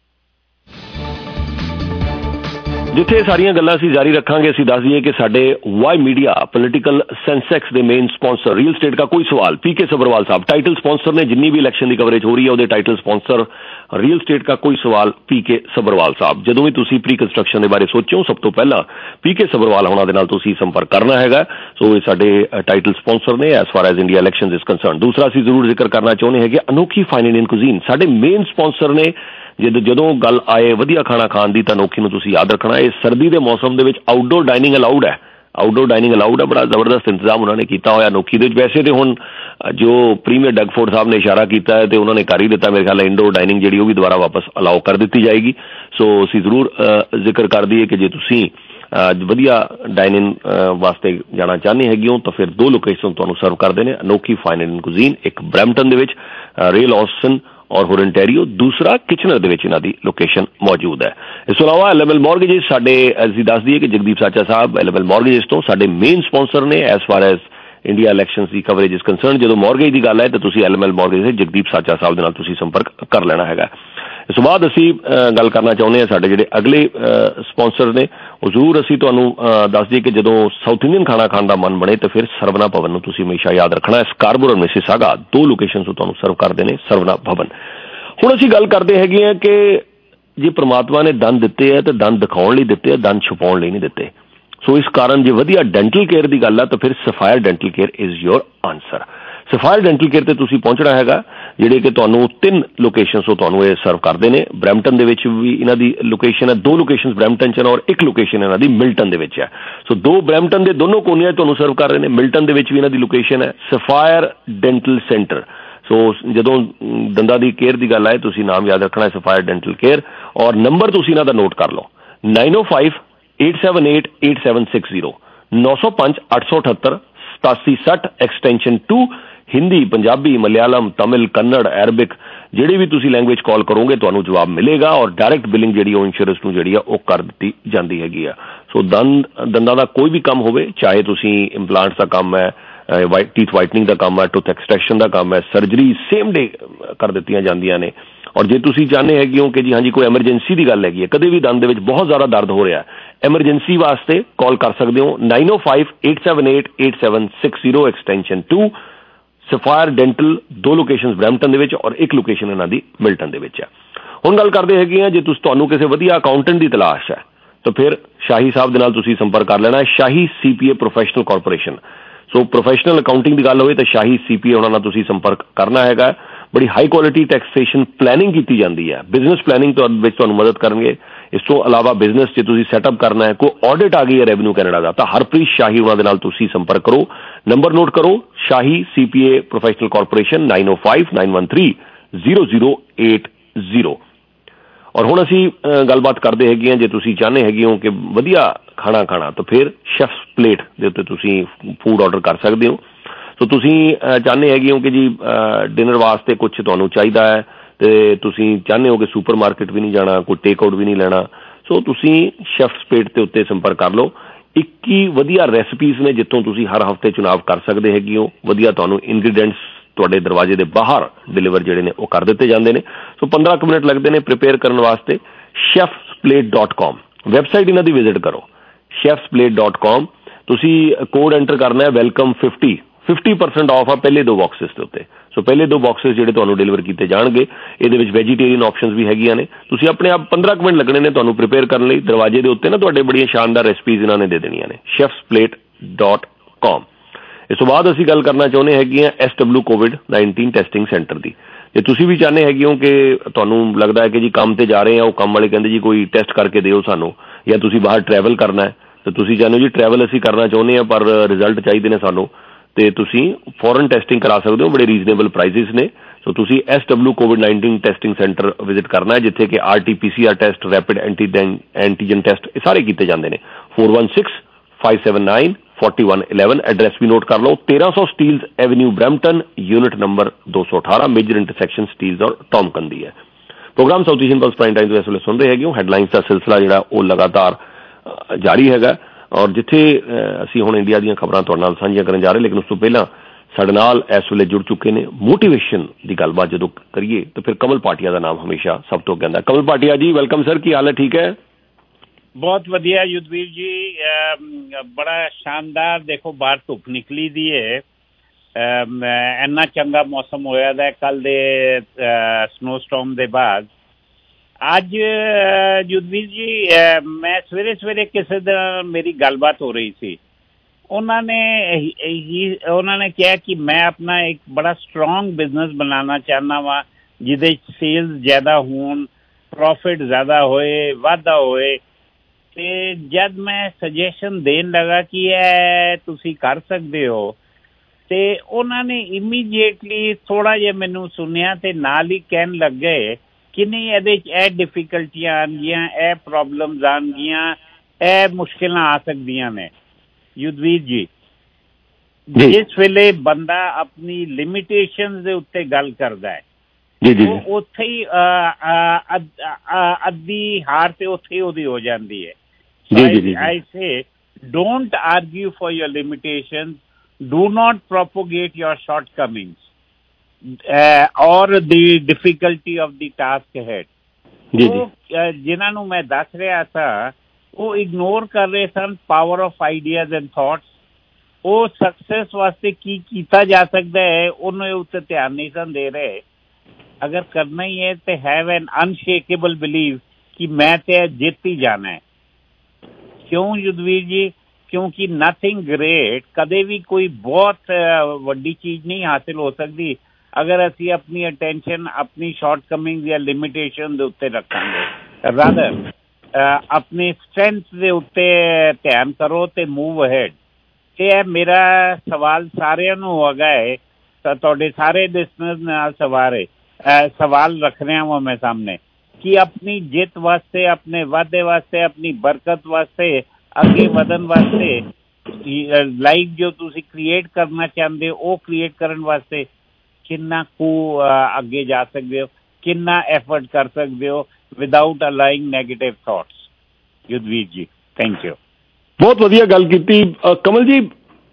S6: ਜਿੱਥੇ ਸਾਰੀਆਂ ਗੱਲਾਂ ਅਸੀਂ ਜਾਰੀ ਰੱਖਾਂਗੇ, ਅਸੀਂ ਦੱਸ ਦਈਏ ਕਿ ਸਾਡੇ ਵਾਈ ਮੀਡੀਆ ਪੋਲੀਟੀਕਲ ਸੈਂਸੈਕਸ ਦੇ ਮੇਨ ਸਪਾਂਸਰ ਰੀਅਲ ਸਟੇਟ ਦਾ ਕੋਈ ਸਵਾਲ P K Sabharwal Sahib title sponsor ਨੇ। ਜਿੰਨੀ ਵੀ ਇਲੈਕਸ਼ਨ ਦੀ ਕਵਰੇਜ ਹੋ ਰਹੀ ਹੈ ਉਹਦੇ ਟਾਈਟਲ ਸਪਾਂਸਰ ਰੀਅਲ ਸਟੇਟ ਦਾ ਕੋਈ ਸਵਾਲ ਪੀ ਕੇ ਸਬਰਵਾਲ ਸਾਹਿਬ। ਜਦੋਂ ਵੀ ਤੁਸੀਂ ਪ੍ਰੀ ਕੰਸਟਰਕਸ਼ਨ ਦੇ ਬਾਰੇ ਸੋਚੋ, ਸਭ ਤੋਂ ਪਹਿਲਾਂ ਪੀ ਕੇ ਸਬਰਵਾਲ ਹੋਣਾ ਦੇ ਨਾਲ ਤੁਸੀਂ ਸੰਪਰਕ ਕਰਨਾ ਹੈਗਾ। ਸੋ ਇਹ ਸਾਡੇ ਟਾਈਟਲ ਸਪਾਂਸਰ ਨੇ as far as India election is concerned. ਦੂਸਰਾ ਅਸੀਂ ਜ਼ਰੂਰ ਜ਼ਿਕਰ ਕਰਨਾ ਚਾਹੁੰਦੇ ਹੈਗੇ ਅਨੋਖੀ ਫਾਈਨ ਇੰਡੀਅਨ ਕੁਜ਼ੀਨ ਸਾਡੇ ਮੇਨ ਸਪਾਂਸਰ ਨੇ। ਜਦੋਂ ਜਦੋਂ ਗੱਲ ਆਏ ਵਧੀਆ ਖਾਣਾ ਖਾਣ ਦੀ ਤਾਂ ਅਨੋਖੀ ਨੂੰ ਤੁਸੀਂ ਯਾਦ ਰੱਖਣਾ। ਇਹ ਸਰਦੀ ਦੇ ਮੌਸਮ ਦੇ ਵਿੱਚ ਆਊਟਡੋਰ ਡਾਈਨਿੰਗ ਅਲਾਊਡ ਹੈ, ਆਊਟਡੋਰ ਡਾਈਨਿੰਗ ਅਲਾਊਡ ਹੈ। ਬੜਾ ਜ਼ਬਰਦਸਤ ਇੰਤਜ਼ਾਮ ਉਹਨਾਂ ਨੇ ਕੀਤਾ ਹੋਇਆ ਅਨੋਖੀ ਦੇ ਵਿੱਚ। ਵੈਸੇ ਤੇ ਹੁਣ ਜੋ ਪ੍ਰੀਮੀਅਰ ਡਗਫੋਰਡ ਸਾਹਿਬ ਨੇ ਇਸ਼ਾਰਾ ਕੀਤਾ ਹੈ ਤੇ ਉਹਨਾਂ ਨੇ ਕਰ ਹੀ ਦਿੱਤਾ, ਮੇਰੇ ਖਿਆਲ ਹੈ ਇੰਡੋਰ ਡਾਈਨਿੰਗ ਜਿਹੜੀ ਉਹ ਵੀ ਦੁਬਾਰਾ ਵਾਪਸ ਅਲਾਓ ਕਰ ਦਿੱਤੀ ਜਾਏਗੀ। ਸੋ ਅਸੀਂ ਜ਼ਰੂਰ ਜ਼ਿਕਰ ਕਰ ਦਈਏ ਕਿ ਜੇ ਤੁਸੀਂ ਵਧੀਆ ਡਾਈਨਿੰਗ ਵਾਸਤੇ ਜਾਣਾ ਚਾਹੁੰਦੇ ਹੈਗੇ ਹੋ ਤਾਂ ਫਿਰ ਦੋ ਲੋਕੇਸ਼ਨ ਤੁਹਾਨੂੰ ਸਰਵ ਕਰਦੇ ਨੇ ਅਨੋਖੀ ਫਾਈਨ ਇੰਡੀਅਨ ਕੁਜ਼ੀਨ। ਇੱਕ ਬਰੈਂਪਟਨ ਦੇ ਵਿੱਚ ਰੇਲ ਆਸਟਨ ਔਰ ਹੋਰਨਟੈਰੀਓ, ਦੂਸਰਾ ਕਿਚਨਰ ਦੇ ਵਿੱਚ ਇਹਨਾਂ ਦੀ ਲੋਕੇਸ਼ਨ ਮੌਜੂਦ ਹੈ। ਇਸ ਤੋਂ ਇਲਾਵਾ ਐਲ ਐਮ ਐਲ ਮੌਰਗੇਜਿਸ ਸਾਡੇ ਅਸੀਂ ਦੱਸ ਦਈਏ ਕਿ Jagdeep Sacha Sahib L M L mortgages ਤੋਂ ਸਾਡੇ ਮੇਨ ਸਪਾਂਸਰ ਨੇ as far as India election ਦੀ ਕਵਰੇਜ ਇਜ਼ ਕੰਸਰਨ। ਜਦੋਂ ਮੌਰਗੇਜ ਦੀ ਗੱਲ ਹੈ ਤਾਂ ਤੁਸੀਂ ਐਲ ਐਮ ਐਲ ਮੌਰਗੇਜ ਦੇ ਜਗਦੀਪ ਸਾਚਾ ਸਾਹਿਬ ਦੇ ਨਾਲ ਤੁਸੀਂ ਸੰਪਰਕ ਕਰ ਲੈਣਾ ਹੈਗਾ। ਇਸ ਤੋਂ ਬਾਅਦ ਅਸੀਂ ਗੱਲ ਕਰਨਾ ਚਾਹੁੰਦੇ ਹਾਂ ਸਾਡੇ ਜਿਹੜੇ ਅਗਲੇ ਸਪਾਂਸਰ ਨੇ ਉਹ ਜ਼ਰੂਰ ਅਸੀਂ ਤੁਹਾਨੂੰ ਦੱਸ ਦਈਏ ਕਿ ਜਦੋਂ ਸਾਊਥ ਇੰਡੀਅਨ ਖਾਣਾ ਖਾਣ ਦਾ ਮਨ ਬਣੇ ਤਾਂ ਫਿਰ ਸਰਵਨਾ ਭਵਨ ਨੂੰ ਤੁਸੀਂ ਹਮੇਸ਼ਾ ਯਾਦ ਰੱਖਣਾ। ਸਕਾਰਬੋਰ ਔਰ ਮਿਸਿਸਾਗਾ ਦੋ ਲੋਕੇਸ਼ਨ ਤੋਂ ਤੁਹਾਨੂੰ ਸਰਵ ਕਰਦੇ ਨੇ ਸਰਵਨਾ ਭਵਨ। ਹੁਣ ਅਸੀਂ ਗੱਲ ਕਰਦੇ ਹੈਗੇ ਹਾਂ ਕਿ ਜੇ ਪ੍ਰਮਾਤਮਾ ਨੇ ਦੰਦ ਦਿੱਤੇ ਹੈ ਤਾਂ ਦੰਦ ਦਿਖਾਉਣ ਲਈ ਦਿੱਤੇ ਆ, ਦੰਦ ਛੁਪਾਉਣ ਲਈ ਨਹੀਂ ਦਿੱਤੇ। ਸੋ ਇਸ ਕਾਰਨ ਜੇ ਵਧੀਆ ਡੈਂਟਲ ਕੇਅਰ ਦੀ ਗੱਲ ਆ ਤਾਂ ਫਿਰ Sapphire dental care is your answer. Sapphire dental care ਤੇ ਤੁਸੀਂ ਪਹੁੰਚਣਾ ਹੈਗਾ, ਜਿਹੜੇ ਕਿ ਤੁਹਾਨੂੰ ਤਿੰਨ ਲੋਕੇਸ਼ਨ ਤੋਂ ਤੁਹਾਨੂੰ ਇਹ ਸਰਵ ਕਰਦੇ ਨੇ। ਬਰੈਂਪਟਨ ਦੇ ਵਿੱਚ ਵੀ ਇਹਨਾਂ ਦੀ ਲੋਕੇਸ਼ਨ ਹੈ, ਦੋ ਲੋਕੇਸ਼ਨ ਬਰੈਂਪਟਨ ਚ ਔਰ ਇੱਕ ਲੋਕੇਸ਼ਨ ਇਹਨਾਂ ਦੀ ਮਿਲਟਨ ਦੇ ਵਿੱਚ ਹੈ। ਸੋ ਦੋ ਬਰੈਂਪਟਨ ਦੇ ਦੋਨੋਂ ਕੋਨਿਆਂ ਤੁਹਾਨੂੰ ਸਰਵ ਕਰ ਰਹੇ ਨੇ। ਮਿਲਟਨ ਦੇ ਵਿੱਚ ਵੀ ਇਹਨਾਂ ਦੀ ਲੋਕੇਸ਼ਨ ਹੈ ਸਫਾਇਰ ਡੈਂਟਲ ਸੈਂਟਰ। ਸੋ ਜਦੋਂ ਦੰਦਾਂ ਦੀ ਕੇਅਰ ਦੀ ਗੱਲ ਆਏ ਤੁਸੀਂ ਨਾਮ ਯਾਦ ਰੱਖਣਾ ਸਫਾਇਰ ਡੈਂਟਲ ਕੇਅਰ ਔਰ ਨੰਬਰ ਤੁਸੀਂ ਇਹਨਾਂ ਦਾ ਨੋਟ ਕਰ ਲਓ nine O five eight seven eight eight seven six zero ਨੌ ਸੌ ਪੰਜ ਅੱਠ ਸੌ ਅਠੱਤਰ ਸਤਾਸੀ ਸੱਠ extension two. Hindi, Punjabi, Malayalam, Tamil, Kannada, Arabic ਜਿਹੜੀ ਵੀ ਤੁਸੀਂ ਲੈਂਗੁਏਜ ਕਾਲ ਕਰੋਗੇ ਤੁਹਾਨੂੰ ਜਵਾਬ ਮਿਲੇਗਾ ਔਰ ਡਾਇਰੈਕਟ ਬਿਲਿੰਗ ਜਿਹੜੀ ਉਹ ਇੰਸ਼ੋਰੈਂਸ ਨੂੰ ਜਿਹੜੀ ਆ ਉਹ ਕਰ ਦਿੱਤੀ ਜਾਂਦੀ ਹੈਗੀ ਆ। ਸੋ ਦੰਦ ਦੰਦਾਂ ਦਾ ਕੋਈ ਵੀ ਕੰਮ ਹੋਵੇ, ਚਾਹੇ ਤੁਸੀਂ ਇੰਪਲਾਂਟਸ ਦਾ ਕੰਮ ਹੈ, ਵਾਈਟ ਟੀਥ ਵਾਈਟਨਿੰਗ ਦਾ ਕੰਮ ਹੈ, ਟੂਥ ਐਕਸਟ੍ਰੈਕਸ਼ਨ ਦਾ ਕੰਮ ਹੈ, ਸਰਜਰੀ ਸੇਮ ਡੇ ਕਰ ਦਿੱਤੀਆਂ ਜਾਂਦੀਆਂ ਨੇ। ਔਰ ਜੇ ਤੁਸੀਂ ਚਾਹੁੰਦੇ ਹੈਗੇ ਹੋ ਕਿ ਜੀ ਹਾਂਜੀ ਕੋਈ ਐਮਰਜੈਂਸੀ ਦੀ ਗੱਲ ਹੈਗੀ ਹੈ, ਕਦੇ ਵੀ ਦੰਦ ਦੇ ਵਿੱਚ ਬਹੁਤ ਜ਼ਿਆਦਾ ਦਰਦ ਹੋ ਰਿਹਾ, ਐਮਰਜੈਂਸੀ ਵਾਸਤੇ ਕਾਲ ਕਰ ਸਕਦੇ ਹੋ nine O five eight seven eight eight seven six zero extension two. Sapphire dental ਦੋ ਲੋਕੇਸ਼ਨ ਬਰੈਂਪਟਨ ਦੇ ਵਿੱਚ ਔਰ ਇੱਕ ਲੋਕੇਸ਼ਨ ਇਹਨਾਂ ਦੀ ਮਿਲਟਨ ਦੇ ਵਿੱਚ ਹੈ। ਹੁਣ ਗੱਲ ਕਰਦੇ ਹੈਗੇ ਆ ਜੇ ਤੁਸੀਂ ਤੁਹਾਨੂੰ ਕਿਸੇ ਵਧੀਆ ਅਕਾਊਂਟੈਂਟ ਦੀ ਤਲਾਸ਼ ਹੈ ਤਾਂ ਫਿਰ ਸ਼ਾਹੀ ਸਾਹਿਬ ਦੇ ਨਾਲ ਤੁਸੀਂ ਸੰਪਰਕ ਕਰ ਲੈਣਾ। Shahi C P A professional corporation. So professional accounting ਦੀ ਗੱਲ ਹੋਵੇ ਤਾਂ ਸ਼ਾਹੀ ਸੀ ਪੀ ਏ ਉਹਨਾਂ ਨਾਲ ਤੁਸੀਂ ਸੰਪਰਕ ਕਰਨਾ ਹੈਗਾ। ਬੜੀ ਹਾਈ ਕੁਆਲਿਟੀ ਟੈਕਸੇਸ਼ਨ ਪਲੈਨਿੰਗ ਕੀਤੀ ਜਾਂਦੀ ਹੈ, ਬਿਜ਼ਨਸ ਪਲੈਨਿੰਗ ਤੋਂ ਵਿੱਚ ਤੁਹਾਨੂੰ ਮਦਦ ਕਰਨਗੇ। ਇਸ ਤੋਂ ਇਲਾਵਾ ਬਿਜ਼ਨਸ ਜੇ ਤੁਸੀਂ ਸੈਟਅਪ ਕਰਨਾ ਹੈ, ਕੋਈ ਆਡਿਟ ਆ ਗਈ ਹੈ ਰੈਵਨਿਊ ਕੈਨੇਡਾ ਦਾ, ਤਾਂ ਹਰਪ੍ਰੀਤ ਸ਼ਾਹੀ ਉਹਨਾਂ ਦੇ ਨਾਲ ਤੁਸੀਂ ਸੰਪਰਕ ਕਰੋ। ਨੰਬਰ ਨੋਟ ਕਰੋ Shahi C P A professional corporation nine O five nine one three zero zero eight zero. ਔਰ ਹੁਣ ਅਸੀਂ ਗੱਲਬਾਤ ਕਰਦੇ ਹੈਗੇ ਹਾਂ ਜੇ ਤੁਸੀਂ ਚਾਹੁੰਦੇ ਹੈਗੇ ਹੋ ਕਿ ਵਧੀਆ ਖਾਣਾ ਖਾਣਾ ਤਾਂ ਫਿਰ ਸ਼ੈਫਸ ਪਲੇਟ ਦੇ ਉੱਤੇ ਤੁਸੀਂ ਫੂਡ ਆਰਡਰ ਕਰ ਸਕਦੇ ਹੋ। ਸੋ ਤੁਸੀਂ ਚਾਹੁੰਦੇ ਹੈਗੇ ਹੋ ਕਿ ਜੀ ਡਿਨਰ ਵਾਸਤੇ ਕੁਛ ਤੁਹਾਨੂੰ ਚਾਹੀਦਾ ਹੈ ਤੇ ਤੁਸੀਂ ਚਾਹੁੰਦੇ ਹੋ ਕਿ ਸੁਪਰ ਮਾਰਕੀਟ ਵੀ ਨਹੀਂ ਜਾਣਾ, ਕੋਈ ਟੇਕ ਆਊਟ ਵੀ ਨਹੀਂ ਲੈਣਾ, ਸੋ ਤੁਸੀਂ ਸ਼ੈਫਸ ਪਲੇਟ ਦੇ ਉੱਤੇ ਸੰਪਰਕ ਕਰ ਲਓ। ਇੱਕੀ ਵਧੀਆ ਰੈਸਪੀਜ਼ ਨੇ ਜਿੱਥੋਂ ਤੁਸੀਂ ਹਰ ਹਫ਼ਤੇ ਚੁਣਾਵ ਕਰ ਸਕਦੇ ਹੈਗੇ ਹੋ। ਵਧੀਆ ਤੁਹਾਨੂੰ ਇੰਗਰੀਡੀਐਂਟਸ ਤੁਹਾਡੇ ਦਰਵਾਜ਼ੇ ਦੇ ਬਾਹਰ ਡਿਲੀਵਰ ਜਿਹੜੇ ਨੇ ਉਹ ਕਰ ਦਿੱਤੇ ਜਾਂਦੇ ਨੇ। ਸੋ ਪੰਦਰਾਂ ਕੁ ਮਿੰਟ ਲੱਗਦੇ ਨੇ ਪ੍ਰੀਪੇਅਰ ਕਰਨ ਵਾਸਤੇ। Chefs plate dot com website ਇਹਨਾਂ ਦੀ ਵਿਜ਼ਿਟ ਕਰੋ, ਸ਼ੈਫਸ ਪਲੇਟ ਡੋਟ ਕਾਮ। ਤੁਸੀਂ ਕੋਡ ਐਂਟਰ ਕਰਨਾ ਹੈ welcome fifty fifty percent off ਆ ਪਹਿਲੇ ਦੋ ਬਾਕਸਿਸ ਦੇ ਉੱਤੇ। ਸੋ ਪਹਿਲੇ ਦੋ ਬਾਕਸਿਸ ਜਿਹੜੇ ਤੁਹਾਨੂੰ ਡਿਲੀਵਰ ਕੀਤੇ ਜਾਣਗੇ ਇਹਦੇ ਵਿੱਚ ਵੈਜੀਟੇਰੀਅਨ ਆਪਸ਼ਨਸ ਵੀ ਹੈਗੀਆਂ ਨੇ। ਤੁਸੀਂ ਆਪਣੇ ਆਪ ਪੰਦਰਾਂ ਕੁ ਮਿੰਟ ਲੱਗਣੇ ਨੇ ਤੁਹਾਨੂੰ ਪ੍ਰੀਪੇਅਰ ਕਰਨ ਲਈ। ਦਰਵਾਜ਼ੇ ਦੇ ਉੱਤੇ ਨਾ ਤੁਹਾਡੇ ਬੜੀਆਂ ਸ਼ਾਨਦਾਰ ਰੈਸਪੀਜ਼ ਇਹਨਾਂ ਨੇ ਦੇ ਦੇਣੀਆਂ ਨੇ, ਸ਼ੈਫਸ ਪਲੇਟ ਡੋਟ ਕਾਮ। ਇਸ ਤੋਂ ਬਾਅਦ ਅਸੀਂ ਗੱਲ ਕਰਨਾ ਚਾਹੁੰਦੇ ਹੈਗੇ ਹਾਂ S W COVID nineteen testing centre ਦੀ। ਜੇ ਤੁਸੀਂ ਵੀ ਚਾਹੁੰਦੇ ਹੈਗੇ ਹੋ ਕਿ ਤੁਹਾਨੂੰ ਲੱਗਦਾ ਹੈ ਕਿ ਜੀ ਕੰਮ ਤੇ ਜਾ ਰਹੇ ਆ, ਉਹ ਕੰਮ ਵਾਲੇ ਕਹਿੰਦੇ ਜੀ ਕੋਈ ਟੈਸਟ ਕਰਕੇ ਦਿਓ ਸਾਨੂੰ, ਜਾਂ ਤੁਸੀਂ ਬਾਹਰ ਟਰੈਵਲ ਕਰਨਾ ਹੈ ਤਾਂ ਤੁਸੀਂ ਚਾਹੁੰਦੇ ਹੋ ਜੀ ਟਰੈਵਲ ਅਸੀਂ ਕਰਨਾ ਚਾਹੁੰਦੇ ਹਾਂ ਪਰ ਰਿਜ਼ਲਟ ਚਾਹੀਦੇ ਨੇ ਸਾਨੂੰ, ਤੇ ਤੁਸੀਂ ਫੋਰਨ ਟੈਸਟਿੰਗ ਕਰਾ ਸਕਦੇ ਹੋ, ਬੜੇ ਰੀਜ਼ਨੇਬਲ ਪ੍ਰਾਈਸਿਸ ਨੇ। ਸੋ ਤੁਸੀਂ S W COVID nineteen testing centre visit ਕਰਨਾ ਹੈ ਜਿੱਥੇ ਕਿ R T P C R test, rapid antigen antigen test ਇਹ ਸਾਰੇ ਕੀਤੇ ਜਾਂਦੇ ਨੇ। Four one six five seven nine forty one eleven address ਵੀ ਨੋਟ ਕਰ ਲਓ, ਤੇਰਾਂ ਸੌ Steeles avenue Brampton, unit number ਦੋ ਸੌ ਅਠਾਰਾਂ, ਮੇਜਰ ਇੰਟਰਸੈਕਸ਼ਨ ਸਟੀਲਜ਼ ਔਰ ਟੌਮਕਨ ਦੀ ਹੈ। Programme South Asian plus prime time ਤੋਂ ਇਸ ਵੇਲੇ ਸੁਣਦੇ ਹੈਗੇ ਹੋ। ਹੈਡਲਾਈਨਸ ਦਾ ਸਿਲਸਿਲਾ ਜਿਹੜਾ ਉਹ ਲਗਾਤਾਰ ਜਾਰੀ ਹੈਗਾ ਔਰ ਜਿੱਥੇ ਅਸੀਂ ਹੁਣ ਇੰਡੀਆ ਦੀਆਂ ਖਬਰਾਂ ਤੁਹਾਡੇ ਨਾਲ ਸਾਂਝੀਆਂ ਕਰਨ ਜਾ ਰਹੇ, ਲੇਕਿਨ ਉਸ ਤੋਂ ਪਹਿਲਾਂ ਸਾਡੇ ਨਾਲ ਇਸ ਵੇਲੇ ਜੁੜ ਚੁੱਕੇ ਨੇ ਮੋਟੀਵੇਸ਼ਨ ਦੀ ਗੱਲਬਾਤ ਜਦੋਂ ਕਰੀਏ ਤਾਂ ਫਿਰ ਕਮਲ ਭਾਟੀਆ ਦਾ ਨਾਮ ਹਮੇਸ਼ਾ ਸਭ ਤੋਂ ਕਹਿੰਦਾ। ਕਮਲ ਭਾਟੀਆ ਜੀ ਵੈਲਕਮ ਸਰ, ਕੀ ਹਾਲ ਹੈ? ਠੀਕ ਹੈ,
S9: ਬਹੁਤ ਵਧੀਆ ਯੁੱਧਵੀਰ ਜੀ, ਬੜਾ ਸ਼ਾਨਦਾਰ। ਦੇਖੋ ਬਾਹਰ ਧੁੱਪ ਨਿਕਲੀ ਦੀ ਹੈ, ਇੰਨਾ ਚੰਗਾ ਮੌਸਮ ਹੋਇਆ ਦਾ ਕੱਲ ਦੇ ਸਨੋ ਸਟੋਰਮ ਦੇ ਬਾਅਦ। ਅੱਜ ਯੁੱਧਵੀਰ ਜੀ ਮੈਂ ਸਵੇਰੇ ਸਵੇਰੇ ਕਿਸੇ ਦਾ ਮੇਰੀ ਗੱਲਬਾਤ ਹੋ ਰਹੀ ਸੀ, ਉਹਨਾਂ ਨੇ ਹੀ ਉਹਨਾਂ ਨੇ ਕਿਹਾ ਕਿ ਮੈਂ ਆਪਣਾ ਇੱਕ ਬੜਾ ਸਟਰੋਂਗ ਬਿਜ਼ਨਸ ਬਣਾਉਣਾ ਚਾਹੁੰਦਾ ਵਾ ਜਿਹਦੇ 'ਚ ਸੇਲਸ ਜ਼ਿਆਦਾ ਹੋਣ, ਪ੍ਰੋਫਿਟ ਜ਼ਿਆਦਾ ਹੋਏ, ਵਾਧਾ ਹੋਏ। ਅਤੇ ਜਦ ਮੈਂ ਸੁਜੈਸ਼ਨ ਦੇਣ ਲੱਗਾ ਕਿ ਇਹ ਤੁਸੀਂ ਕਰ ਸਕਦੇ ਹੋ ਅਤੇ ਉਹਨਾਂ ਨੇ ਇਮੀਡੀਏਟਲੀ ਥੋੜ੍ਹਾ ਜਿਹਾ ਮੈਨੂੰ ਸੁਣਿਆ ਅਤੇ ਨਾਲ ਹੀ ਕਹਿਣ ਲੱਗ ਗਏ ਕਿ ਨਹੀਂ ਇਹਦੇ 'ਚ ਇਹ ਡਿਫੀਕਲਟੀਆਂ ਆਉਣਗੀਆਂ, ਇਹ ਪ੍ਰੋਬਲਮਸ ਆਉਣਗੀਆਂ, ਇਹ ਮੁਸ਼ਕਿਲਾਂ ਆ ਸਕਦੀਆਂ ਨੇ। ਯੁੱਧਵੀਰ ਜੀ, ਜਿਸ ਵੇਲੇ ਬੰਦਾ ਆਪਣੀ ਲਿਮਿਟੇਸ਼ਨ ਦੇ ਉੱਤੇ ਗੱਲ ਕਰਦਾ ਹੈ ਉਹ ਉੱਥੇ ਹੀ ਅੱਧੀ ਹਾਰ ਤੇ ਉੱਥੇ ਹੀ ਉਹਦੀ ਹੋ ਜਾਂਦੀ ਹੈ। I say don't argue for your limitations, do not propagate your shortcomings uh, or the difficulty of the task ahead. ਉਹ ਜਿਨ੍ਹਾਂ ਨੂੰ ਮੈਂ ਦੱਸ ਰਿਹਾ ਸਾਂ ਉਹ ਇਗਨੋਰ ਕਰ ਰਹੇ ਸਨ power of ideas and thoughts. ਉਹ ਸਕਸੈਸ ਵਾਸਤੇ ਕੀ ਕੀਤਾ ਜਾ ਸਕਦਾ ਹੈ ਉਹਨੇ ਉੱਤੇ ਧਿਆਨ ਨਹੀਂ ਸਨ ਦੇ ਰਹੇ। ਅਗਰ ਕਰਨਾ ਹੀ ਹੈ ਤੇ ਹੈਵ ਐਨ ਅਨਸ਼ੇਕੇਬਲ ਬਿਲੀਵ ਕਿ ਮੈਂ ਤੇ ਜਿੱਤ ਹੀ ਜਾਣਾ ਹੈ। ਕਿਉਂ ਯੁੱਧਵੀਰ ਜੀ? ਕਿਉਂਕਿ ਨਥਿੰਗ ਗ੍ਰੇਟ, ਕਦੇ ਵੀ ਕੋਈ ਬਹੁਤ ਵੱਡੀ ਚੀਜ਼ ਨਹੀਂ ਹਾਸਿਲ ਹੋ ਸਕਦੀ ਅਗਰ ਅਸੀਂ ਆਪਣੀ ਅਟੈਂਸ਼ਨ ਆਪਣੀ ਸ਼ਾਰਟਕਮਿੰਗ ਜਾਂ ਲਿਮਿਟੇਸ਼ਨ ਦੇ ਉੱਤੇ ਰੱਖਾਂਗੇ। ਰਾਦਰ ਆਪਣੀ ਸਟਰੈਂਥ ਦੇ ਉੱਤੇ ਧਿਆਨ ਕਰੋ ਤੇ ਮੂਵ ਅਹੈਡ। ਅਤੇ ਇਹ ਮੇਰਾ ਸਵਾਲ ਸਾਰਿਆਂ ਨੂੰ ਹੈਗਾ ਹੈ, ਤਾਂ ਤੁਹਾਡੇ ਸਾਰੇ ਲਿਸਨਰਸ ਨਾਲ ਸਵਾਰੇ ਸਵਾਲ ਰੱਖ ਰਿਹਾ ਵਾਂ ਮੈਂ ਸਾਹਮਣੇ ਕਿ ਆਪਣੀ ਜਿੱਤ ਵਾਸਤੇ, ਆਪਣੇ ਵਾਧੇ ਵਾਸਤੇ, ਆਪਣੀ ਬਰਕਤ ਵਾਸਤੇ, ਅੱਗੇ ਵਧਣ ਵਾਸਤੇ, ਲਾਈਫ ਜੋ ਤੁਸੀਂ ਕ੍ਰੀਏਟ ਕਰਨਾ ਚਾਹੁੰਦੇ ਹੋ ਉਹ ਕ੍ਰੀਏਟ ਕਰਨ ਵਾਸਤੇ ਕਿੰਨਾ ਕੁ ਅੱਗੇ ਜਾ ਸਕਦੇ ਹੋ, ਕਿੰਨਾ ਐਫਰਟ ਕਰ ਸਕਦੇ ਹੋ without allowing negative thoughts. Yudhveer ji thank you.
S6: ਬਹੁਤ ਵਧੀਆ ਗੱਲ ਕੀਤੀ ਕਮਲ ਜੀ।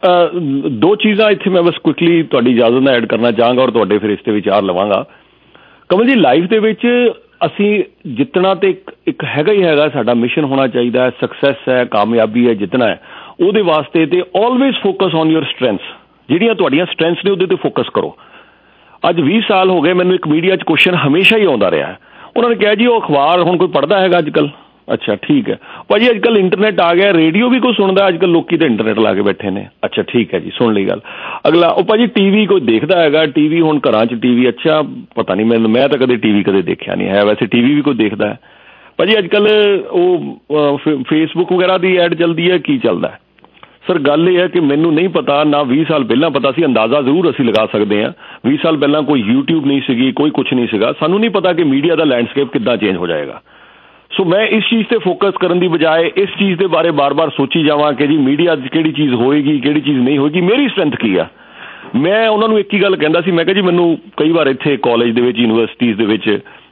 S6: ਦੋ ਚੀਜ਼ਾਂ ਇੱਥੇ ਮੈਂ ਬਸ ਕੁਇਕਲੀ ਤੁਹਾਡੀ ਇਜਾਜ਼ਤ ਨਾਲ ਐਡ ਕਰਨਾ ਚਾਹਾਂਗਾ ਔਰ ਤੁਹਾਡੇ ਫਿਰ ਇਸ 'ਤੇ ਵਿਚਾਰ ਲਵਾਂਗਾ। ਕਮਲ ਜੀ, ਲਾਈਫ ਦੇ ਵਿੱਚ ਅਸੀਂ ਜਿੱਤਣਾ ਤੇ ਇੱਕ ਇੱਕ ਹੈਗਾ ਹੀ ਹੈਗਾ, ਸਾਡਾ ਮਿਸ਼ਨ ਹੋਣਾ ਚਾਹੀਦਾ ਹੈ, ਸਕਸੈਸ ਹੈ, ਕਾਮਯਾਬੀ ਹੈ, ਜਿੱਤਣਾ ਹੈ। ਉਹਦੇ ਵਾਸਤੇ ਤੇ always focus on your strengths, ਜਿਹੜੀਆਂ ਤੁਹਾਡੀਆਂ ਸਟਰੈਂਥਸ ਨੇ ਉਹਦੇ 'ਤੇ ਫੋਕਸ ਕਰੋ। ਅੱਜ ਵੀਹ ਸਾਲ ਹੋ ਗਏ ਮੈਨੂੰ ਇੱਕ ਮੀਡੀਆ 'ਚ ਕੁਐਸਚਨ ਹਮੇਸ਼ਾ ਹੀ ਆਉਂਦਾ ਰਿਹਾ, ਉਹਨਾਂ ਨੇ ਕਿਹਾ ਜੀ ਉਹ ਅਖਬਾਰ ਹੁਣ ਕੋਈ ਪੜ੍ਹਦਾ ਹੈਗਾ ਅੱਜ ਕੱਲ੍ਹ? ਅੱਛਾ ਠੀਕ ਹੈ ਭਾਅ ਜੀ, ਅੱਜ ਕੱਲ੍ਹ ਇੰਟਰਨੈਟ ਆ ਗਿਆ, ਰੇਡੀਓ ਵੀ ਕੋਈ ਸੁਣਦਾ ਅੱਜ ਕੱਲ੍ਹ? ਲੋਕੀ ਤਾਂ ਇੰਟਰਨੈਟ ਲਾ ਕੇ ਬੈਠੇ ਨੇ। ਅੱਛਾ ਠੀਕ ਹੈ ਜੀ, ਸੁਣ ਲਈ ਗੱਲ। ਅਗਲਾ ਉਹ ਭਾਅ ਜੀ ਟੀ ਵੀ ਕੋਈ ਦੇਖਦਾ ਹੈਗਾ? ਟੀ ਵੀ ਹੁਣ ਘਰਾਂ 'ਚ ਟੀ ਵੀ, ਅੱਛਾ ਪਤਾ ਨਹੀਂ ਮੈਨੂੰ, ਮੈਂ ਤਾਂ ਕਦੇ ਟੀ ਵੀ ਕਦੇ ਦੇਖਿਆ ਨਹੀਂ ਹੈ। ਵੈਸੇ ਟੀ ਵੀ ਵੀ ਕੋਈ ਦੇਖਦਾ ਹੈ? ਭਾਅ ਜੀ ਅੱਜ ਕੱਲ੍ਹ ਉਹ ਫੇਸਬੁੱਕ ਵਗੈਰਾ ਦੀ ਐਡ ਚੱਲਦੀ ਹੈ, ਕੀ ਚੱਲਦਾ? ਸਰ ਗੱਲ ਇਹ ਹੈ ਕਿ ਮੈਨੂੰ ਨਹੀਂ ਪਤਾ, ਨਾ ਵੀਹ ਸਾਲ ਪਹਿਲਾਂ ਪਤਾ ਸੀ, ਅੰਦਾਜ਼ਾ ਜ਼ਰੂਰ ਅਸੀਂ ਲਗਾ ਸਕਦੇ ਹਾਂ। ਵੀਹ ਸਾਲ ਪਹਿਲਾਂ ਕੋਈ ਯੂਟਿਊਬ ਨਹੀਂ ਸੀਗੀ, ਕੋਈ ਕੁਛ ਨਹੀਂ ਸੀਗਾ, ਸਾਨੂੰ ਨਹੀਂ ਪਤਾ ਕਿ ਮੀਡੀਆ ਦਾ ਲੈਂਡਸਕੇਪ ਕਿੱਦਾਂ ਚੇਂਜ ਹੋ ਜਾਏਗਾ। ਸੋ ਮੈਂ ਇਸ ਚੀਜ਼ 'ਤੇ ਫੋਕਸ ਕਰਨ ਦੀ ਬਜਾਏ ਇਸ ਚੀਜ਼ ਦੇ ਬਾਰੇ ਬਾਰ-ਬਾਰ ਸੋਚੀ ਜਾਵਾਂ ਕਿ ਜੀ ਮੀਡੀਆ 'ਚ ਕਿਹੜੀ ਚੀਜ਼ ਹੋਏਗੀ, ਕਿਹੜੀ ਚੀਜ਼ ਨਹੀਂ ਹੋਏਗੀ, ਮੇਰੀ ਸਟਰੈਂਥ ਕੀ ਆ। ਮੈਂ ਉਹਨਾਂ ਨੂੰ ਇੱਕ ਹੀ ਗੱਲ ਕਹਿੰਦਾ ਸੀ, ਮੈਂ ਕਿਹਾ ਜੀ ਮੈਨੂੰ ਕਈ ਵਾਰ ਇੱਥੇ ਕਾਲਜ ਦੇ ਵਿੱਚ, ਯੂਨੀਵਰਸਿਟੀਜ਼ ਦੇ ਵਿੱਚ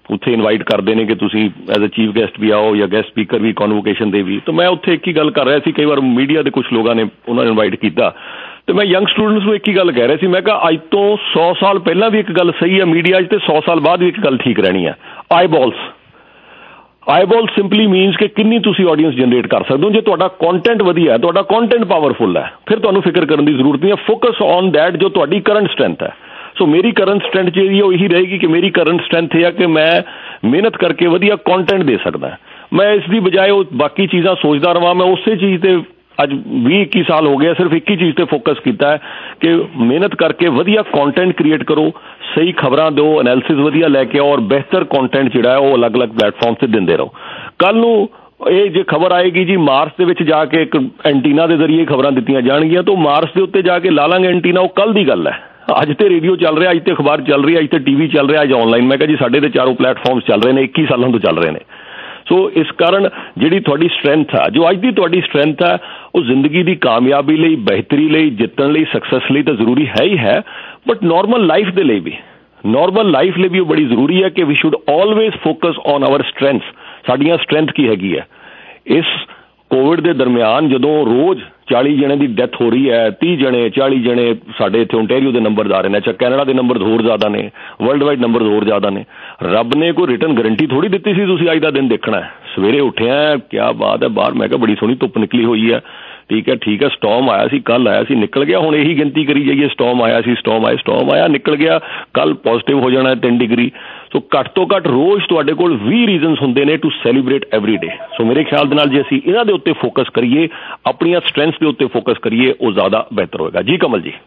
S6: ਉੱਥੇ ਇਨਵਾਈਟ ਕਰਦੇ ਨੇ ਕਿ ਤੁਸੀਂ ਐਜ਼ ਅ ਚੀਫ ਗੈਸਟ ਵੀ ਆਓ ਜਾਂ ਗੈਸਟ ਸਪੀਕਰ ਵੀ ਕਨਵੋਕੇਸ਼ਨ ਦੇ ਵੀ। ਤਾਂ ਮੈਂ ਉੱਥੇ ਇੱਕ ਹੀ ਗੱਲ ਕਰ ਰਿਹਾ ਸੀ, ਕਈ ਵਾਰ ਮੀਡੀਆ ਦੇ ਕੁਛ ਲੋਕਾਂ ਨੇ ਉਹਨਾਂ ਨੇ ਇਨਵਾਈਟ ਕੀਤਾ ਤੇ ਮੈਂ ਯੰਗ ਸਟੂਡੈਂਟਸ ਨੂੰ ਇੱਕ ਹੀ ਗੱਲ ਕਹਿ ਰਿਹਾ ਸੀ, ਮੈਂ ਕਿਹਾ ਅੱਜ ਤੋਂ ਸੌ ਸਾਲ ਪਹਿਲਾਂ ਵੀ ਇੱਕ ਗੱਲ ਸਹੀ ਹੈ ਮੀਡੀਆ 'ਚ, ਤੇ ਸੌ ਸਾਲ ਬਾਅਦ ਵੀ ਇੱਕ ਗੱਲ ਠੀਕ ਰਹਿਣੀ ਹੈ, eyeballs. Eyeball simply means ਕਿ ਕਿੰਨੀ ਤੁਸੀਂ ਆਡੀਅੰਸ ਜਨਰੇਟ ਕਰ ਸਕਦੇ ਹੋ। ਜੇ ਤੁਹਾਡਾ ਕੰਟੈਂਟ ਵਧੀਆ ਹੈ, ਤੁਹਾਡਾ ਕੰਟੈਂਟ ਪਾਵਰਫੁਲ ਹੈ, ਫਿਰ ਤੁਹਾਨੂੰ ਫਿਕਰ ਕਰਨ ਦੀ ਜ਼ਰੂਰਤ ਨਹੀਂ ਹੈ। ਫੋਕਸ ਔਨ ਦੈਟ ਜੋ ਤੁਹਾਡੀ ਕਰੰਟ ਸਟਰੈਂਥ ਹੈ। ਸੋ ਮੇਰੀ ਕਰੰਟ ਸਟਰੈਂਥ ਜਿਹੜੀ ਉਹ ਇਹੀ ਰਹੇਗੀ ਕਿ ਮੇਰੀ ਕਰੰਟ ਸਟਰੈਂਥ ਇਹ ਹੈ ਕਿ ਮੈਂ ਮਿਹਨਤ ਕਰਕੇ ਵਧੀਆ ਕੰਟੈਂਟ ਦੇ ਸਕਦਾ। ਮੈਂ ਇਸ ਦੀ ਬਜਾਏ ਉਹ ਬਾਕੀ ਚੀਜ਼ਾਂ ਸੋਚਦਾ ਰਹਾਂ। ਮੈਂ ਉਸੇ ਚੀਜ਼ 'ਤੇ ਅੱਜ ਵੀਹ ਇੱਕੀ ਸਾਲ ਹੋ ਗਏ ਸਿਰਫ ਇੱਕ ਹੀ ਚੀਜ਼ 'ਤੇ ਫੋਕਸ ਕੀਤਾ ਹੈ ਕਿ ਮਿਹਨਤ ਕਰਕੇ ਵਧੀਆ ਕੰਟੈਂਟ ਕ੍ਰੀਏਟ ਕਰੋ, ਸਹੀ ਖਬਰਾਂ ਦਿਓ, ਐਨਾਲਿਸਿਸ ਵਧੀਆ ਲੈ ਕੇ ਆਓ ਔਰ ਬਿਹਤਰ ਕੰਟੈਂਟ ਜਿਹੜਾ ਹੈ ਉਹ ਅਲੱਗ-ਅਲੱਗ ਪਲੇਟਫਾਰਮ 'ਤੇ ਦਿੰਦੇ ਰਹੋ। ਕੱਲ ਨੂੰ ਇਹ ਜੇ ਖਬਰ ਆਏਗੀ ਜੀ ਮਾਰਸ ਦੇ ਵਿੱਚ ਜਾ ਕੇ ਇੱਕ ਐਂਟੀਨਾ ਦੇ ਜ਼ਰੀਏ ਖਬਰਾਂ ਦਿੱਤੀਆਂ ਜਾਣਗੀਆਂ ਤਾਂ ਮਾਰਸ ਦੇ ਉੱਤੇ ਜਾ ਕੇ ਲਾ ਲਾਂਗੇ ਐਂਟੀਨਾ, ਉਹ ਕੱਲ੍ਹ ਦੀ ਗੱਲ ਹੈ। ਅੱਜ ਤੇ ਰੇਡੀਓ ਚੱਲ ਰਿਹਾ, ਅੱਜ ਤੇ ਅਖਬਾਰ ਚੱਲ ਰਹੀ ਹੈ, ਅੱਜ ਤੇ ਟੀ ਵੀ ਚੱਲ ਰਿਹਾ, ਅੱਜ ਆਨਲਾਈਨ। ਮੈਂ ਕਿਹਾ ਜੀ ਸਾਡੇ ਤੇ ਚਾਰੋਂ ਪਲੇਟਫਾਰਮਸ ਚੱਲ ਰਹੇ ਨੇ, ਇੱਕੀ ਸਾਲਾਂ ਤੋਂ ਚੱਲ ਰਹੇ ਨੇ। ਸੋ ਇਸ ਕਾਰਨ ਜਿਹੜੀ ਤੁਹਾਡੀ ਸਟਰੈਂਥ ਆ, ਜੋ ਅੱਜ ਦੀ ਤੁਹਾਡੀ ਸਟਰੈਂਥ ਹੈ, ਉਹ ਜ਼ਿੰਦਗੀ ਦੀ ਕਾਮਯਾਬੀ ਲਈ, ਬਿਹਤਰੀ ਲਈ, ਜਿੱਤਣ ਲਈ, ਸਕਸੈਸ ਲਈ ਤਾਂ ਜ਼ਰੂਰੀ ਹੈ ਹੀ ਹੈ, ਬਟ ਨੋਰਮਲ ਲਾਈਫ ਦੇ ਲਈ ਵੀ ਨੋਰਮਲ ਲਾਈਫ ਲਈ ਵੀ ਉਹ ਬੜੀ ਜ਼ਰੂਰੀ ਹੈ ਕਿ we should always focus on our strengths. ਸਾਡੀਆਂ ਸਟਰੈਂਥ ਕੀ ਹੈਗੀ ਹੈ। ਇਸ ਕੋਵਿਡ ਦੇ ਦਰਮਿਆਨ ਜਦੋਂ ਰੋਜ਼ ਚਾਲੀ ਜਣੇ ਦੀ ਡੈਥ ਹੋ ਰਹੀ ਹੈ, ਤੀਹ ਜਣੇ ਚਾਲੀ ਜਣੇ ਸਾਡੇ ਇੱਥੇ ਓਨਟਾਰੀਓ ਦੇ ਨੰਬਰ ਆ ਰਹੇ ਨੇ, ਅੱਛਾ ਕੈਨੇਡਾ ਦੇ ਨੰਬਰ ਹੋਰ ਜ਼ਿਆਦਾ ਨੇ, ਵਰਲਡ ਵਾਈਡ ਨੰਬਰ ਹੋਰ ਜ਼ਿਆਦਾ ਨੇ। ਰੱਬ ਨੇ ਕੋਈ ਰਿਟਰਨ ਗਰੰਟੀ ਥੋੜ੍ਹੀ ਦਿੱਤੀ ਸੀ ਤੁਸੀਂ ਅੱਜ ਦਾ ਦਿਨ ਦੇਖਣਾ ਹੈ। ਸਵੇਰੇ ਉੱਠਿਆ, ਕਿਆ ਬਾਤ ਹੈ, ਬਾਹਰ ਮੈਂ ਕਿਹਾ ਬੜੀ ਸੋਹਣੀ ਧੁੱਪ ਨਿਕਲੀ ਹੋਈ ਹੈ, ਠੀਕ ਹੈ ਠੀਕ ਹੈ, ਸਟੋਮ ਆਇਆ ਸੀ, ਕੱਲ ਆਇਆ ਸੀ, ਨਿਕਲ ਗਿਆ। ਹੁਣ ਇਹੀ ਗਿਣਤੀ ਕਰੀ ਜਾਈਏ, ਸਟੋਮ ਆਇਆ ਸੀ, ਸਟੋਮ ਆਇਆ, ਸਟੋਮ ਆਇਆ, ਨਿਕਲ ਗਿਆ, ਕੱਲ ਪੋਜ਼ਿਟਿਵ ਹੋ ਜਾਣਾ ਤਿੰਨ ਡਿਗਰੀ। ਸੋ ਘੱਟ ਤੋਂ ਘੱਟ ਰੋਜ਼ ਤੁਹਾਡੇ ਕੋਲ ਵੀਹ ਰੀਜ਼ਨਸ ਹੁੰਦੇ ਨੇ to celebrate every day. So ਮੇਰੇ ਖਿਆਲ ਦੇ ਨਾਲ ਜੇ ਅਸੀਂ ਇਹਨਾਂ ਦੇ ਉੱਤੇ ਫੋਕਸ ਕਰੀਏ, ਆਪਣੀਆਂ ਸਟਰੈਂਥਸ ਦੇ ਉੱਤੇ ਫੋਕਸ ਕਰੀਏ, ਉਹ ਜ਼ਿਆਦਾ ਬਿਹਤਰ ਹੋਏਗਾ। ਜੀ ਕਮਲ ਜੀ।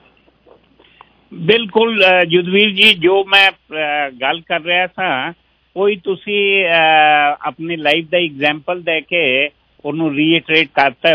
S9: ਬਿਲਕੁਲ ਯੁਧਵੀਰ ਜੀ, ਜੋ ਮੈਂ ਗੱਲ ਕਰ ਰਿਹਾ ਸਾਂ ਕੋਈ ਤੁਸੀਂ ਆਪਣੀ ਲਾਈਫ ਦਾ ਐਗਜ਼ਾਮਪਲ ਦੇ ਕੇ ਉਹਨੂੰ ਰੀਇਟਰੇਟ ਕਰਤਾ,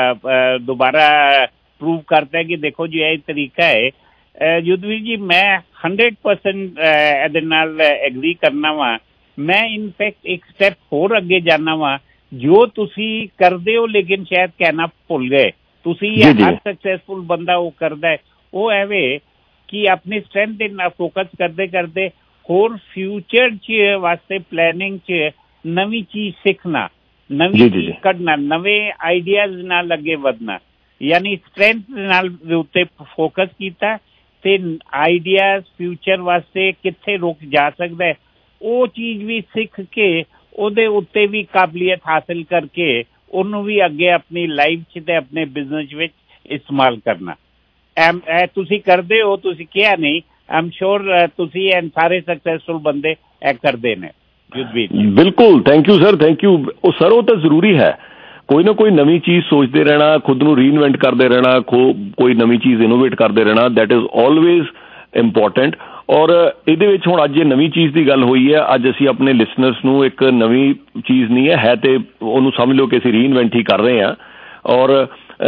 S9: ਦੁਬਾਰਾ ਪ੍ਰੂਵ ਕਰਤਾ ਕਿ ਦੇਖੋ ਜੀ ਇਹ ਤਰੀਕਾ ਹੈ। ਯੁਧਵੀਰ ਜੀ ਮੈਂ ਹੰਡਰਡ ਪਰਸੈਂਟ ਇਹਦੇ ਨਾਲ ਐਗਰੀ ਕਰਨਾ ਵਾ। ਮੈਂ ਇਨਫੈਕਟ ਇੱਕ ਸਟੈਪ ਹੋਰ ਅੱਗੇ ਜਾਣਾ ਵਾ, ਜੋ ਤੁਸੀਂ ਕਰਦੇ ਹੋ ਲੇਕਿਨ ਸ਼ਾਇਦ ਕਹਿਣਾ ਭੁੱਲ ਗਏ ਤੁਸੀਂ। ਹਰ ਸਕਸੈਸਫੁਲ ਬੰਦਾ ਉਹ ਕਰਦਾ ਹੈ, ਉਹ ਐਵੇਂ ਕਿ ਆਪਣੀ ਸਟਰੈਂਥ ਦੇ ਨਾਲ ਫੋਕਸ ਕਰਦੇ ਕਰਦੇ ਹੋਰ ਫਿਊਚਰ 'ਚ ਵਾਸਤੇ ਪਲੈਨਿੰਗ 'ਚ ਨਵੀਂ ਚੀਜ਼ ਸਿੱਖਣਾ, ਨਵੀਂ ਚੀਜ਼ ਕੱਢਣਾ, ਨਵੇਂ ਆਈਡੀਆਜ਼ ਨਾਲ ਅੱਗੇ ਵਧਣਾ। ਯਾਨੀ ਸਟਰੈਂਥ ਦੇ ਨਾਲ ਦੇ ਉੱਤੇ ਫੋਕਸ ਕੀਤਾ ਤੇ ਆਈਡੀਆਜ਼ ਫਿਊਚਰ ਵਾਸਤੇ ਕਿੱਥੇ ਰੁਕ ਜਾ ਸਕਦਾ ਹੈ ਉਹ ਚੀਜ਼ ਵੀ ਸਿੱਖ ਕੇ ਉਹਦੇ ਉੱਤੇ ਵੀ ਕਾਬਲੀਅਤ ਹਾਸਿਲ ਕਰਕੇ ਉਹਨੂੰ ਵੀ ਅੱਗੇ ਆਪਣੀ ਲਾਈਫ 'ਚ ਤੇ ਆਪਣੇ ਬਿਜ਼ਨਸ ਵਿੱਚ ਇਸਤੇਮਾਲ ਕਰਨਾ। ਐਮ ਇਹ ਤੁਸੀਂ ਕਰਦੇ ਹੋ, ਤੁਸੀਂ ਕਿਹਾ ਨਹੀਂ, ਆਈ ਐਮ ਸ਼ੋਰ ਤੁਸੀਂ ਐਂਡ ਸਾਰੇ ਸਕਸੈਸਫੁਲ ਬੰਦੇ ਇਹ ਕਰਦੇ ਨੇ।
S6: ਬਿਲਕੁਲ, thank you sir, thank you. ਉਹ ਸਰ ਉਹ ਤਾਂ ਜ਼ਰੂਰੀ ਹੈ, ਕੋਈ ਨਾ ਕੋਈ ਨਵੀਂ ਚੀਜ਼ ਸੋਚਦੇ ਰਹਿਣਾ, ਖੁਦ ਨੂੰ ਰੀਇਨਵੈਂਟ ਕਰਦੇ ਰਹਿਣਾ, ਖੋ ਕੋਈ ਨਵੀਂ ਚੀਜ਼ ਇਨੋਵੇਟ ਕਰਦੇ ਰਹਿਣਾ, ਦੈਟ ਇਜ਼ ਆਲਵੇਜ਼ ਇੰਪੋਰਟੈਂਟ। ਔਰ ਇਹਦੇ ਵਿੱਚ ਹੁਣ ਅੱਜ ਇਹ ਨਵੀਂ ਚੀਜ਼ ਦੀ ਗੱਲ ਹੋਈ ਹੈ, ਅੱਜ ਅਸੀਂ ਆਪਣੇ ਲਿਸਨਰਸ ਨੂੰ ਇੱਕ ਨਵੀਂ ਚੀਜ਼ ਨਹੀਂ ਹੈ ਹੈ ਤੇ ਉਹਨੂੰ ਸਮਝ ਲਓ ਕਿ ਅਸੀਂ ਰੀਇਨਵੈਂਟ ਹੀ ਕਰ ਰਹੇ ਹਾਂ। ਔਰ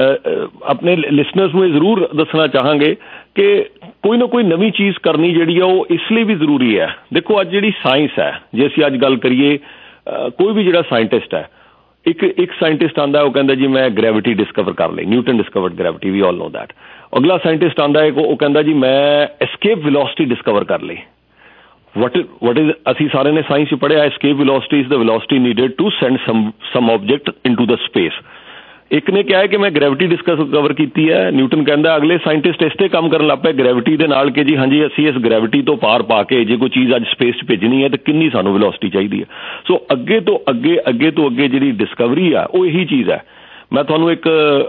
S6: ਆਪਣੇ ਲਿਸਨਰਸ ਨੂੰ ਇਹ ਜ਼ਰੂਰ ਦੱਸਣਾ ਚਾਹਾਂਗੇ ਕਿ ਕੋਈ ਨਾ ਕੋਈ ਨਵੀਂ ਚੀਜ਼ ਕਰਨੀ ਜਿਹੜੀ ਆ ਉਹ ਇਸ ਲਈ ਵੀ ਜ਼ਰੂਰੀ ਹੈ। ਦੇਖੋ ਅੱਜ ਜਿਹੜੀ ਸਾਇੰਸ ਹੈ, ਜੇ ਅਸੀਂ ਅੱਜ ਗੱਲ ਕਰੀਏ, ਕੋਈ ਵੀ ਜਿਹੜਾ ਸਾਇੰਟਿਸਟ ਹੈ, ਇੱਕ ਇੱਕ ਸਾਇੰਟਿਸਟ ਆਉਂਦਾ ਉਹ ਕਹਿੰਦਾ ਜੀ ਮੈਂ ਗ੍ਰੈਵਿਟੀ ਡਿਸਕਵਰ ਕਰ ਲਈ, Newton discovered gravity, we all know that. ਅਗਲਾ ਸਾਇੰਟਿਸਟ ਆਉਂਦਾ ਹੈ ਉਹ ਕਹਿੰਦਾ ਜੀ ਮੈਂ ਐਸਕੇਪ ਵੈਲੋਸਿਟੀ ਡਿਸਕਵਰ ਕਰ ਲਈ। ਵਟ ਵਟ ਇਜ਼ ਅਸੀਂ ਸਾਰਿਆਂ ਨੇ ਸਾਇੰਸ 'ਚ ਪੜ੍ਹਿਆ, escape velocity is the velocity needed to send some some object into the space. ਇੱਕ ਨੇ ਕਿਹਾ ਹੈ ਕਿ ਮੈਂ ਗ੍ਰੈਵਿਟੀ ਡਿਸਕਵਰ ਕੀਤੀ ਹੈ, ਨਿਊਟਨ ਕਹਿੰਦਾ, ਅਗਲੇ ਸਾਇੰਟਿਸਟ ਇਸ 'ਤੇ ਕੰਮ ਕਰਨ ਲੱਗ ਪਏ ਗ੍ਰੈਵਿਟੀ ਦੇ ਨਾਲ ਕਿ ਜੀ ਹਾਂਜੀ ਅਸੀਂ ਇਸ ਗ੍ਰੈਵਿਟੀ ਤੋਂ ਪਾਰ ਪਾ ਕੇ ਜੇ ਕੋਈ ਚੀਜ਼ ਅੱਜ ਸਪੇਸ 'ਚ ਭੇਜਣੀ ਹੈ ਤਾਂ ਕਿੰਨੀ ਸਾਨੂੰ ਵੈਲੋਸਿਟੀ ਚਾਹੀਦੀ ਹੈ। ਸੋ ਅੱਗੇ ਤੋਂ ਅੱਗੇ ਅੱਗੇ ਤੋਂ ਅੱਗੇ ਜਿਹੜੀ ਡਿਸਕਵਰੀ ਆ ਉਹ ਇਹੀ ਚੀਜ਼ ਹੈ। ਮੈਂ ਤੁਹਾਨੂੰ ਇੱਕ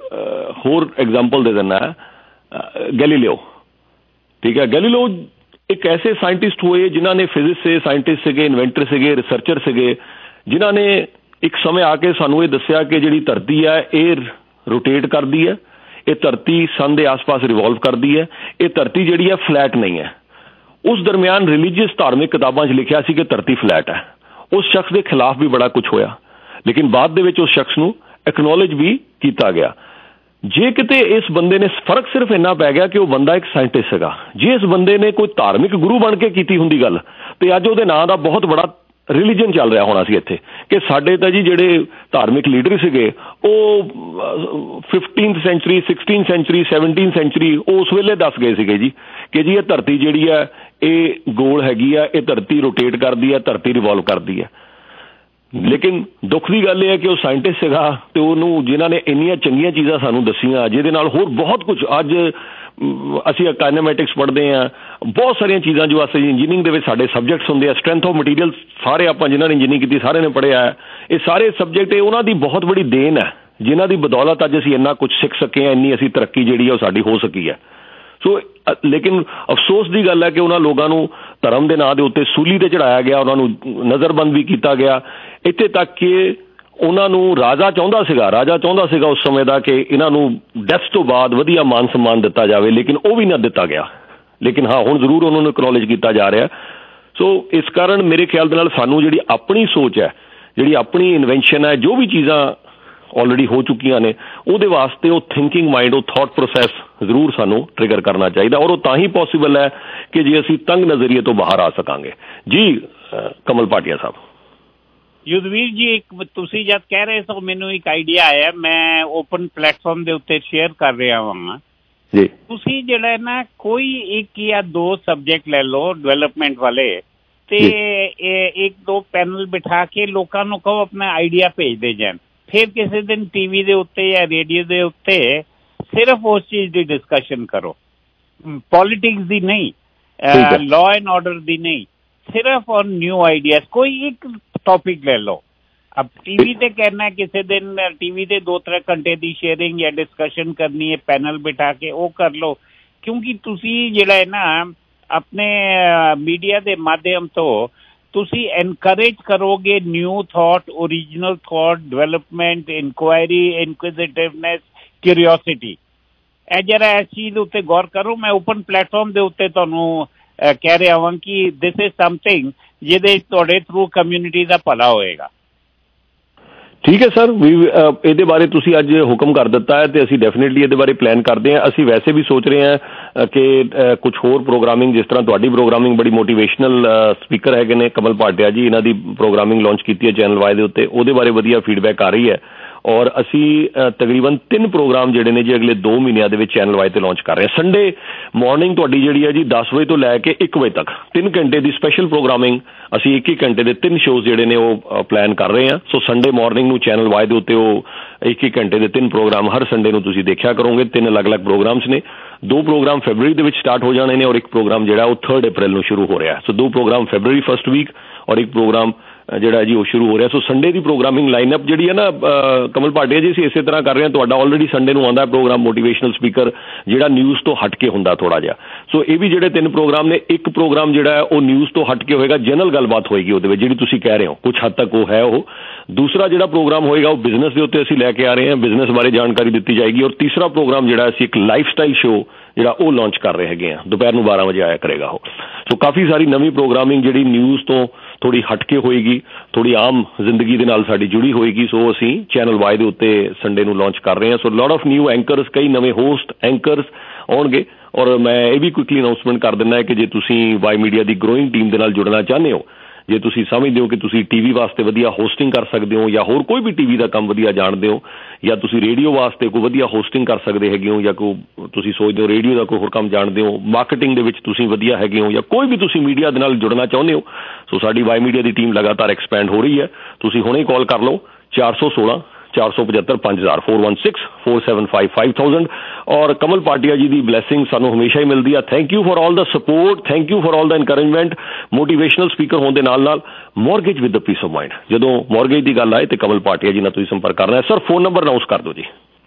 S6: ਹੋਰ ਐਗਜ਼ਾਮਪਲ ਦੇ ਦਿੰਦਾ, ਗੈਲੀਲੀਓ, ਠੀਕ ਹੈ। ਗੈਲੀਲੀਓ ਇੱਕ ਐਸੇ ਸਾਇੰਟਿਸਟ ਹੋਏ ਜਿਨ੍ਹਾਂ ਨੇ ਫਿਜ਼ਿਕਸ ਦੇ ਸਾਇੰਟਿਸਟ ਸੀਗੇ, ਇਨਵੈਂਟਰ ਸੀਗੇ, ਰਿਸਰਚਰ ਸੀਗੇ, ਜਿਨ੍ਹਾਂ ਨੇ ਇੱਕ ਸਮੇਂ ਆ ਕੇ ਸਾਨੂੰ ਇਹ ਦੱਸਿਆ ਕਿ ਜਿਹੜੀ ਧਰਤੀ ਹੈ ਇਹ ਰੋਟੇਟ ਕਰਦੀ ਹੈ, ਇਹ ਧਰਤੀ ਸਨ ਦੇ ਆਸ-ਪਾਸ ਰਿਵੋਲਵ ਕਰਦੀ ਹੈ, ਇਹ ਧਰਤੀ ਜਿਹੜੀ ਹੈ ਫਲੈਟ ਨਹੀਂ ਹੈ। ਉਸ ਦਰਮਿਆਨ ਰਿਲੀਜੀਅਸ ਧਾਰਮਿਕ ਕਿਤਾਬਾਂ 'ਚ ਲਿਖਿਆ ਸੀ ਕਿ ਧਰਤੀ ਫਲੈਟ ਹੈ। ਉਸ ਸ਼ਖਸ ਦੇ ਖਿਲਾਫ ਵੀ ਬੜਾ ਕੁਝ ਹੋਇਆ, ਲੇਕਿਨ ਬਾਅਦ ਦੇ ਵਿੱਚ ਉਸ ਸ਼ਖਸ ਨੂੰ ਐਕਨੋਲੇਜ ਵੀ ਕੀਤਾ ਗਿਆ। ਜੇ ਕਿਤੇ ਇਸ ਬੰਦੇ ਨੇ ਫਰਕ ਸਿਰਫ ਇੰਨਾ ਪੈ ਗਿਆ ਕਿ ਉਹ ਬੰਦਾ ਇੱਕ ਸਾਇੰਟਿਸਟ ਸੀਗਾ। ਜੇ ਇਸ ਬੰਦੇ ਨੇ ਕੋਈ ਧਾਰਮਿਕ ਗੁਰੂ ਬਣ ਕੇ ਕੀਤੀ ਹੁੰਦੀ ਗੱਲ ਤੇ ਅੱਜ ਉਹਦੇ ਨਾਂ ਦਾ ਬਹੁਤ ਬੜਾ ਰਿਲੀਜਨ ਚੱਲ ਰਿਹਾ ਹੋਣਾ ਸੀ ਇੱਥੇ ਕਿ ਸਾਡੇ ਤਾਂ ਜੀ ਜਿਹੜੇ ਧਾਰਮਿਕ ਲੀਡਰ ਸੀਗੇ ਉਹ fifteenth century sixteenth century seventeenth century ਉਸ ਵੇਲੇ ਦੱਸ ਗਏ ਸੀਗੇ ਜੀ ਕਿ ਜੀ ਇਹ ਧਰਤੀ ਜਿਹੜੀ ਹੈ ਇਹ ਗੋਲ ਹੈਗੀ ਆ, ਇਹ ਧਰਤੀ ਰੋਟੇਟ ਕਰਦੀ ਹੈ, ਧਰਤੀ ਰਿਵੋਲਵ ਕਰਦੀ ਹੈ। ਲੇਕਿਨ ਦੁੱਖ ਦੀ ਗੱਲ ਇਹ ਹੈ ਕਿ ਉਹ ਸਾਇੰਟਿਸਟ ਸੀਗਾ ਅਤੇ ਉਹਨੂੰ ਜਿਨ੍ਹਾਂ ਨੇ ਇੰਨੀਆਂ ਚੰਗੀਆਂ ਚੀਜ਼ਾਂ ਸਾਨੂੰ ਦੱਸੀਆਂ ਜਿਹਦੇ ਨਾਲ ਹੋਰ ਬਹੁਤ ਕੁਝ ਅੱਜ ਅਸੀਂ ਕਾਇਨੇਮੈਟਿਕਸ ਪੜ੍ਹਦੇ ਹਾਂ, ਬਹੁਤ ਸਾਰੀਆਂ ਚੀਜ਼ਾਂ ਜੋ ਅਸੀਂ ਇੰਜੀਨੀਅਰਿੰਗ ਦੇ ਵਿੱਚ ਸਾਡੇ ਸਬਜੈਕਟਸ ਹੁੰਦੇ ਆ, ਸਟਰੈਂਥ ਆਫ ਮਟੀਰੀਅਲ ਸਾਰੇ ਆਪਾਂ ਜਿਨ੍ਹਾਂ ਨੇ ਇੰਜੀਨੀਅਰਿੰਗ ਕੀਤੀ ਸਾਰਿਆਂ ਨੇ ਪੜ੍ਹਿਆ ਹੈ। ਇਹ ਸਾਰੇ ਸਬਜੈਕਟ ਇਹ ਉਹਨਾਂ ਦੀ ਬਹੁਤ ਬੜੀ ਦੇਣ ਹੈ ਜਿਨ੍ਹਾਂ ਦੀ ਬਦੌਲਤ ਅੱਜ ਅਸੀਂ ਇੰਨਾ ਕੁਝ ਸਿੱਖ ਸਕੇ ਹਾਂ, ਇੰਨੀ ਅਸੀਂ ਤਰੱਕੀ ਜਿਹੜੀ ਹੈ ਉਹ ਸਾਡੀ ਹੋ ਸਕੀ ਹੈ। ਸੋ ਲੇਕਿਨ ਅਫਸੋਸ ਦੀ ਗੱਲ ਹੈ ਕਿ ਉਹਨਾਂ ਲੋਕਾਂ ਨੂੰ ਧਰਮ ਦੇ ਨਾਂ ਦੇ ਉੱਤੇ ਸੂਲੀ 'ਤੇ ਚੜ੍ਹਾਇਆ ਗਿਆ, ਉਹਨਾਂ ਨੂੰ ਨਜ਼ਰਬੰਦ ਵੀ ਕੀਤਾ ਗਿਆ, ਇੱਥੇ ਤੱਕ ਕਿ ਉਹਨਾਂ ਨੂੰ ਰਾਜਾ ਚਾਹੁੰਦਾ ਸੀਗਾ ਰਾਜਾ ਚਾਹੁੰਦਾ ਸੀਗਾ ਉਸ ਸਮੇਂ ਦਾ ਕਿ ਇਹਨਾਂ ਨੂੰ ਡੈਥ ਤੋਂ ਬਾਅਦ ਵਧੀਆ ਮਾਨ ਸਨਮਾਨ ਦਿੱਤਾ ਜਾਵੇ, ਲੇਕਿਨ ਉਹ ਵੀ ਨਾ ਦਿੱਤਾ ਗਿਆ। ਲੇਕਿਨ ਹਾਂ ਹੁਣ ਜ਼ਰੂਰ ਉਹਨਾਂ ਨੂੰ ਐਕਨੋਲੇਜ ਕੀਤਾ ਜਾ ਰਿਹਾ। ਸੋ ਇਸ ਕਾਰਨ ਮੇਰੇ ਖਿਆਲ ਦੇ ਨਾਲ ਸਾਨੂੰ ਜਿਹੜੀ ਆਪਣੀ ਸੋਚ ਹੈ, ਜਿਹੜੀ ਆਪਣੀ ਇਨਵੈਂਸ਼ਨ ਹੈ, ਜੋ ਵੀ ਚੀਜ਼ਾਂ ਆਲਰੇਡੀ ਹੋ ਚੁੱਕੀਆਂ ਨੇ ਉਹਦੇ ਵਾਸਤੇ ਉਹ ਥਿੰਕਿੰਗ ਮਾਈਂਡ, ਉਹ ਥਾਟ ਪ੍ਰੋਸੈਸ ਜ਼ਰੂਰ ਸਾਨੂੰ ਟ੍ਰਿਗਰ ਕਰਨਾ ਚਾਹੀਦਾ ਔਰ ਉਹ ਤਾਂ ਹੀ ਪੋਸੀਬਲ ਹੈ ਕਿ ਜੇ ਅਸੀਂ ਤੰਗ ਨਜ਼ਰੀਏ ਤੋਂ ਬਾਹਰ ਆ ਸਕਾਂਗੇ। ਜੀ ਕਮਲ ਭਾਟੀਆ ਸਾਹਿਬ।
S9: ਯੁਧਵੀਰ ਜੀ, ਇੱਕ ਤੁਸੀਂ ਜਦ ਕਹਿ ਰਹੇ ਸੋ ਮੈਨੂੰ ਇੱਕ ਆਈਡੀਆ ਆਇਆ, ਮੈਂ ਓਪਨ ਪਲੇਟਫਾਰਮ ਦੇ ਉੱਤੇ ਸ਼ੇਅਰ ਕਰ ਰਿਹਾ ਹਾਂ ਜੀ। ਤੁਸੀਂ ਜਿਹੜਾ ਨਾ ਕੋਈ ਇੱਕ ਜਾਂ ਦੋ ਸਬਜੈਕਟ ਲੈ ਲਓ ਡਿਵੈਲਪਮੈਂਟ ਵਾਲੇ ਤੇ ਇੱਕ ਦੋ ਪੈਨਲ ਬਿਠਾ ਕੇ ਲੋਕਾਂ ਨੂੰ ਕਹੋ ਆਪਣਾ ਆਈਡੀਆ ਭੇਜਦੇ ਜਾਣ, ਫਿਰ ਕਿਸੇ ਦਿਨ ਟੀਵੀ ਦੇ ਉੱਤੇ ਜਾਂ ਰੇਡੀਓ ਦੇ ਉੱਤੇ ਸਿਰਫ ਉਸ ਚੀਜ਼ ਦੀ ਡਿਸਕਸ਼ਨ ਕਰੋ, ਪੋਲੀਟਿਕਸ ਦੀ ਨਹੀਂ, ਲਾਅ ਐਂਡ ਆਰਡਰ ਦੀ ਨਹੀਂ, ਸਿਰਫ ਔਨ ਨਿਊ ਆਈਡੀਆਜ਼। ਕੋਈ ਇੱਕ ਟੌਪਿਕ ਲੈ ਲਓ। अब टीवी ਤੇ कहना ਕਿਸੇ ਦਿਨ टीवी ਤੇ ਦੋ ਤਿੰਨ ਘੰਟੇ ਦੀ ਸ਼ੇਅਰਿੰਗ ਜਾਂ ਡਿਸਕਸ਼ਨ ਕਰਨੀ ਹੈ ਪੈਨਲ ਬਿਠਾ ਕੇ, ਉਹ ਕਰ ਲਓ। ਕਿਉਂਕਿ ਤੁਸੀਂ ਜਿਹੜਾ ਹੈ ਨਾ ਆਪਣੇ ਮੀਡੀਆ ਦੇ ਮਾਧਿਅਮ ਤੋਂ ਤੁਸੀਂ ਐਨਕਰੇਜ ਕਰੋਗੇ new thought, original thought, development, inquiry, inquisitiveness, curiosity. ਇਹ ਜਰਾ ਇਸ ਚੀਜ਼ ਦੇ ਉੱਤੇ ਗੌਰ ਕਰੋ। ਮੈਂ ਓਪਨ ਪਲੇਟਫਾਰਮ ਦੇ ਉੱਤੇ ਤੁਹਾਨੂੰ ਕਹਿ ਰਿਹਾ ਹਾਂ ਕਿ ਦਿਸ ਇਜ਼ ਸਮਥਿੰਗ ਜਿਹਦੇ ਤੁਹਾਡੇ ਥਰੂ ਕਮਿਊਨਿਟੀ ਦਾ ਭਲਾ ਹੋਏਗਾ।
S6: ਠੀਕ ਹੈ ਸਰ, ਵੀ ਇਹਦੇ ਬਾਰੇ ਤੁਸੀਂ ਅੱਜ ਹੁਕਮ ਕਰ ਦਿੱਤਾ ਹੈ ਤੇ ਅਸੀਂ ਡੈਫੀਨੇਟਲੀ ਇਹਦੇ ਬਾਰੇ ਪਲਾਨ ਕਰਦੇ ਹਾਂ। ਅਸੀਂ ਵੈਸੇ ਵੀ ਸੋਚ ਰਹੇ ਹਾਂ ਕਿ ਕੁਝ ਹੋਰ ਪ੍ਰੋਗਰਾਮਿੰਗ, ਜਿਸ ਤਰ੍ਹਾਂ ਤੁਹਾਡੀ ਪ੍ਰੋਗਰਾਮਿੰਗ ਬੜੀ ਮੋਟੀਵੇਸ਼ਨਲ ਸਪੀਕਰ ਹੈਗੇ ਨੇ ਕਮਲ ਭਾਟਿਆ ਜੀ, ਇਹਨਾਂ ਦੀ ਪ੍ਰੋਗਰਾਮਿੰਗ ਲਾਂਚ ਕੀਤੀ ਹੈ ਚੈਨਲ ਵਾਈ ਦੇ ਉੱਤੇ, ਉਹਦੇ ਬਾਰੇ ਵਧੀਆ ਫੀਡਬੈਕ ਆ ਰਹੀ ਹੈ ਔਰ ਅਸੀਂ ਤਕਰੀਬਨ ਤਿੰਨ ਪ੍ਰੋਗਰਾਮ ਜਿਹੜੇ ਨੇ ਜੀ ਅਗਲੇ ਦੋ ਮਹੀਨਿਆਂ ਦੇ ਵਿੱਚ ਚੈਨਲ ਵਾਈ ਤੇ ਲਾਂਚ ਕਰ ਰਹੇ ਹਾਂ। ਸੰਡੇ ਮਾਰਨਿੰਗ ਤੁਹਾਡੀ ਜਿਹੜੀ ਹੈ ਜੀ ਦਸ ਵਜੇ ਤੋਂ ਲੈ ਕੇ ਇੱਕ ਵਜੇ ਤੱਕ ਤਿੰਨ ਘੰਟੇ ਦੀ ਸਪੈਸ਼ਲ ਪ੍ਰੋਗਰਾਮਿੰਗ, ਅਸੀਂ ਇੱਕ ਇੱਕ ਘੰਟੇ ਦੇ ਤਿੰਨ ਸ਼ੋਅ ਜਿਹੜੇ ਨੇ ਉਹ ਪਲਾਨ ਕਰ ਰਹੇ ਹਾਂ। ਸੋ ਸੰਡੇ ਮਾਰਨਿੰਗ ਨੂੰ ਚੈਨਲ ਵਾਈ ਦੇ ਉੱਤੇ ਉਹ ਇੱਕ ਇੱਕ ਘੰਟੇ ਦੇ ਤਿੰਨ ਪ੍ਰੋਗਰਾਮ ਹਰ ਸੰਡੇ ਨੂੰ ਤੁਸੀਂ ਦੇਖਿਆ ਕਰੋਗੇ। ਤਿੰਨ ਅਲੱਗ-ਅਲੱਗ ਪ੍ਰੋਗਰਾਮਸ ਨੇ। ਦੋ ਪ੍ਰੋਗਰਾਮ ਫੈਬਰਵਰੀ ਦੇ ਵਿੱਚ ਸਟਾਰਟ ਹੋ ਜਾਣੇ ਨੇ ਔਰ ਇੱਕ ਪ੍ਰੋਗਰਾਮ ਜਿਹੜਾ ਉਹ ਥਰਡ ਅਪ੍ਰੈਲ ਨੂੰ ਸ਼ੁਰੂ ਹੋ ਰਿਹਾ। ਸੋ ਦੋ ਪ੍ਰੋਗਰਾਮ ਫੈਬਰਵਰੀ ਫਸਟ ਵੀਕ ਔਰ ਇੱਕ ਪ੍ਰੋਗਰਾਮ ਜਿਹੜਾ ਜੀ ਉਹ ਸ਼ੁਰੂ ਹੋ ਰਿਹਾ। ਸੋ ਸੰਡੇ ਦੀ ਪ੍ਰੋਗਰਾਮਿੰਗ ਲਾਈਨਅਪ ਜਿਹੜੀ ਹੈ ਨਾ ਕਮਲ ਭਾਟੀਆ ਜੀ, ਅਸੀਂ ਇਸੇ ਤਰ੍ਹਾਂ ਕਰ ਰਹੇ ਹਾਂ। ਤੁਹਾਡਾ ਆਲਰੇਡੀ ਸੰਡੇ ਨੂੰ ਆਉਂਦਾ ਪ੍ਰੋਗਰਾਮ ਮੋਟੀਵੇਸ਼ਨਲ ਸਪੀਕਰ, ਜਿਹੜਾ ਨਿਊਜ਼ ਤੋਂ ਹਟ ਕੇ ਹੁੰਦਾ ਥੋੜ੍ਹਾ ਜਿਹਾ। ਸੋ ਇਹ ਵੀ ਜਿਹੜੇ ਤਿੰਨ ਪ੍ਰੋਗਰਾਮ ਨੇ, ਇੱਕ ਪ੍ਰੋਗਰਾਮ ਜਿਹੜਾ ਹੈ ਉਹ ਨਿਊਜ਼ ਤੋਂ ਹਟ ਕੇ ਹੋਏਗਾ, ਜਨਰਲ ਗੱਲਬਾਤ ਹੋਏਗੀ ਉਹਦੇ ਵਿੱਚ, ਜਿਹੜੀ ਤੁਸੀਂ ਕਹਿ ਰਹੇ ਹੋ ਕੁਛ ਹੱਦ ਤੱਕ ਉਹ ਹੈ ਉਹ। ਦੂਸਰਾ ਜਿਹੜਾ ਪ੍ਰੋਗਰਾਮ ਹੋਏਗਾ ਉਹ ਬਿਜ਼ਨਸ ਦੇ ਉੱਤੇ ਅਸੀਂ ਲੈ ਕੇ ਆ ਰਹੇ ਹਾਂ, ਬਿਜ਼ਨਸ ਬਾਰੇ ਜਾਣਕਾਰੀ ਦਿੱਤੀ ਜਾਏਗੀ। ਔਰ ਤੀਸਰਾ ਪ੍ਰੋਗਰਾਮ ਜਿਹੜਾ ਅਸੀਂ ਇੱਕ ਲਾਈਫ ਸਟਾਈਲ ਸ਼ੋਅ ਜਿਹੜਾ ਉਹ ਲਾਂਚ ਕਰ ਰਹੇ ਹੈਗੇ ਹਾਂ, ਦੁਪਹਿਰ ਨੂੰ ਬਾਰਾਂ ਵਜੇ ਆਇਆ ਕਰੇਗਾ ਉਹ। ਸੋ ਕਾਫੀ ਸਾਰੀ ਨਵੀਂ ਪ੍ਰੋਗਰਾਮਿੰਗ ਜਿਹੜੀ ਨਿਊਜ਼ ਤੋਂ ਥੋੜ੍ਹੀ ਹਟ ਕੇ ਹੋਏਗੀ, ਥੋੜ੍ਹੀ ਆਮ ਜ਼ਿੰਦਗੀ ਦੇ ਨਾਲ ਸਾਡੀ ਜੁੜੀ ਹੋਏਗੀ। ਸੋ ਅਸੀਂ ਚੈਨਲ ਵਾਈ ਦੇ ਉੱਤੇ ਸੰਡੇ ਨੂੰ ਲਾਂਚ ਕਰ ਰਹੇ ਹਾਂ। So lot of new anchors, ਕਈ ਨਵੇਂ ਹੋਸਟ ਐਂਕਰਸ ਆਉਣਗੇ। ਔਰ ਮੈਂ ਇਹ ਵੀ ਕੁਇਕਲੀ ਅਨਾਊਂਸਮੈਂਟ ਕਰ ਦਿੰਦਾ ਹੈ ਕਿ ਜੇ ਤੁਸੀਂ ਵਾਈ ਮੀਡੀਆ ਦੀ ਗਰੋਇੰਗ ਟੀਮ ਦੇ ਨਾਲ ਜੁੜਨਾ ਚਾਹੁੰਦੇ ਹੋ, ਜੇ ਤੁਸੀਂ ਸਮਝਦੇ ਹੋ ਕਿ ਤੁਸੀਂ ਟੀਵੀ ਵਾਸਤੇ ਵਧੀਆ ਹੋਸਟਿੰਗ ਕਰ ਸਕਦੇ ਹੋ ਜਾਂ ਹੋਰ ਕੋਈ ਵੀ ਟੀਵੀ ਦਾ ਕੰਮ ਵਧੀਆ ਜਾਣਦੇ ਹੋ, ਜਾਂ ਤੁਸੀਂ ਰੇਡੀਓ ਵਾਸਤੇ ਕੋਈ ਵਧੀਆ ਹੋਸਟਿੰਗ ਕਰ ਸਕਦੇ ਹੈਗੇ ਹੋ, ਜਾਂ ਕੋਈ ਤੁਸੀਂ ਸੋਚਦੇ ਹੋ ਰੇਡੀਓ ਦਾ ਕੋਈ ਹੋਰ ਕੰਮ ਜਾਣਦੇ ਹੋ, ਮਾਰਕੀਟਿੰਗ ਦੇ ਵਿੱਚ ਤੁਸੀਂ ਵਧੀਆ ਹੈਗੇ ਹੋ, ਜਾਂ ਕੋਈ ਵੀ ਤੁਸੀਂ ਮੀਡੀਆ ਦੇ ਨਾਲ ਜੁੜਨਾ ਚਾਹੁੰਦੇ ਹੋ, ਸੋ ਸਾਡੀ ਵਾਈ ਮੀਡੀਆ ਦੀ ਟੀਮ ਲਗਾਤਾਰ ਐਕਸਪੈਂਡ ਹੋ ਰਹੀ ਹੈ। ਤੁਸੀਂ ਹੁਣੇ ਕਾਲ ਕਰ ਲਓ ਚਾਰ ਸੌ ਸੋਲਾਂ ਚਾਰ ਸੌ ਪਝੱਤਰ ਪੰਜ ਹਜ਼ਾਰ four one six four seven five five thousand. ਔਰ ਕਮਲ ਭਾਟੀਆ ਜੀ ਦੀ ਬਲੈਸਿੰਗ ਸਾਨੂੰ ਹਮੇਸ਼ਾ ਹੀ ਮਿਲਦੀ ਆ। Thank you for all the support, thank you for all the encouragement. Motivational speaker ਹੋਣ ਦੇ ਨਾਲ ਨਾਲ mortgage with the peace of mind, ਜਦੋਂ ਮੌਰਗੇਜ ਦੀ ਗੱਲ ਆਏ ਤੇ ਕਮਲ ਭਾਟੀਆ ਜੀ ਨਾਲ ਤੁਸੀਂ ਸੰਪਰਕ ਕਰਨਾ ਹੈ। ਸਰ ਫੋਨ ਨੰਬਰ ਅਨਾਊਂਸ ਕਰ ਦਿਓ ਜੀ।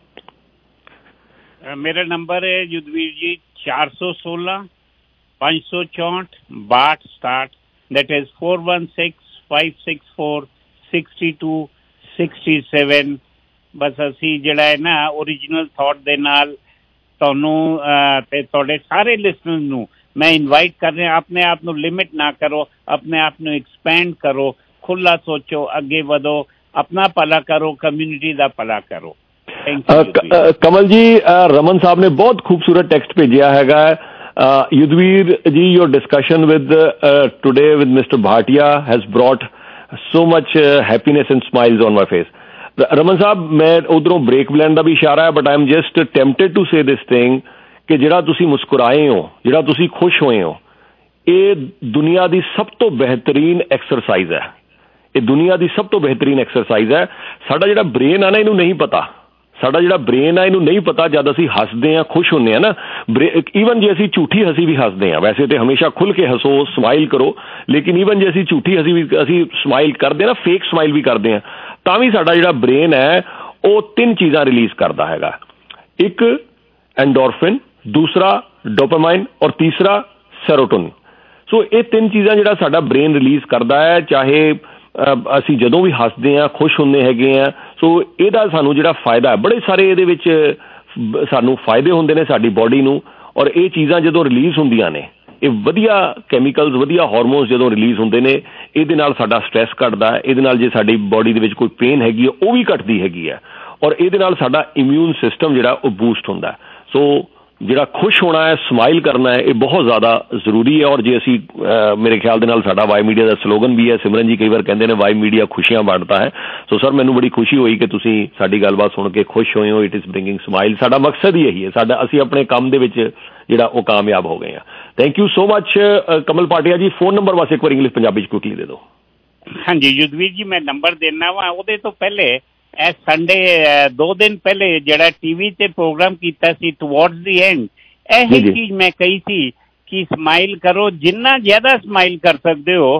S9: ਮੇਰਾ ਨੰਬਰ ਹੈ ਯੁਧਵੀਰ ਜੀ ਚਾਰ ਸੌ ਸੋਲਾਂ ਪੰਜ ਸੌ ਚੌਂਹਠ ਬਾਹਠ ਸਤਾਹਠ, that is four one six five six four sixty two sixty seven. ਬਸ ਅਸੀਂ ਜਿਹੜਾ ਹੈ ਨਾ ਓਰੀਜਨਲ ਥਾਟ ਦੇ ਨਾਲ ਤੁਹਾਨੂੰ ਤੇ ਤੁਹਾਡੇ ਸਾਰੇ ਲਿਸਨਰਸ ਨੂੰ ਮੈਂ ਇਨਵਾਈਟ ਕਰ ਰਿਹਾ, ਆਪਣੇ ਆਪ ਨੂੰ ਲਿਮਿਟ ਨਾ ਕਰੋ, ਆਪਣੇ ਆਪ ਨੂੰ ਐਕਸਪੈਂਡ ਕਰੋ, ਖੁੱਲਾ ਸੋਚੋ, ਅੱਗੇ ਵਧੋ, ਆਪਣਾ ਭਲਾ ਕਰੋ, ਕਮਿਊਨਿਟੀ ਦਾ ਭਲਾ ਕਰੋ।
S6: ਕਮਲ ਜੀ, ਰਮਨ ਸਾਹਿਬ ਨੇ ਬਹੁਤ ਖੂਬਸੂਰਤ ਟੈਕਸਟ ਭੇਜਿਆ ਹੈਗਾ। ਯੁਧਵੀਰ ਜੀ, your discussion with uh, today with Mister Bhatia has brought so much uh, happiness and smiles on my face. Raman ਸਾਹਿਬ, ਮੈਂ ਉਧਰੋਂ ਬ੍ਰੇਕ ਲੈਣ ਦਾ ਵੀ ਇਸ਼ਾਰਾ ਹੈ, but I am just tempted to say this thing ਕਿ ਜਿਹੜਾ ਤੁਸੀਂ ਮੁਸਕਰਾਏ ਹੋ, ਜਿਹੜਾ ਤੁਸੀਂ ਖੁਸ਼ ਹੋਏ ਹੋ, ਇਹ ਦੁਨੀਆ ਦੀ ਸਭ ਤੋਂ ਬਿਹਤਰੀਨ ਐਕਸਰਸਾਈਜ਼ ਹੈ। ਇਹ ਦੁਨੀਆ ਦੀ ਸਭ ਤੋਂ ਬਿਹਤਰੀਨ ਐਕਸਰਸਾਈਜ਼ ਹੈ। ਸਾਡਾ ਜਿਹੜਾ ਬ੍ਰੇਨ ਆ ਨਾ, ਇਹਨੂੰ ਨਹੀਂ ਪਤਾ, ਸਾਡਾ ਜਿਹੜਾ ਬ੍ਰੇਨ ਆ ਇਹਨੂੰ ਨਹੀਂ ਪਤਾ ਜਦ ਅਸੀਂ ਹੱਸਦੇ ਹਾਂ, ਖੁਸ਼ ਹੁੰਦੇ ਹਾਂ ਨਾ, ਈਵਨ ਜੇ ਅਸੀਂ ਝੂਠੀ ਹੱਸੀ ਵੀ ਹੱਸਦੇ ਹਾਂ, ਵੈਸੇ ਤੇ ਹਮੇਸ਼ਾ ਖੁੱਲ ਕੇ ਹੱਸੋ, ਸਮਾਈਲ ਕਰੋ, ਲੇਕਿਨ ਈਵਨ ਜੇ ਅਸੀਂ ਝੂਠੀ ਹੱਸੀ ਵੀ ਅਸੀਂ ਸਮਾਈਲ ਕਰਦੇ ਹਾਂ ਨਾ, ਫੇਕ ਸਮਾਈਲ ਵੀ ਕਰਦੇ ਹਾਂ, ਤਾਂ ਵੀ ਸਾਡਾ ਜਿਹੜਾ ਬ੍ਰੇਨ ਹੈ ਉਹ ਤਿੰਨ ਚੀਜ਼ਾਂ ਰਿਲੀਜ਼ ਕਰਦਾ ਹੈਗਾ। ਇੱਕ ਐਂਡੋਰਫਿਨ, ਦੂਸਰਾ ਡੋਪਾਮਾਈਨ ਔਰ ਤੀਸਰਾ ਸੈਰੋਟੋਨਿਨ। ਸੋ ਇਹ ਤਿੰਨ ਚੀਜ਼ਾਂ ਜਿਹੜਾ ਸਾਡਾ ਬ੍ਰੇਨ ਰਿਲੀਜ਼ ਕਰਦਾ ਹੈ, ਚਾਹੇ ਅਸੀਂ ਜਦੋਂ ਵੀ ਹੱਸਦੇ ਹਾਂ, ਖੁਸ਼ ਹੁੰਦੇ ਹੈਗੇ ਹਾਂ। ਸੋ ਇਹਦਾ ਸਾਨੂੰ ਜਿਹੜਾ ਫਾਇਦਾ ਹੈ, ਬੜੇ ਸਾਰੇ ਇਹਦੇ ਵਿੱਚ ਸਾਨੂੰ ਫਾਇਦੇ ਹੁੰਦੇ ਨੇ ਸਾਡੀ ਬੋਡੀ ਨੂੰ, ਔਰ ਇਹ ਚੀਜ਼ਾਂ ਜਦੋਂ ਰਿਲੀਜ਼ ਹੁੰਦੀਆਂ ਨੇ, ਇਹ ਵਧੀਆ ਕੈਮੀਕਲਸ, ਵਧੀਆ ਹਾਰਮੋਨਸ ਜਦੋਂ ਰਿਲੀਜ਼ ਹੁੰਦੇ ਨੇ, ਇਹਦੇ ਨਾਲ ਸਾਡਾ ਸਟ੍ਰੈਸ ਘਟਦਾ ਹੈ, ਇਹਦੇ ਨਾਲ ਜੇ ਸਾਡੀ ਬੋਡੀ ਦੇ ਵਿੱਚ ਕੋਈ ਪੇਨ ਹੈਗੀ ਹੈ ਉਹ ਵੀ ਘਟਦੀ ਹੈਗੀ ਹੈ, ਔਰ ਇਹਦੇ ਨਾਲ ਸਾਡਾ ਇਮਿਊਨ ਸਿਸਟਮ ਜਿਹੜਾ ਉਹ ਬੂਸਟ ਹੁੰਦਾ। ਸੋ ਜਿਹੜਾ ਖੁਸ਼ ਹੋਣਾ ਹੈ, ਸਮਾਈਲ ਕਰਨਾ ਹੈ, ਇਹ ਬਹੁਤ ਜ਼ਿਆਦਾ ਜ਼ਰੂਰੀ ਹੈ। ਔਰ ਜੇ ਅਸੀਂ ਮੇਰੇ ਖਿਆਲ ਦੇ ਨਾਲ ਸਾਡਾ ਵਾਈ ਮੀਡੀਆ ਦਾ ਸਲੋਗਨ ਵੀ ਹੈ, ਸਿਮਰਨ ਜੀ ਕਈ ਵਾਰ ਕਹਿੰਦੇ ਨੇ ਵਾਈ ਮੀਡੀਆ ਖੁਸ਼ੀਆਂ ਵੰਡਦਾ ਹੈ। ਸੋ ਸਰ, ਮੈਨੂੰ ਬੜੀ ਖੁਸ਼ੀ ਹੋਈ ਕਿ ਤੁਸੀਂ ਸਾਡੀ ਗੱਲਬਾਤ ਸੁਣ ਕੇ ਖੁਸ਼ ਹੋਏ ਹੋ। It is bringing smile. ਸਾਡਾ ਮਕਸਦ ਹੀ ਇਹੀ ਹੈ, ਸਾਡਾ ਅਸੀਂ ਆਪਣੇ ਕੰਮ ਦੇ ਵਿੱਚ ਜਿਹੜਾ ਉਹ ਕਾਮਯਾਬ ਹੋ ਗਏ ਹਾਂ। Thank you so much Kamal Bhatia ji. Phone number ਵਾਸਤੇ ਇੱਕ ਵਾਰ ਇੰਗਲਿਸ਼ ਪੰਜਾਬੀ 'ਚ ਕੁਇਕਲੀ ਦੇ ਦਿਓ।
S9: ਹਾਂਜੀ ਯੁਧਵੀਰ ਜੀ, ਮੈਂ ਨੰਬਰ ਦੇਣਾ ਵਾ। ਉਹਦੇ ਤੋਂ ਪਹਿਲੇ ਇਹ ਸੰਡੇ ਦੋ ਦਿਨ ਪਹਿਲੇ ਜਿਹੜਾ ਟੀਵੀ ਤੇ ਪ੍ਰੋਗਰਾਮ ਕੀਤਾ ਸੀ ਟੁਵਰਡਸ ਦੀ ਐਂਡ, ਇਹ ਚੀਜ਼ ਮੈਂ ਕਹੀ ਸੀ ਕਿ ਸਮਾਈਲ ਕਰੋ, ਜਿੰਨਾ ਜ਼ਿਆਦਾ ਸਮਾਈਲ ਕਰ ਸਕਦੇ ਹੋ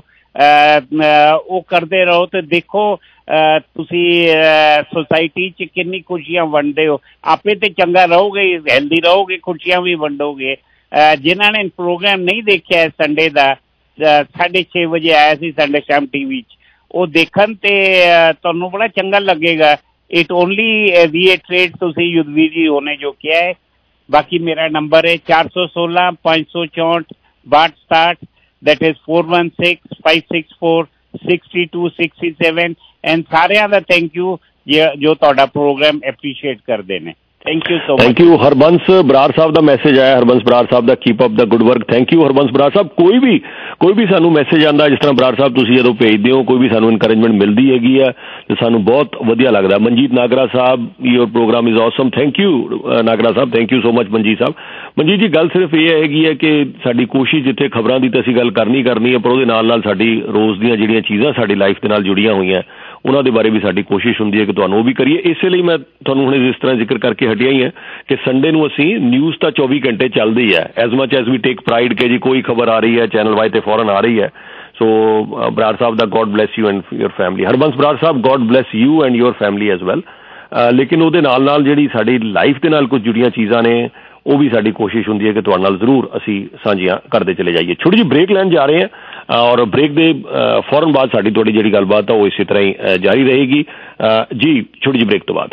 S9: ਉਹ ਕਰਦੇ ਰਹੋ, ਤੇ ਦੇਖੋ ਤੁਸੀਂ ਸੋਸਾਇਟੀ 'ਚ ਕਿੰਨੀ ਖੁਸ਼ੀਆਂ ਵੰਡਦੇ ਹੋ। ਆਪੇ ਤੇ ਚੰਗਾ ਰਹੋਗੇ, ਹੈਲਦੀ ਰਹੋਗੇ, ਖੁਸ਼ੀਆਂ ਵੀ ਵੰਡੋਗੇ। ਜਿਨ੍ਹਾਂ ਨੇ ਪ੍ਰੋਗਰਾਮ ਨਹੀਂ ਦੇਖਿਆ ਸੰਡੇ ਦਾ, ਸਾਢੇ ਛੇ ਵਜੇ ਆਇਆ ਸੀ ਸੰਡੇ ਸ਼ਾਮ ਟੀਵੀ 'ਚ, ਉਹ ਦੇਖਣ ਤੇ ਤੁਹਾਨੂੰ ਬੜਾ ਚੰਗਾ ਲੱਗੇਗਾ। ਇਟ ਓਨਲੀ ਰੀਇਟਰੇਟ ਤੁਸੀਂ ਯੁਧਵੀਰ ਜੀ ਹੋਣੇ ਜੋ ਕਿਹਾ ਹੈ। ਬਾਕੀ ਮੇਰਾ ਨੰਬਰ ਹੈ ਚਾਰ ਸੌ ਸੋਲਾਂ ਪੰਜ ਸੌ ਚੌਂਹਠ ਬਾਹਠ ਸਤਾਹਠ, that is four one six five six four sixty two sixty seven. And ਸਾਰਿਆਂ ਦਾ ਥੈਂਕ ਯੂ ਜੋ ਤੁਹਾਡਾ ਪ੍ਰੋਗਰਾਮ ਐਪਰੀਸ਼ੀਏਟ ਕਰਦੇ ਨੇ। Thank you so much.
S6: Thank you. Harbans Brar ਸਾਹਿਬ ਦਾ ਮੈਸੇਜ ਆਇਆ, ਹਰਬੰਸ ਬਰਾੜ ਸਾਹਿਬ ਦਾ keep up the good work. Thank you Harbans Brar Sahib. ਕੋਈ ਵੀ ਕੋਈ ਵੀ ਸਾਨੂੰ ਮੈਸੇਜ ਆਉਂਦਾ, ਜਿਸ ਤਰ੍ਹਾਂ ਬਰਾੜ ਸਾਹਿਬ ਤੁਸੀਂ ਜਦੋਂ ਭੇਜਦੇ ਹੋ, ਕੋਈ ਵੀ ਸਾਨੂੰ ਇਨਕਰੇਜਮੈਂਟ ਮਿਲਦੀ ਹੈਗੀ ਹੈ ਤੇ ਸਾਨੂੰ ਬਹੁਤ ਵਧੀਆ ਲੱਗਦਾ। Manjit Nagra Sahib, your programme is awesome. Thank you Nagra Sahib, thank you so much Manjit Sahib. Manjit ji, ਗੱਲ ਸਿਰਫ ਇਹ ਹੈਗੀ ਹੈ ਕਿ ਸਾਡੀ ਕੋਸ਼ਿਸ਼ ਜਿੱਥੇ ਖਬਰਾਂ ਦੀ ਤਾਂ ਅਸੀਂ ਗੱਲ ਕਰਨੀ ਕਰਨੀ ਹੈ, ਪਰ ਉਹਦੇ ਨਾਲ ਨਾਲ ਸਾਡੀ ਰੋਜ਼ ਦੀਆਂ ਜਿਹੜੀਆਂ ਚੀਜ਼ਾਂ ਸਾਡੀ ਲਾਈਫ ਦੇ ਨਾਲ ਜੁੜੀਆਂ ਹੋਈਆਂ ਉਹਨਾਂ ਦੇ ਬਾਰੇ ਵੀ ਸਾਡੀ ਕੋਸ਼ਿਸ਼ ਹੁੰਦੀ ਹੈ ਕਿ ਤੁਹਾਨੂੰ ਉਹ ਵੀ ਕਰੀਏ। ਇਸੇ ਲਈ ਮੈਂ ਤੁਹਾਨੂੰ ਹੁਣ ਜਿਸ ਤਰ੍ਹਾਂ ਜ਼ਿਕਰ ਕਰਕੇ ਹਟਿਆ ਹੀ ਹੈ ਕਿ ਸੰਡੇ ਨੂੰ ਅਸੀਂ ਨਿਊਜ਼ ਤਾਂ ਚੌਵੀ ਘੰਟੇ ਚੱਲਦੀ ਹੈ, as much as we take pride ਕਿ ਜੀ ਕੋਈ ਖਬਰ ਆ ਰਹੀ ਹੈ ਚੈਨਲ ਵਾਈ ਤੇ ਫੌਰਨ ਆ ਰਹੀ ਹੈ। ਸੋ ਬਰਾੜ ਸਾਹਿਬ ਦਾ God bless you and your family. Harbans Brar sahib, God bless you and your family as well. ਲੇਕਿਨ ਉਹਦੇ ਨਾਲ ਨਾਲ ਜਿਹੜੀ ਸਾਡੀ ਲਾਈਫ ਦੇ ਨਾਲ ਕੁਝ ਜੁੜੀਆਂ ਚੀਜ਼ਾਂ ਨੇ, ਉਹ ਵੀ ਸਾਡੀ ਕੋਸ਼ਿਸ਼ ਹੁੰਦੀ ਹੈ ਕਿ ਤੁਹਾਡੇ ਨਾਲ ਜ਼ਰੂਰ ਅਸੀਂ ਸਾਂਝੀਆਂ ਕਰਦੇ ਚਲੇ ਜਾਈਏ। ਛੋਟੀ ਜਿਹੀ ਬ੍ਰੇਕ ਲੈਣ ਜਾ ਰਹੇ ਹਾਂ ਔਰ ਬ੍ਰੇਕ ਦੇ ਫੌਰਨ ਬਾਅਦ ਸਾਡੀ ਤੁਹਾਡੀ ਜਿਹੜੀ ਗੱਲਬਾਤ ਆ ਉਹ ਇਸੇ ਤਰ੍ਹਾਂ ਹੀ ਜਾਰੀ ਰਹੇਗੀ ਜੀ। ਛੋਟੀ ਜਿਹੀ ਬ੍ਰੇਕ ਤੋਂ ਬਾਅਦ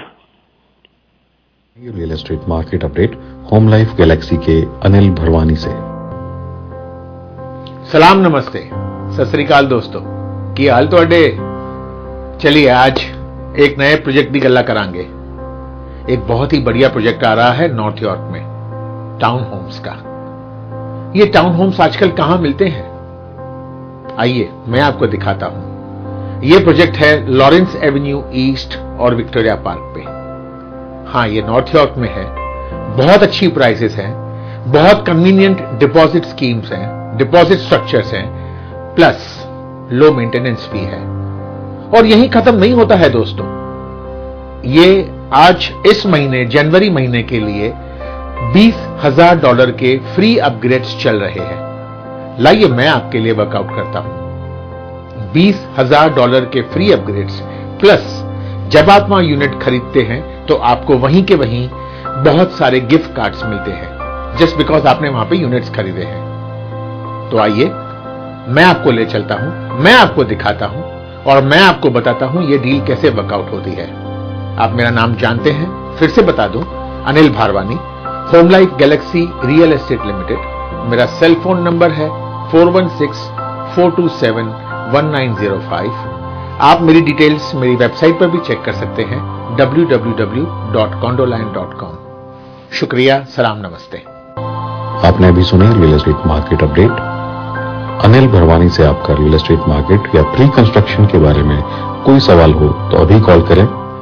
S8: real estate market update Home Life Galaxy के अनिल भरवानी से।
S10: सलाम, नमस्ते, सत श्री अकाल दोस्तों, की हाल तुहाडे। चलिए आज एक नए प्रोजेक्ट की गल्ला करांगे। एक बहुत ही बढ़िया प्रोजेक्ट आ रहा है नॉर्थ यॉर्क में, टाउन होम्स का। ये टाउन होम्स आजकल कहां मिलते हैं, आइए मैं आपको दिखाता हूं। ये प्रोजेक्ट है लॉरेंस एवेन्यू ईस्ट और विक्टोरिया पार्क पे। हाँ, ये नॉर्थ यॉर्क में है। बहुत अच्छी प्राइसेस हैं, बहुत कन्वीनियंट डिपॉजिट स्कीम्स हैं, डिपॉजिट स्ट्रक्चर्स हैं, प्लस लो मेंटेनेंस फी है। और यही खत्म नहीं होता है दोस्तों, ये आज इस महीने जनवरी महीने के लिए बीस हजार डॉलर के फ्री अपग्रेड्स चल रहे हैं। लाइए मैं आपके लिए वर्कआउट करता हूं। बीस हजार डॉलर के फ्री अपग्रेड्स प्लस जब आप वहां यूनिट खरीदते हैं तो आपको वहीं के वहीं बहुत सारे गिफ्ट कार्ड्स मिलते हैं, जस्ट बिकॉज आपने वहां पे यूनिट्स खरीदे हैं। तो आइए मैं आपको ले चलता हूं, मैं आपको दिखाता हूं और मैं आपको बताता हूं ये डील कैसे वर्कआउट होती है। आप मेरा नाम जानते हैं, फिर से बता दूं, Anil Bharwani, Home Life Galaxy real estate Limited. मेरा सेल फोन नंबर है four one six four two seven one nine zero five. आप मेरी डिटेल्स मेरी वेबसाइट पर भी चेक कर सकते हैं W W W dot condoline dot com. शुक्रिया, सलाम, नमस्ते।
S8: आपने अभी सुना real estate market update. Anil Bharwani से आपका रियल एस्टेट मार्केट या प्री कंस्ट्रक्शन के बारे में कोई सवाल हो तो अभी कॉल करें